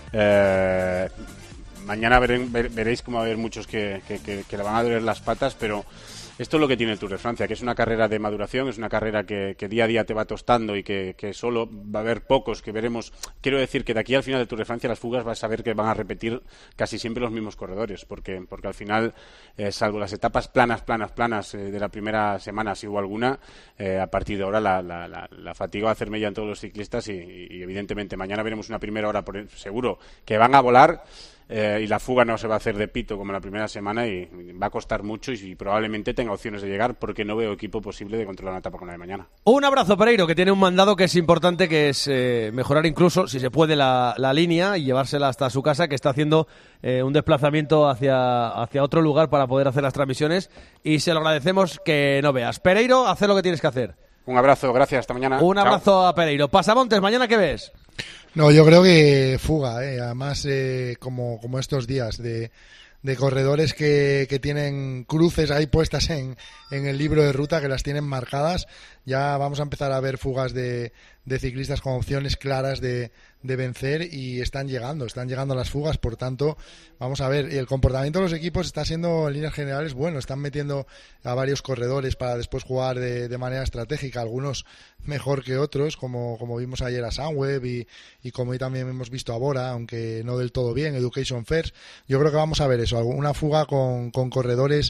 Eh, mañana veren, ver, veréis cómo va a haber muchos que, que, que, que le van a doler las patas, pero esto es lo que tiene el Tour de Francia, que es una carrera de maduración, es una carrera que, que día a día te va tostando y que, que solo va a haber pocos que veremos. Quiero decir que de aquí al final del Tour de Francia las fugas vas a ver que van a repetir casi siempre los mismos corredores, porque, porque al final, eh, salvo las etapas planas, planas, planas eh, de la primera semana, si hubo alguna, eh, a partir de ahora la, la, la, la fatiga va a hacer mella en todos los ciclistas y, y evidentemente mañana veremos una primera hora por seguro que van a volar. Eh, y la fuga no se va a hacer de pito como la primera semana y va a costar mucho y, y probablemente tenga opciones de llegar porque no veo equipo posible de controlar una etapa con la de mañana. Un abrazo, Pereiro, que tiene un mandado que es importante, que es eh, mejorar incluso, si se puede, la, la línea y llevársela hasta su casa, que está haciendo eh, un desplazamiento hacia, hacia otro lugar para poder hacer las transmisiones y se lo agradecemos que no veas. Pereiro, haz lo que tienes que hacer. Un abrazo, gracias, hasta mañana. Un abrazo Chao. a Pereiro. Pasamontes, ¿mañana qué ves? No, yo creo que fuga, ¿eh? Además eh, como, como estos días de, de corredores que, que tienen cruces ahí puestas en, en el libro de ruta, que las tienen marcadas. Ya vamos a empezar a ver fugas de, de ciclistas con opciones claras de, de vencer y están llegando, están llegando las fugas, por tanto, vamos a ver, el comportamiento de los equipos está siendo en líneas generales bueno, están metiendo a varios corredores para después jugar de, de manera estratégica, algunos mejor que otros, como, como vimos ayer a Sunweb y, y como hoy también hemos visto a Bora, aunque no del todo bien, Education First. Yo creo que vamos a ver eso, una fuga con, con corredores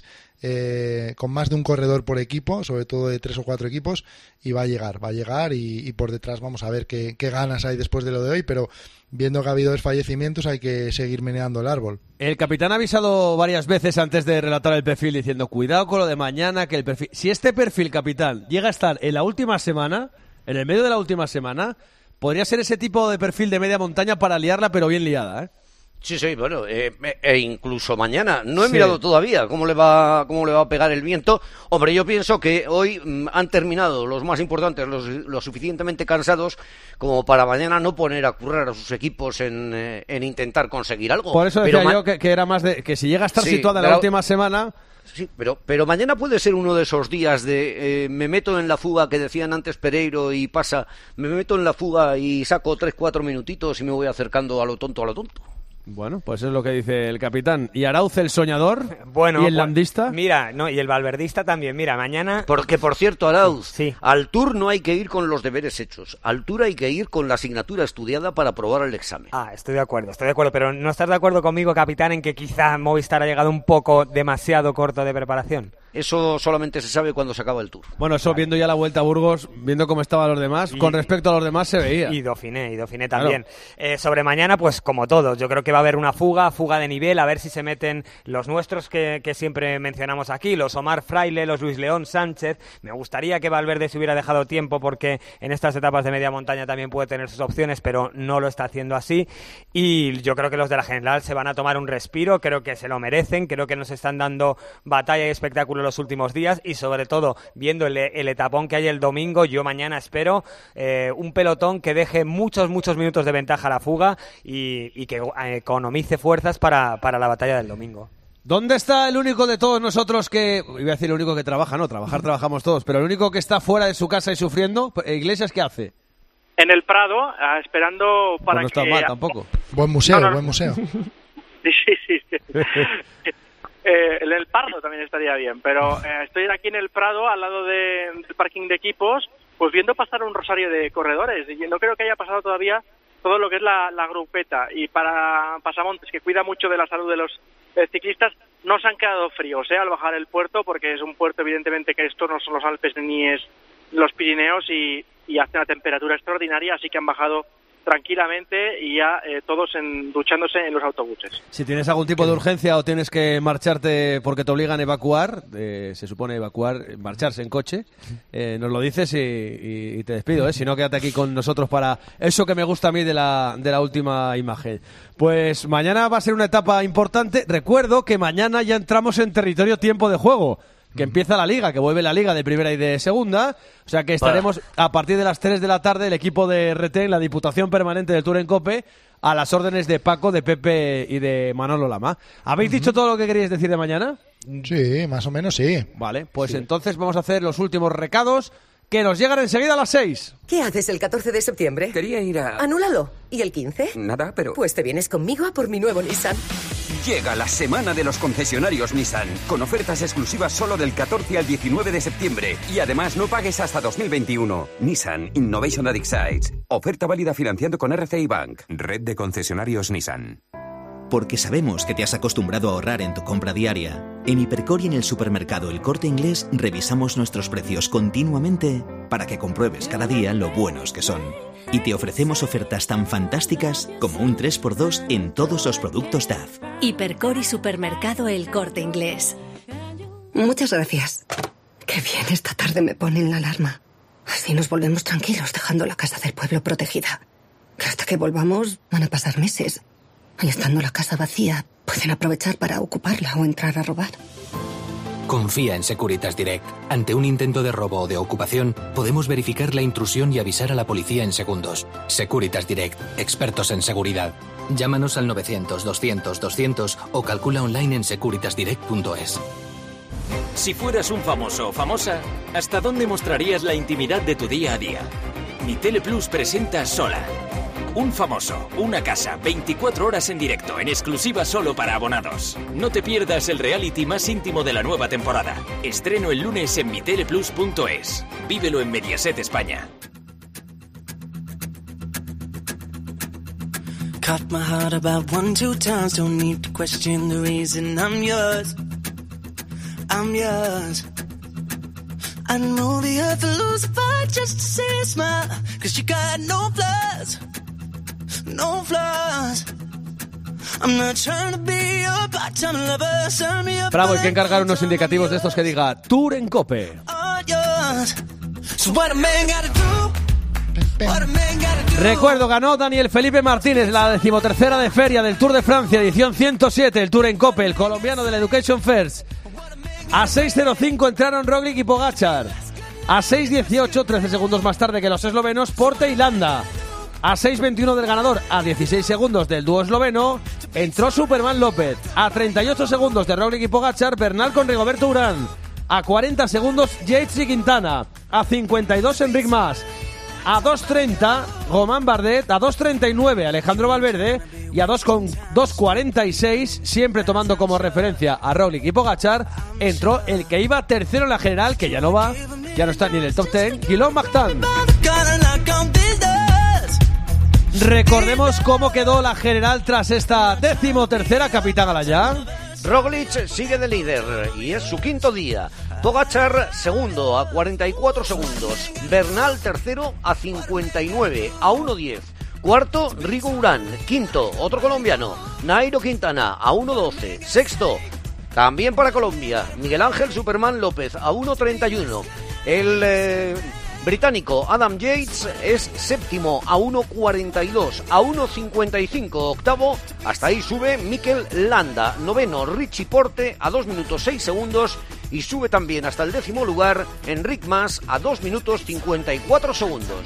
Eh, con más de un corredor por equipo, sobre todo de tres o cuatro equipos, y va a llegar, va a llegar y, y por detrás vamos a ver qué, qué ganas hay después de lo de hoy, pero viendo que ha habido desfallecimientos hay que seguir meneando el árbol. El capitán ha avisado varias veces antes de relatar el perfil diciendo cuidado con lo de mañana, que el perfil, si este perfil, capitán, llega a estar en la última semana, en el medio de la última semana, podría ser ese tipo de perfil de media montaña para liarla, pero bien liada, ¿eh? Sí, sí, bueno, eh, e incluso mañana. No he sí. mirado todavía cómo le va cómo le va a pegar el viento. Hombre, yo pienso que hoy mm, han terminado los más importantes, los, los suficientemente cansados como para mañana no poner a currar a sus equipos en, eh, en intentar conseguir algo. Por eso decía Pero yo que, que era más de que si llega a estar sí, situada en la pero... última semana. Sí, pero, pero mañana puede ser uno de esos días de eh, me meto en la fuga que decían antes Pereiro y pasa, me meto en la fuga y saco tres, cuatro minutitos y me voy acercando a lo tonto, a lo tonto. Bueno, pues es lo que dice el capitán. ¿Y Arauz el soñador? Bueno, ¿y el pues, landista? Mira, no, y el valverdista también. Mira, mañana... Porque, por cierto, Arauz, sí. al Tour no hay que ir con los deberes hechos. Al Tour hay que ir con la asignatura estudiada para aprobar el examen. Ah, estoy de acuerdo, estoy de acuerdo. Pero ¿no estás de acuerdo conmigo, capitán, en que quizá Movistar ha llegado un poco demasiado corto de preparación? Eso solamente se sabe cuando se acaba el Tour. Bueno, eso vale. Viendo ya la Vuelta a Burgos, viendo cómo estaban los demás, y, con respecto a los demás se veía. Y Dauphiné, y Dauphiné también. Claro. Eh, sobre mañana, pues como todos, yo creo que va a haber una fuga, fuga de nivel, a ver si se meten los nuestros que, que siempre mencionamos aquí, los Omar Fraile, los Luis León Sánchez. Me gustaría que Valverde se hubiera dejado tiempo porque en estas etapas de media montaña también puede tener sus opciones, pero no lo está haciendo así. Y yo creo que los de la general se van a tomar un respiro, creo que se lo merecen, creo que nos están dando batalla y espectáculo los últimos días y sobre todo viendo el, el etapón que hay el domingo, yo mañana espero eh, un pelotón que deje muchos, muchos minutos de ventaja a la fuga y, y que eh, economice fuerzas para, para la batalla del domingo. ¿Dónde está el único de todos nosotros que, iba a decir el único que trabaja, no, trabajar trabajamos todos, pero el único que está fuera de su casa y sufriendo? Iglesias, ¿qué hace? En el Prado, uh, esperando para pues no está que... mal tampoco. Buen museo, no, no, buen museo. Sí, sí, sí. Eh, en el Pardo también estaría bien, pero eh, estoy aquí en el Prado, al lado de, del parking de equipos, pues viendo pasar un rosario de corredores. Y no creo que haya pasado todavía todo lo que es la, la grupeta. Y para Pasamontes, que cuida mucho de la salud de los eh, ciclistas, no se han quedado fríos eh, al bajar el puerto, porque es un puerto evidentemente que esto no son los Alpes ni es los Pirineos y, y hace una temperatura extraordinaria, así que han bajado tranquilamente y ya eh, todos en, duchándose en los autobuses. Si tienes algún tipo de urgencia o tienes que marcharte porque te obligan a evacuar, eh, se supone evacuar, marcharse en coche, eh, nos lo dices y, y, y te despido, ¿eh? Si no, quédate aquí con nosotros para eso que me gusta a mí de la, de la última imagen. Pues mañana va a ser una etapa importante. Recuerdo que mañana ya entramos en territorio tiempo de juego. que empieza la Liga, que vuelve la Liga de primera y de segunda. O sea que estaremos a partir de las tres de la tarde, el equipo de R T en la Diputación Permanente del Tour en COPE, a las órdenes de Paco, de Pepe y de Manolo Lama. ¿Habéis uh-huh. dicho todo lo que queríais decir de mañana? Sí, más o menos sí. Vale, pues sí. entonces vamos a hacer los últimos recados, que nos llegan enseguida a las seis. ¿Qué haces el catorce de septiembre? Quería ir a... Anúlalo. ¿Y el quince? Nada, pero... Pues te vienes conmigo a por mi nuevo Nissan. Llega la semana de los concesionarios Nissan, con ofertas exclusivas solo del catorce al diecinueve de septiembre. Y además no pagues hasta dos mil veintiuno. Nissan Innovation that excites. Oferta válida financiando con R C I Bank. Red de concesionarios Nissan. Porque sabemos que te has acostumbrado a ahorrar en tu compra diaria. En Hipercor y en el supermercado El Corte Inglés revisamos nuestros precios continuamente para que compruebes cada día lo buenos que son. Y te ofrecemos ofertas tan fantásticas como un tres por dos en todos los productos D A F. Hipercor y supermercado El Corte Inglés. Muchas gracias. Qué bien, esta tarde me ponen la alarma. Así nos volvemos tranquilos dejando la casa del pueblo protegida. Que hasta que volvamos van a pasar meses. Y estando la casa vacía, pueden aprovechar para ocuparla o entrar a robar. Confía en Securitas Direct. Ante un intento de robo o de ocupación, podemos verificar la intrusión y avisar a la policía en segundos. Securitas Direct, expertos en seguridad. Llámanos al novecientos, doscientos, doscientos o calcula online en securitas direct punto es. Si fueras un famoso o famosa, ¿hasta dónde mostrarías la intimidad de tu día a día? Mi Teleplus presenta Sola. Un famoso, una casa, veinticuatro horas en directo, en exclusiva solo para abonados. No te pierdas el reality más íntimo de la nueva temporada. Estreno el lunes en mi teleplus punto es. Vívelo en Mediaset España. Cut my heart about one, two times. Don't need to question the reason I'm yours. I'm yours. I know the earth will lose a fight just to see a smile. Cause you got no flaws. No flaws. I'm not trying to be your part-time lover. Sign me up. Bravo, hay que encargar unos indicativos de estos que diga Tour en Cope. So what a man gotta do. What a man gotta do. Recuerdo, ganó Daniel Felipe Martínez la decimotercera de feria del Tour de Francia, edición ciento siete, el Tour en Cope, el colombiano del Education First. A seis cero cinco entraron Roglic y Pogačar. A seis dieciocho, trece segundos más tarde que los eslovenos, Porte y Landa. A seis veintiuno del ganador, a dieciséis segundos del dúo esloveno, entró Superman López. A treinta y ocho segundos de Roglic y Pogačar, Bernal con Rigoberto Urán. A cuarenta segundos, Yates y Quintana. A cincuenta y dos, Enric Mas. A dos treinta, Romain Bardet. A dos treinta y nueve, Alejandro Valverde. Y a dos cuarenta y seis, siempre tomando como referencia a Roglic y Pogačar, entró el que iba tercero en la general, que ya no va, ya no está ni en el top diez, Guillaume Martin. Recordemos cómo quedó la general tras esta decimotercera, capitán Alayán. Roglic sigue de líder y es su quinto día. Pogačar segundo a cuarenta y cuatro segundos. Bernal tercero a cincuenta y nueve, a uno diez. Cuarto, Rigo Urán. Quinto, otro colombiano, Nairo Quintana, a uno doce. Sexto, también para Colombia, Miguel Ángel Superman López, a uno treinta y uno. El eh, británico Adam Yates es séptimo, a uno cuarenta y dos. A uno cincuenta y cinco, octavo, hasta ahí sube Mikel Landa. Noveno, Richie Porte, a dos minutos seis segundos. Y sube también hasta el décimo lugar Enric Mas, a dos minutos cincuenta y cuatro segundos.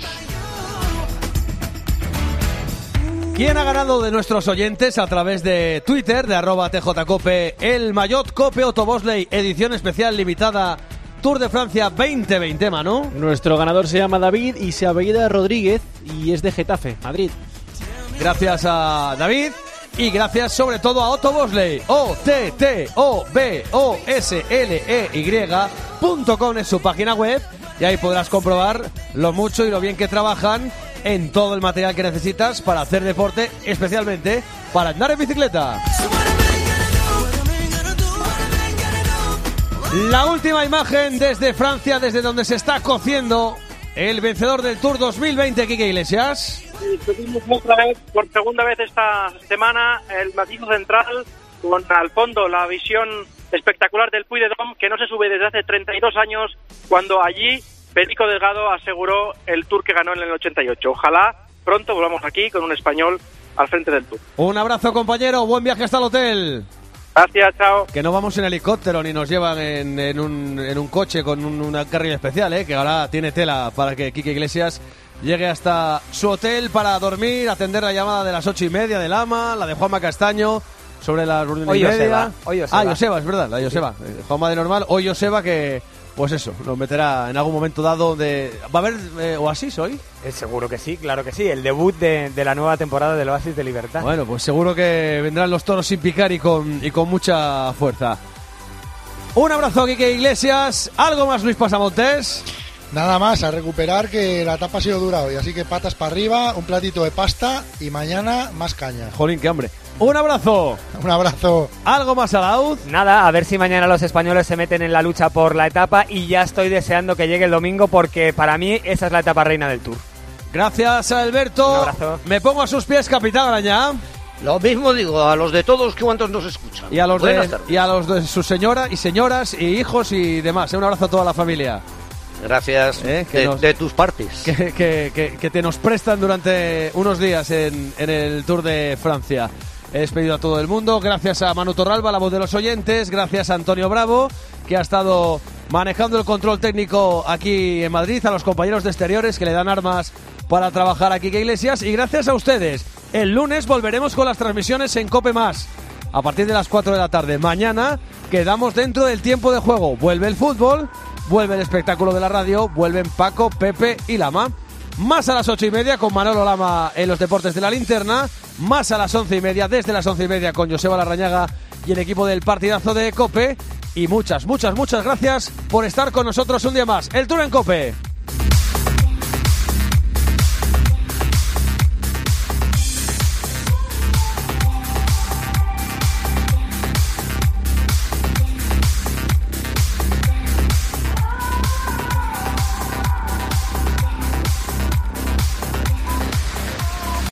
¿Quién ha ganado de nuestros oyentes a través de Twitter, de arroba tjcope, el Maillot Cope Otto Bosley, edición especial limitada Tour de Francia veinte veinte, Manu? Nuestro ganador se llama David y se apellida Rodríguez y es de Getafe, Madrid. Gracias a David y gracias sobre todo a Otto Bosley. O T T O B O S L E Y punto com es su página web y ahí podrás comprobar lo mucho y lo bien que trabajan en todo el material que necesitas para hacer deporte, especialmente para andar en bicicleta. La última imagen desde Francia, desde donde se está cociendo el vencedor del Tour dos mil veinte, Quique Iglesias. Subimos otra vez, por segunda vez esta semana, el macizo central, con al fondo la visión espectacular del Puy de Dôme, que no se sube desde hace treinta y dos años, cuando allí Perico Delgado aseguró el Tour que ganó en el ochenta y ocho. Ojalá pronto volvamos aquí con un español al frente del Tour. Un abrazo, compañero, buen viaje hasta el hotel. Gracias, chao. Que no vamos en helicóptero ni nos llevan en, en, un, en un coche con un, una carril especial, ¿eh? Que ahora tiene tela para que Quique Iglesias llegue hasta su hotel para dormir, atender la llamada de las ocho y media del AMA, la de Juanma Castaño sobre las nueve y media. Joseba, hoy Joseba. Ah, Joseba, es verdad, la de Joseba. Sí. Juanma de normal, hoy Joseba que, pues eso, nos meterá en algún momento dado de... ¿Va a haber eh, Oasis hoy? Eh, seguro que sí, claro que sí, el debut de, de la nueva temporada del Oasis de Libertad. Bueno, pues seguro que vendrán los toros sin picar y con, y con mucha fuerza. Un abrazo a Quique Iglesias. ¿Algo más, Luis Pasamontes? Nada más, a recuperar, que la etapa ha sido dura hoy, así que patas para arriba, un platito de pasta y mañana más caña. Jolín, qué hambre. Un abrazo. Un abrazo. ¿Algo más, Alaud? Nada, a ver si mañana los españoles se meten en la lucha por la etapa y ya estoy deseando que llegue el domingo porque para mí esa es la etapa reina del Tour. Gracias, Alberto. Un abrazo. Me pongo a sus pies, Capitán Arañá. Lo mismo digo a los de todos que cuantos nos escuchan. Y a los Buenas de, tardes. y a los de su señora y señoras y hijos y demás. Un abrazo a toda la familia. Gracias ¿Eh? que de, nos, de tus partes. Que, que, que, que te nos prestan durante unos días en, en el Tour de Francia. He despedido a todo el mundo. Gracias a Manu Torralba, la voz de los oyentes. Gracias a Antonio Bravo, que ha estado manejando el control técnico aquí en Madrid. A los compañeros de exteriores que le dan armas para trabajar aquí, Quique Iglesias. Y gracias a ustedes. El lunes volveremos con las transmisiones en COPE Más, a partir de las cuatro de la tarde. Mañana quedamos dentro del tiempo de juego. Vuelve el fútbol, vuelve el espectáculo de la radio, vuelven Paco, Pepe y Lama. Más a las ocho y media con Manolo Lama en los deportes de la linterna. Más a las once y media, desde las once y media, con Joseba Larrañaga y el equipo del partidazo de COPE. Y muchas, muchas, muchas gracias por estar con nosotros un día más. El Tour en COPE.